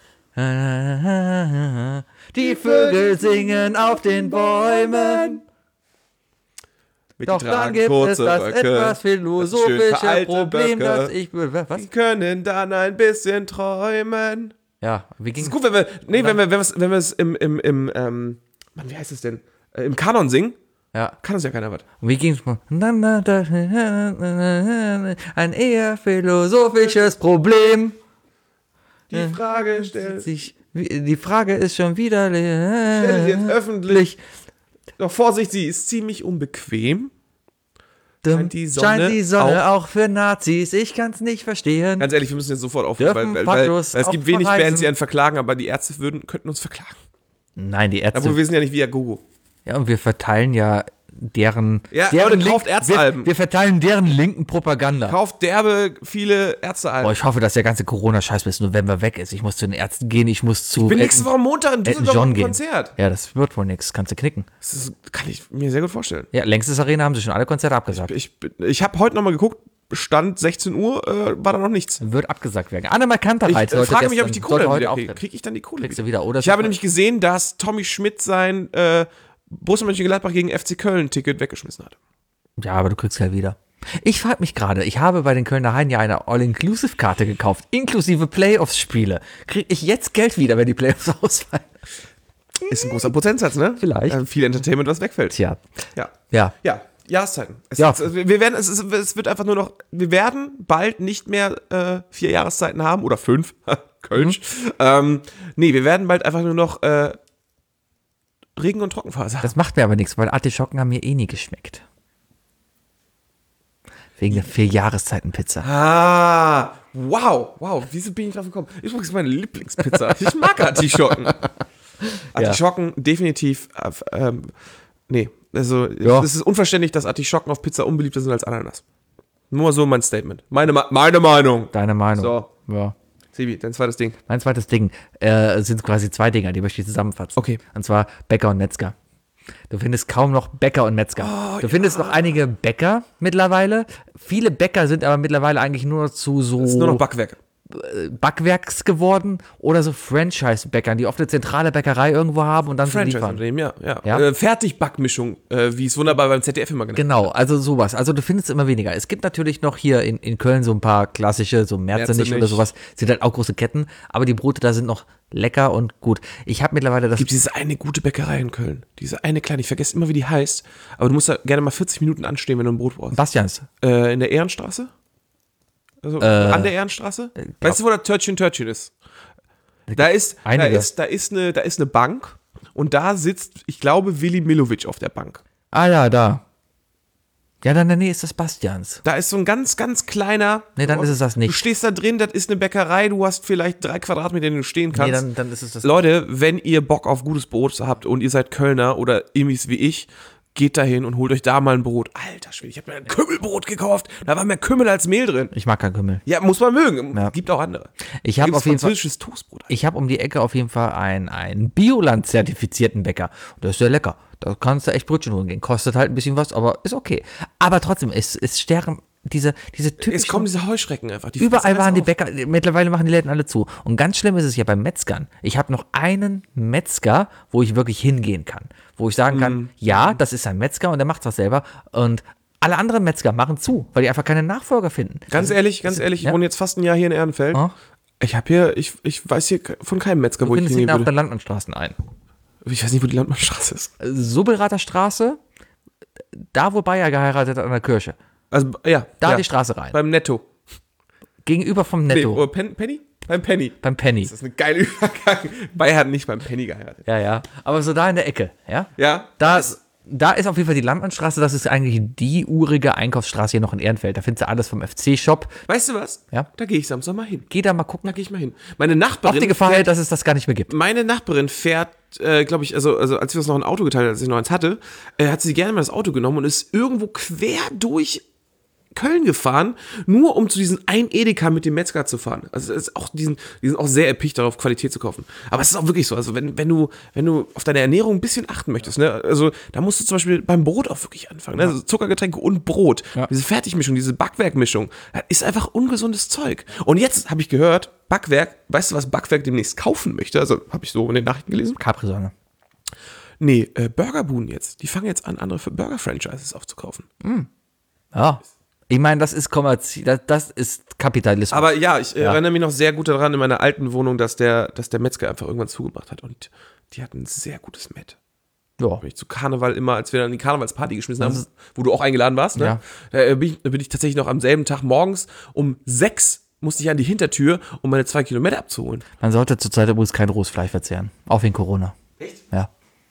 Die Vögel singen auf den Bäumen. Mit Doch die dann tragen gibt es kurze das Röcke, etwas schön philosophische vereilte Problem, Böcke. dass ich... Was? Die können dann ein bisschen träumen. Ja, wie Das ging ist gut, wenn wir es Mann, wie heißt es denn? Im Kanon singen, Ja. kann das ja keiner was. Und wie ging's mal? Ein eher philosophisches Problem. Die Frage stellt Die Frage ist schon wieder stell sie jetzt öffentlich. Doch Vorsicht, sie ist ziemlich unbequem. Scheint die Sonne auch für Nazis? Ich kann's nicht verstehen. Ganz ehrlich, wir müssen jetzt sofort aufhören, Dürfen weil Faktos es gibt auch wenig verreisen? Bands, die einen verklagen, aber die Ärzte könnten uns verklagen. Nein, die Ärzte. Aber wir wissen ja nicht, wie Gogo. Ja, und wir verteilen ja deren. Ja, deren Leute, kauft Ärztealben. wir verteilen deren linken Propaganda. Kauft derbe viele Ärztealben. Boah, ich hoffe, dass der ganze Corona-Scheiß bis November weg ist. Ich muss zu den Ärzten gehen, ich muss zu. Ich bin nächste Woche Montag in Düsseldorf John im gehen. Konzert. Ja, das wird wohl nichts. Kannst du knicken. Kann ich mir sehr gut vorstellen. Ja, längstes Arena haben sie schon alle Konzerte abgesagt. Ich habe heute nochmal geguckt, Stand 16 Uhr, war da noch nichts. Wird abgesagt werden. Annemal Kantereit Ich frage mich, ob ich die Kohle heute wieder auftreten. kriege. Kriege ich dann die Kohle Kriegst wieder? du wieder, oder? Ich habe nämlich gesehen, dass Tommy Schmidt sein Borussia Mönchengladbach gegen FC Köln-Ticket weggeschmissen hat. Ja, aber du kriegst ja wieder. Ich frage mich gerade, ich habe bei den Kölner Haien ja eine All-Inclusive-Karte gekauft, inklusive Playoffs-Spiele. Kriege ich jetzt Geld wieder, wenn die Playoffs ausfallen? Ist ein großer Prozentsatz, ne? Vielleicht. Viel Entertainment, was wegfällt. Tja. Ja. Ja. Ja, Jahreszeiten. Es wird einfach nur noch, wir werden bald nicht mehr 4 Jahreszeiten haben oder 5. Kölsch. Wir werden bald einfach nur noch Regen- und Trockenphase haben. Das macht mir aber nichts, weil Artischocken haben mir eh nie geschmeckt. Wegen der 4-Jahreszeiten-Pizza. Wow, wieso bin ich drauf gekommen? Übrigens meine Lieblingspizza. Ich mag Artischocken. Artischocken, definitiv, also es ist unverständlich, dass Artischocken auf Pizza unbeliebter sind als Ananas. Nur so mein Statement. Meine Meinung. Deine Meinung. So. Ja. Sebi, dein zweites Ding. Mein zweites Ding sind quasi 2 Dinger, die möchte ich zusammenfassen. Okay. Und zwar Bäcker und Metzger. Du findest kaum noch Bäcker und Metzger. Du findest noch einige Bäcker mittlerweile. Viele Bäcker sind aber mittlerweile eigentlich nur zu so Das ist nur noch Backwerk. Backwerks geworden oder so Franchise-Bäckern, die oft eine zentrale Bäckerei irgendwo haben und dann so liefern. Franchise-Unternehmen, ja. Ja? Fertigbackmischung, wie es wunderbar beim ZDF immer genannt Genau, also sowas. Also du findest immer weniger. Es gibt natürlich noch hier in Köln so ein paar klassische, so Merzenich Merzenich. oder sowas, sind halt auch große Ketten, aber die Brote da sind noch lecker und gut. Ich habe mittlerweile das... Es gibt diese eine gute Bäckerei in Köln. Diese eine kleine, ich vergesse immer, wie die heißt, aber du musst da gerne mal 40 Minuten anstehen, wenn du ein Brot brauchst. Bastians. In der Ehrenstraße? Also an der Ehrenstraße? Weißt du, wo das Törtchen ist? Da ist eine Bank und da sitzt, ich glaube, Willi Milovic auf der Bank. Ah ja, da. Ja, dann in der Nähe ist das Bastians. Da ist so ein ganz, ganz kleiner. Nee, dann ist es das nicht. Du stehst da drin, das ist eine Bäckerei, du hast vielleicht 3 Quadratmeter, in denen du stehen kannst. Nee, dann ist es das. Leute, wenn ihr Bock auf gutes Brot habt und ihr seid Kölner oder Immis wie ich, geht dahin und holt euch da mal ein Brot. Alter Schwede, ich habe mir ein Kümmelbrot gekauft. Da war mehr Kümmel als Mehl drin. Ich mag kein Kümmel. Ja, muss man mögen. Ja. Gibt auch andere. Ich habe auf jeden Fall. französisches Toastbrot. Ich habe um die Ecke auf jeden Fall einen Bioland-zertifizierten Bäcker. Und der ist sehr lecker. Da kannst du echt Brötchen holen gehen. Kostet halt ein bisschen was, aber ist okay. Aber trotzdem, es sterben diese typischen... Es kommen diese Heuschrecken einfach. Die Überall fressen waren die alles Bäcker, mittlerweile machen die Läden alle zu. Und ganz schlimm ist es ja bei Metzgern. Ich habe noch einen Metzger, wo ich wirklich hingehen kann. Wo ich sagen kann, ja, das ist ein Metzger und der macht das selber. Und alle anderen Metzger machen zu, weil die einfach keine Nachfolger finden. auf. Ganz ehrlich, ich wohne jetzt fast ein Jahr hier in Ehrenfeld. Oh. Ich weiß hier von keinem Metzger, Du wo ich findest ihn hingehen auf der würde. Landmannstraßen ein. Ich weiß nicht, wo die Landmannstraße ist. Sobelrather Straße, da wo Bayer geheiratet hat an der Kirche. Also, ja. Da die Straße rein. Beim Netto. Gegenüber vom Nee, Netto. oder Penny? Beim Penny. Beim Penny. Das ist eine geile Übergang. Bayer hat nicht beim Penny geheiratet. Ja. Aber so da in der Ecke, ja? Ja? Da da ist auf jeden Fall die Landmannstraße, das ist eigentlich die urige Einkaufsstraße hier noch in Ehrenfeld. Da findest du alles vom FC-Shop. Weißt du was? Ja. Da gehe ich Samstag mal hin. Geh da mal gucken. Da gehe ich mal hin. Meine Nachbarin Auf die Gefahr, dass es das gar nicht mehr gibt. Meine Nachbarin fährt, glaube ich, also als wir uns noch ein Auto geteilt haben, als ich noch eins hatte, hat sie gerne mal das Auto genommen und ist irgendwo quer durch Köln gefahren, nur um zu diesem einen Edeka mit dem Metzger zu fahren. Also es ist auch die sind auch sehr erpicht darauf, Qualität zu kaufen. Aber es ist auch wirklich so, also wenn du auf deine Ernährung ein bisschen achten möchtest, ne, also da musst du zum Beispiel beim Brot auch wirklich anfangen, ne? Also Zuckergetränke und Brot, diese Fertigmischung, diese Backwerkmischung, das ist einfach ungesundes Zeug. Und jetzt habe ich gehört, Backwerk, weißt du, was Backwerk demnächst kaufen möchte? Also habe ich so in den Nachrichten gelesen. Capri-Sonne. Nee, Burgerbuden jetzt. Die fangen jetzt an, andere Burger-Franchises aufzukaufen. Ja. Ich meine, das ist kommerziell, das ist Kapitalismus. Aber ja, ich erinnere mich noch sehr gut daran in meiner alten Wohnung, dass der Metzger einfach irgendwann zugemacht hat und die hatten ein sehr gutes Met. ja. Bin ich zu Karneval immer, als wir dann die Karnevalsparty geschmissen haben, wo du auch eingeladen warst, ne? Ja. Da bin ich tatsächlich noch am selben Tag morgens um 6 musste ich an die Hintertür, um meine 2 Kilometer abzuholen. Man sollte zurzeit übrigens kein rohes Fleisch verzehren. Auch wegen Corona. Echt? Ja.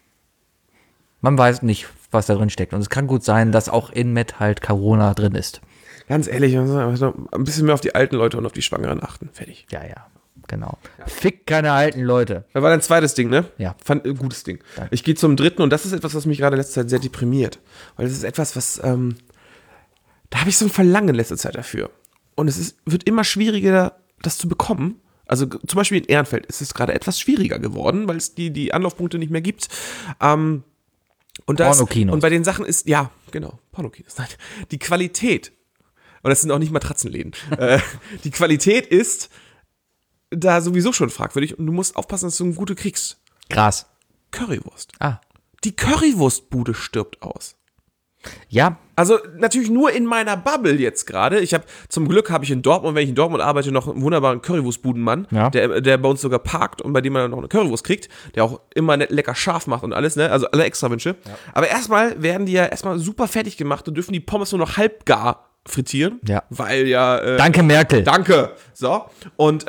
Man weiß nicht, was da drin steckt. Und es kann gut sein, dass auch in Met halt Corona drin ist. Ganz ehrlich, man muss noch ein bisschen mehr auf die alten Leute und auf die Schwangeren achten. Fertig. Ja, genau. Fick keine alten Leute. Das war dein zweites Ding, ne? Ja. Fand ein gutes Ding. Danke. Ich gehe zum dritten und das ist etwas, was mich gerade in letzter Zeit sehr deprimiert. Weil das ist etwas, was, da habe ich so ein Verlangen in letzter Zeit dafür. Und wird immer schwieriger, das zu bekommen. Also zum Beispiel in Ehrenfeld ist es gerade etwas schwieriger geworden, weil es die Anlaufpunkte nicht mehr gibt. Und Pornokinos. Und bei den Sachen ist, ja, genau, Pornokinos. Nein, die Qualität, und das sind auch nicht Matratzenläden, die Qualität ist da sowieso schon fragwürdig und du musst aufpassen, dass du eine gute kriegst. Gras. Currywurst. Ah. Die Currywurstbude stirbt aus. Ja, Also natürlich nur in meiner Bubble jetzt gerade. Zum Glück habe ich in Dortmund, wenn ich in Dortmund arbeite, noch einen wunderbaren Currywurstbudenmann, Ja. der bei uns sogar parkt und bei dem man noch eine Currywurst kriegt, der auch immer lecker scharf macht und alles, ne? Also alle Extrawünsche. Ja. Aber erstmal werden die ja erstmal super fertig gemacht und dürfen die Pommes nur noch halbgar frittieren. Ja. Weil ja. danke Merkel. Danke. So. Und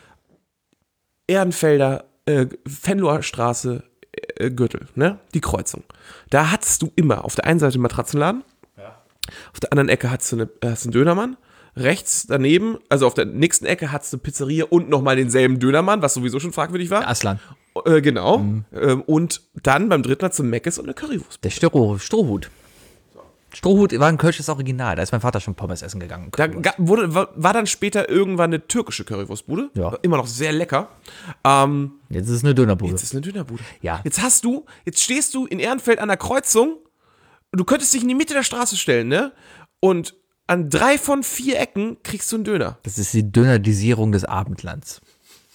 Ehrenfelder, Venloer Straße, Gürtel, ne? Die Kreuzung. Da hattest du immer auf der einen Seite einen Matratzenladen, auf der anderen Ecke hast du einen Dönermann, rechts daneben, also auf der nächsten Ecke hattest du eine Pizzeria und nochmal denselben Dönermann, was sowieso schon fragwürdig war. Aslan. Genau. Und dann beim dritten hast du Meckes und eine Currywurst. Der Strohhut. Strohhut war ein kölsches Original. Da ist mein Vater schon Pommes essen gegangen. Da war dann später irgendwann eine türkische Currywurstbude. Ja. War immer noch sehr lecker. Jetzt ist es eine Dönerbude. Jetzt ist eine Dönerbude. Ja. Jetzt stehst du in Ehrenfeld an der Kreuzung. Du könntest dich in die Mitte der Straße stellen, ne? Und an 3 von 4 Ecken kriegst du einen Döner. Das ist die Dönerdisierung des Abendlands.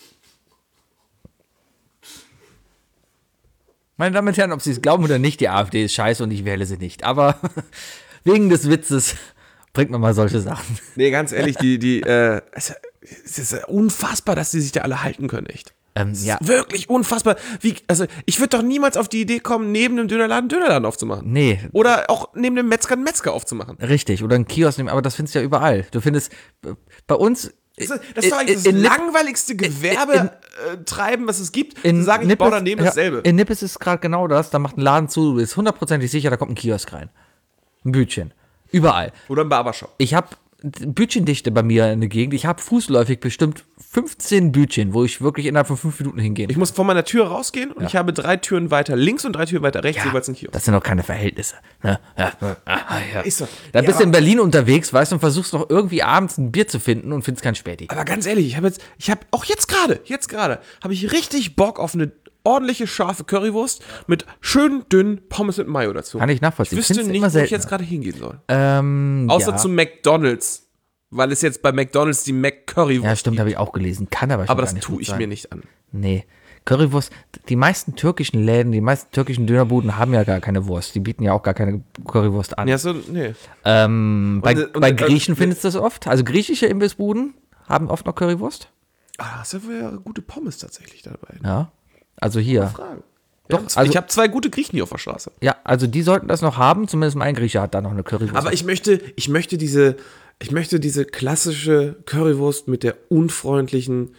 Meine Damen und Herren, ob Sie es glauben oder nicht, die AfD ist scheiße und ich wähle sie nicht. Aber wegen des Witzes bringt man mal solche Sachen. Nee, ganz ehrlich, es ist unfassbar, dass die sich da alle halten können, echt. Ja. Wirklich unfassbar. Ich würde doch niemals auf die Idee kommen, neben einem Dönerladen einen Dönerladen aufzumachen. Nee. Oder auch neben dem Metzger einen Metzger aufzumachen. Richtig, oder ein Kiosk nehmen, aber das findest du ja überall. Du findest bei uns. Das ist doch eigentlich das langweiligste Gewerbetreiben, was es gibt. Zu sagen, ich baue daneben dasselbe. In Nippes ist gerade genau das, da macht ein Laden zu, du bist hundertprozentig sicher, da kommt ein Kiosk rein. Ein Bütchen. Überall. Oder ein Barbershop. Ich habe Bütchendichte bei mir in der Gegend. Ich habe fußläufig bestimmt 15 Bütchen, wo ich wirklich innerhalb von 5 Minuten hingehe. Ich muss vor meiner Tür rausgehen und ich habe 3 Türen weiter links und 3 Türen weiter rechts jeweils ein Kiosk. Das sind doch keine Verhältnisse. Ne? Ja. Ist so. Da bist du in Berlin unterwegs, weißt du, und versuchst noch irgendwie abends ein Bier zu finden und findest kein Späti. Aber ganz ehrlich, ich habe auch jetzt gerade, habe ich richtig Bock auf eine ordentliche, scharfe Currywurst mit schönen, dünnen Pommes mit Mayo dazu. Kann ich nachvollziehen. Ich wüsste Find's nicht, immer wo ich seltener. jetzt gerade hingehen soll. Außer ja. zu McDonald's. Weil es jetzt bei McDonald's die McCurrywurst Ja, stimmt, gibt. habe ich auch gelesen. Kann aber schon Aber gar das nicht tue gut ich sein. mir nicht an. Nee. Currywurst, die meisten türkischen Läden, die meisten türkischen Dönerbuden haben ja gar keine Wurst. Die bieten ja auch gar keine Currywurst an. Ja, so, nee. Bei Griechen findest du das oft. Also griechische Imbissbuden haben oft noch Currywurst. Ah, das ist ja wohl gute Pommes tatsächlich dabei. Ja. Also hier. Fragen. Doch, Ja, also- ich habe 2 gute Griechen hier auf der Straße. Ja, also die sollten das noch haben. Zumindest ein Grieche hat da noch eine Currywurst. Aber ich möchte diese klassische Currywurst mit der unfreundlichen,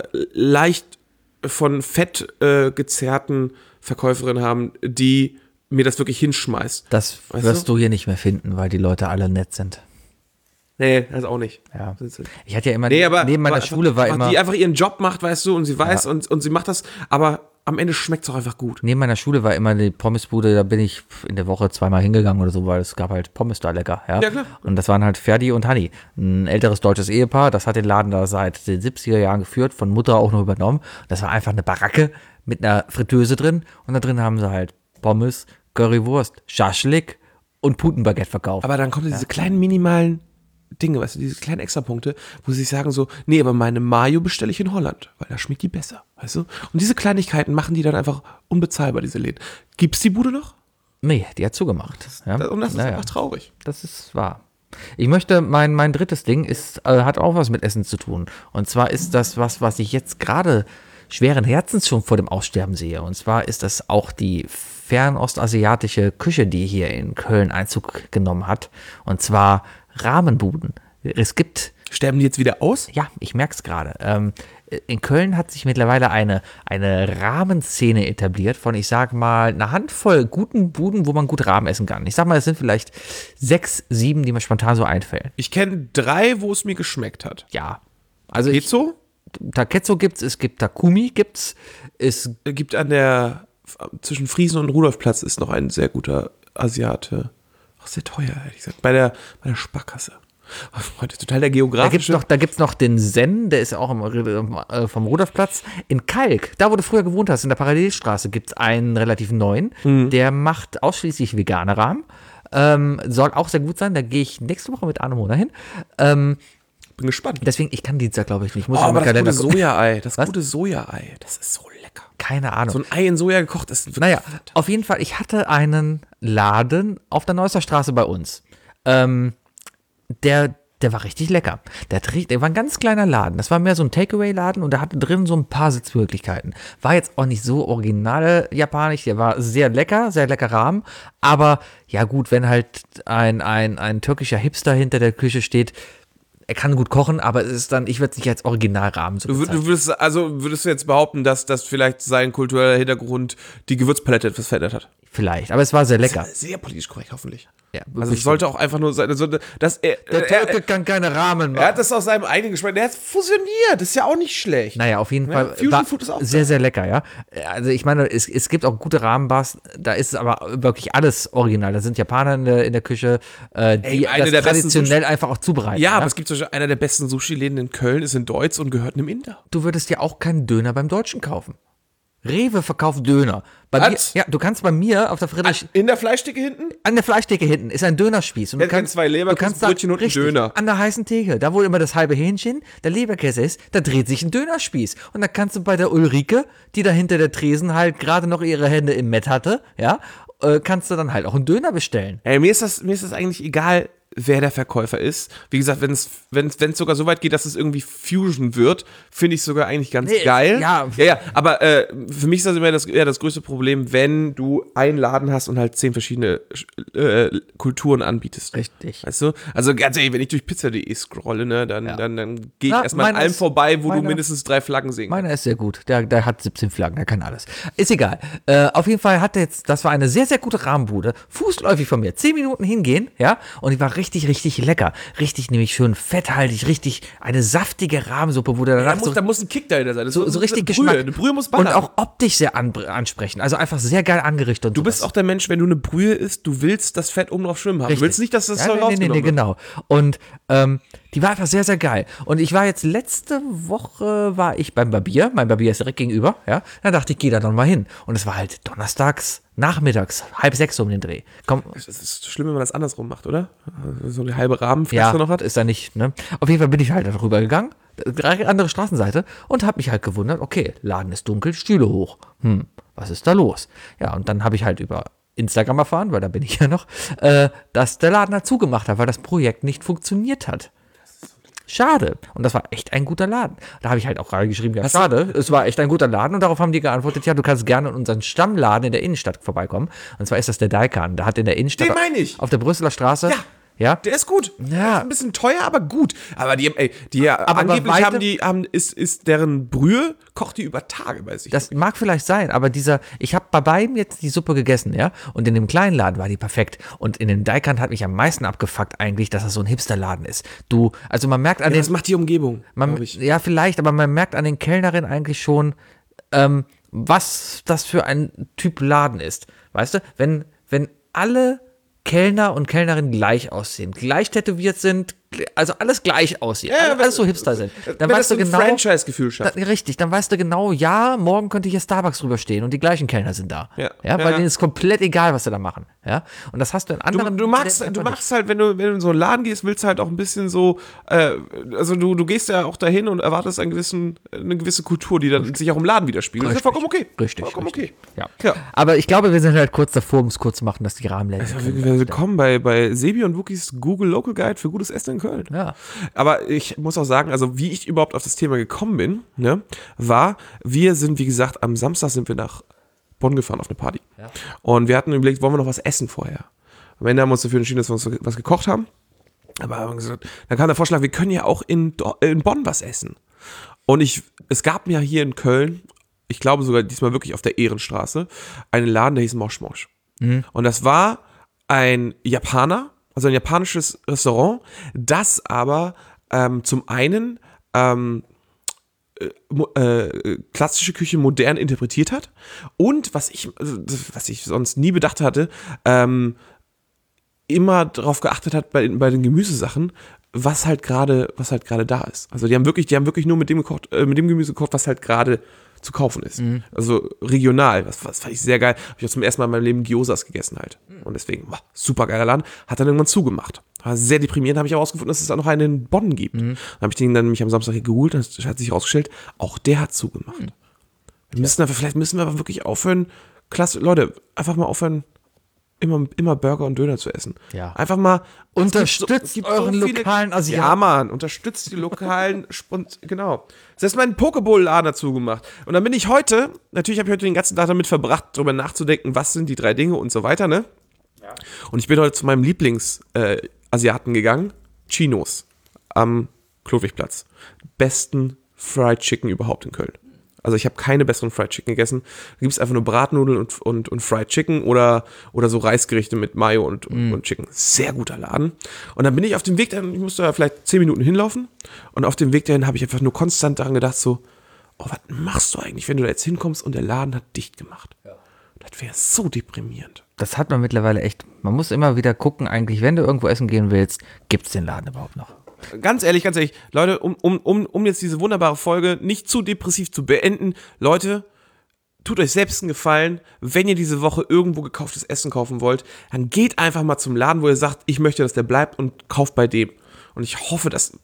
leicht von Fett gezerrten Verkäuferin haben, die mir das wirklich hinschmeißt. Das Weißt wirst du hier nicht mehr finden, weil die Leute alle nett sind. Nee, das auch nicht. Ja. Ich hatte ja immer, Nee, aber neben meiner aber Schule war immer, die einfach ihren Job macht, weißt du, und sie weiß und sie macht das, aber am Ende schmeckt es auch einfach gut. neben meiner Schule war immer die Pommesbude, da bin ich in der Woche 2-mal hingegangen oder so, weil es gab halt Pommes da lecker. Ja, Ja, klar. Und das waren halt Ferdi und Hanni, ein älteres deutsches Ehepaar, das hat den Laden da seit den 70er Jahren geführt, von Mutter auch noch übernommen. Das war einfach eine Baracke mit einer Fritteuse drin und da drin haben sie halt Pommes, Currywurst, Schaschlik und Putenbaguette verkauft. Aber dann kommen diese kleinen minimalen Dinge, weißt du, diese kleinen Extrapunkte, wo sie sich sagen so, nee, aber meine Mayo bestelle ich in Holland, weil da schmeckt die besser, weißt du? Und diese Kleinigkeiten machen die dann einfach unbezahlbar, diese Läden. Gibt's die Bude noch? Nee, die hat zugemacht. Ja? Und das ist einfach traurig. Das ist wahr. Ich möchte, mein drittes Ding hat auch was mit Essen zu tun. Und zwar ist das was ich jetzt gerade schweren Herzens schon vor dem Aussterben sehe. Und zwar ist das auch die fernostasiatische Küche, die hier in Köln Einzug genommen hat. Und zwar Ramenbuden. Es gibt... Sterben die jetzt wieder aus? Ja, ich merke es gerade. In Köln hat sich mittlerweile eine Ramenszene etabliert von, ich sag mal, einer Handvoll guten Buden, wo man gut Ramen essen kann. Ich sag mal, es sind vielleicht 6, 7, die mir spontan so einfällen. Ich kenne 3, wo es mir geschmeckt hat. Ja. Also Geht so? Taketsu gibt's, es gibt Takumi gibt's, es Gibt zwischen Friesen und Rudolfplatz ist noch ein sehr guter Asiate. Auch sehr teuer, ehrlich gesagt. Bei der Sparkasse. Heute total der geografische. Da gibt's noch den Zen, der ist auch vom Rudolfplatz. In Kalk, da wo du früher gewohnt hast, in der Parallelstraße, gibt's einen relativ neuen, der macht ausschließlich vegane Rahmen. Soll auch sehr gut sein, da gehe ich nächste Woche mit Arne Mona hin. Bin gespannt. Deswegen, ich kann Dienstag, glaube ich, nicht. Ich muss Aber im das gute Kalender gucken. Sojaei, das Was? gute Sojaei, das ist so lecker. Keine Ahnung. So ein Ei in Soja gekocht ist wirklich Naja, fett. auf jeden Fall, ich hatte einen Laden auf der Neusser Straße bei uns. Der war richtig lecker. Der war ein ganz kleiner Laden. Das war mehr so ein Takeaway-Laden und der hatte drin so ein paar Sitzmöglichkeiten. War jetzt auch nicht so original japanisch. Der war sehr lecker Rahmen. Aber ja gut, wenn halt ein türkischer Hipster hinter der Küche steht, er kann gut kochen, aber es ist dann, ich würde es nicht als Originalrahmen so bezeichnen. Würdest du jetzt behaupten, dass das vielleicht sein kultureller Hintergrund die Gewürzpalette etwas verändert hat? Vielleicht, aber es war sehr lecker. Sehr politisch korrekt, hoffentlich. Ja, Also es sollte auch einfach nur sein, dass der Türke kann keine Rahmen machen. er hat das aus seinem eigenen Geschmack, der hat fusioniert, das ist ja auch nicht schlecht. Naja, auf jeden Fall Fusion war Food ist auch sehr, sehr lecker, ja. Also ich meine, es gibt auch gute Rahmenbars, da ist es aber wirklich alles original. Da sind Japaner in der Küche, die eine das der besten traditionell einfach auch zubereiten. Ja, aber es gibt zum Beispiel einer der besten Sushi-Läden in Köln, ist in Deutz und gehört einem Inder. Du würdest ja auch keinen Döner beim Deutschen kaufen. Rewe verkauft Döner. Was? Du kannst bei mir auf der Friedrich... In der Fleischtheke hinten? An der Fleischtheke hinten ist ein Dönerspieß. Und Der hat zwei Leberkäsebrötchen und einen richtig, Döner. An der heißen Theke, da wo immer das halbe Hähnchen, der Leberkäse ist, da dreht sich ein Dönerspieß. Und da kannst du bei der Ulrike, die da hinter der Tresen halt gerade noch ihre Hände im Mett hatte, ja, kannst du dann halt auch einen Döner bestellen. Ey, mir ist das eigentlich egal, wer der Verkäufer ist. Wie gesagt, wenn es sogar so weit geht, dass es irgendwie Fusion wird, finde ich sogar eigentlich ganz geil. ja. Aber für mich ist das immer eher das größte Problem, wenn du einen Laden hast und halt 10 verschiedene Kulturen anbietest. Richtig. Weißt du? Also ganz ehrlich, wenn ich durch pizza.de scrolle, ne, dann gehe ich erstmal an meiner allem ist- vorbei, wo du meiner- mindestens 3 Flaggen sehen kannst. Meiner ist sehr gut. Der hat 17 Flaggen, der kann alles. Ist egal. Auf jeden Fall das war eine sehr, sehr gute Rahmenbude. Fußläufig von mir. 10 Minuten hingehen, ja. Und die war richtig, richtig lecker. Richtig, nämlich schön fetthaltig, richtig eine saftige Rahmensuppe, wo der danach Da muss ein Kick dahinter sein. Das so ist richtig eine Geschmack. Eine Brühe muss und ballern. auch optisch sehr ansprechen. Also einfach sehr geil angerichtet. Und Du bist auch der Mensch, wenn du eine Brühe isst, du willst das Fett oben drauf schwimmen haben. Richtig. Du willst nicht, dass das ja, rausgenommen wird. genau. Und die war einfach sehr, sehr geil. Und ich war jetzt letzte Woche beim Barbier. Mein Barbier ist direkt gegenüber, ja. Dann dachte ich, gehe da noch mal hin. Und es war halt donnerstags, nachmittags, 5:30 um den Dreh. Komm, Es ist schlimm, wenn man das andersrum macht, oder? So eine halbe Rahmenfresse ja, noch hat. ist da nicht, ne? Auf jeden Fall bin ich halt darüber gegangen, andere Straßenseite, und habe mich halt gewundert, okay, Laden ist dunkel, Stühle hoch. Was ist da los? Ja, und dann habe ich halt über Instagram erfahren, weil da bin ich ja noch, dass der Laden halt zugemacht hat, weil das Projekt nicht funktioniert hat. Schade. Und das war echt ein guter Laden. Da habe ich halt auch gerade geschrieben, ja, schade, es war echt ein guter Laden. Und darauf haben die geantwortet, ja, du kannst gerne in unseren Stammladen in der Innenstadt vorbeikommen. Und zwar ist das der Daikan. Da hat in der Innenstadt Den meine ich. auf der Brüsseler Straße, Ja. Der ist gut. Ja. Der ist ein bisschen teuer, aber gut. Aber angeblich bei ist deren Brühe, kocht die über Tage bei sich. Das mag vielleicht sein, aber ich habe bei beiden jetzt die Suppe gegessen, ja, und in dem kleinen Laden war die perfekt und in dem Daikant hat mich am meisten abgefuckt eigentlich, dass das so ein Hipsterladen ist. Also man merkt an das macht die Umgebung, glaube ich. ja, vielleicht, aber man merkt an den Kellnerinnen eigentlich schon, was das für ein Typ Laden ist. Weißt du, wenn alle Kellner und Kellnerinnen gleich aussehen, gleich tätowiert sind, also alles gleich aussieht, alles so Hipster sind, dann weißt du genau, Franchise-Gefühl schafft. Richtig, dann weißt du genau, ja, morgen könnte hier Starbucks drüber stehen und die gleichen Kellner sind da. Weil denen ist komplett egal, was sie da machen. Ja, und das hast du in anderen. Du machst halt, wenn du in so einen Laden gehst, willst du halt auch ein bisschen so, also du gehst ja auch dahin und erwartest eine gewisse Kultur, die dann sich auch im Laden widerspiegelt. Das ist ja vollkommen okay. Richtig. Vollkommen okay. Ja. Ja. Aber ich glaube, wir sind halt kurz davor, um es kurz zu machen, dass die Rahmenläden. Willkommen bei Sebi und Wookies Google Local Guide für gutes Essen in Köln. Ja. Aber ich muss auch sagen, also wie ich überhaupt auf das Thema gekommen bin, ne, wir sind, wie gesagt, am Samstag sind wir nach Bonn gefahren auf eine Party. Ja. Und wir hatten überlegt, wollen wir noch was essen vorher? Am Ende haben wir uns dafür entschieden, dass wir uns was gekocht haben. Aber haben gesagt, dann kam der Vorschlag, wir können ja auch in Bonn was essen. Und es gab mir hier in Köln, ich glaube sogar diesmal wirklich auf der Ehrenstraße, einen Laden, der hieß Mosch Mosch. Mhm. Und das war ein Japaner, also ein japanisches Restaurant, das aber zum einen klassische Küche modern interpretiert hat und was ich sonst nie bedacht hatte, immer darauf geachtet hat bei den Gemüsesachen, was halt gerade da ist. Also die haben wirklich nur mit dem Gemüse gekocht, was halt gerade zu kaufen ist. Mhm. Also regional, was fand ich sehr geil. Habe ich auch zum ersten Mal in meinem Leben Gyozas gegessen halt. Und deswegen, super geiler Laden. Hat dann irgendwann zugemacht. War sehr deprimierend, habe ich auch herausgefunden, dass es auch noch einen in Bonn gibt. Dann habe ich den dann mich am Samstag hier geholt, das hat sich herausgestellt, auch der hat zugemacht. Vielleicht müssen wir aber wirklich aufhören, Leute, einfach mal aufhören, immer Burger und Döner zu essen. Ja. Einfach mal unterstützt euren lokalen Asiaten. Ja, Mann, unterstützt die lokalen genau. Selbst meinen Pokeball-Laden dazu gemacht. Und dann bin ich heute den ganzen Tag damit verbracht, darüber nachzudenken, was sind die 3 Dinge und so weiter, ne? Ja. Und ich bin heute zu meinem Lieblings-Asiaten gegangen, Chinos am Klodwigplatz. Besten Fried Chicken überhaupt in Köln. Also ich habe keine besseren Fried Chicken gegessen. Da gibt es einfach nur Bratnudeln und Fried Chicken oder so Reisgerichte mit Mayo und Chicken. Sehr guter Laden. Und dann bin ich auf dem Weg dahin, ich musste da vielleicht 10 Minuten hinlaufen. Und auf dem Weg dahin habe ich einfach nur konstant daran gedacht so, was machst du eigentlich, wenn du da jetzt hinkommst und der Laden hat dicht gemacht? Ja. Das wäre so deprimierend. Das hat man mittlerweile echt. Man muss immer wieder gucken eigentlich, wenn du irgendwo essen gehen willst, gibt es den Laden überhaupt noch? Ganz ehrlich, Leute, um jetzt diese wunderbare Folge nicht zu depressiv zu beenden, Leute, tut euch selbst einen Gefallen, wenn ihr diese Woche irgendwo gekauftes Essen kaufen wollt, dann geht einfach mal zum Laden, wo ihr sagt, ich möchte, dass der bleibt und kauft bei dem. Und ich hoffe, dass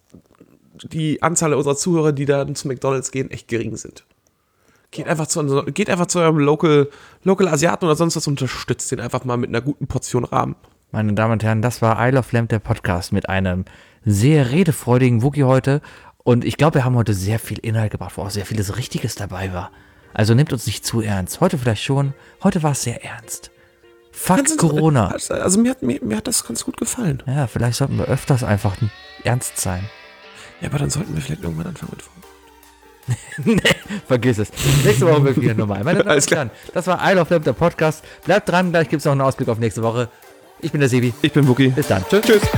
die Anzahl unserer Zuhörer, die da zu McDonald's gehen, echt gering sind. Geht einfach zu eurem Local Asiaten oder sonst was, unterstützt den einfach mal mit einer guten Portion Rahmen. Meine Damen und Herren, das war I Love Lamp, der Podcast mit einem sehr redefreudigen Wookie heute. Und ich glaube, wir haben heute sehr viel Inhalt gebracht, wo auch sehr vieles Richtiges dabei war. Also nehmt uns nicht zu ernst. Heute vielleicht schon. Heute war es sehr ernst. Fuck Corona. Also mir hat das ganz gut gefallen. Ja, vielleicht sollten wir öfters einfach ernst sein. Ja, aber dann sollten wir vielleicht irgendwann anfangen mit Form. Nee, vergiss es. Nächste Woche wird wieder normal. Meine Damen und Herren, das war I Love Lamp, der Podcast. Bleibt dran, gleich gibt es noch einen Ausblick auf nächste Woche. Ich bin der Sebi. Ich bin Wookie. Bis dann. Tschüss. Tschüss.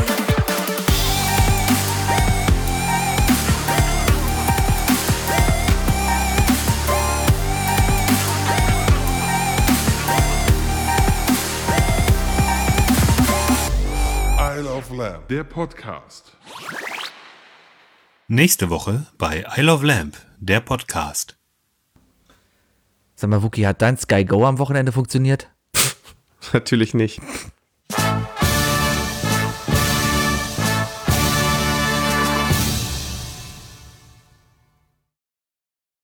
I Love Lamp, der Podcast. Nächste Woche bei I Love Lamp, der Podcast. Sag mal, Wookie, hat dein Sky Go am Wochenende funktioniert? Natürlich nicht.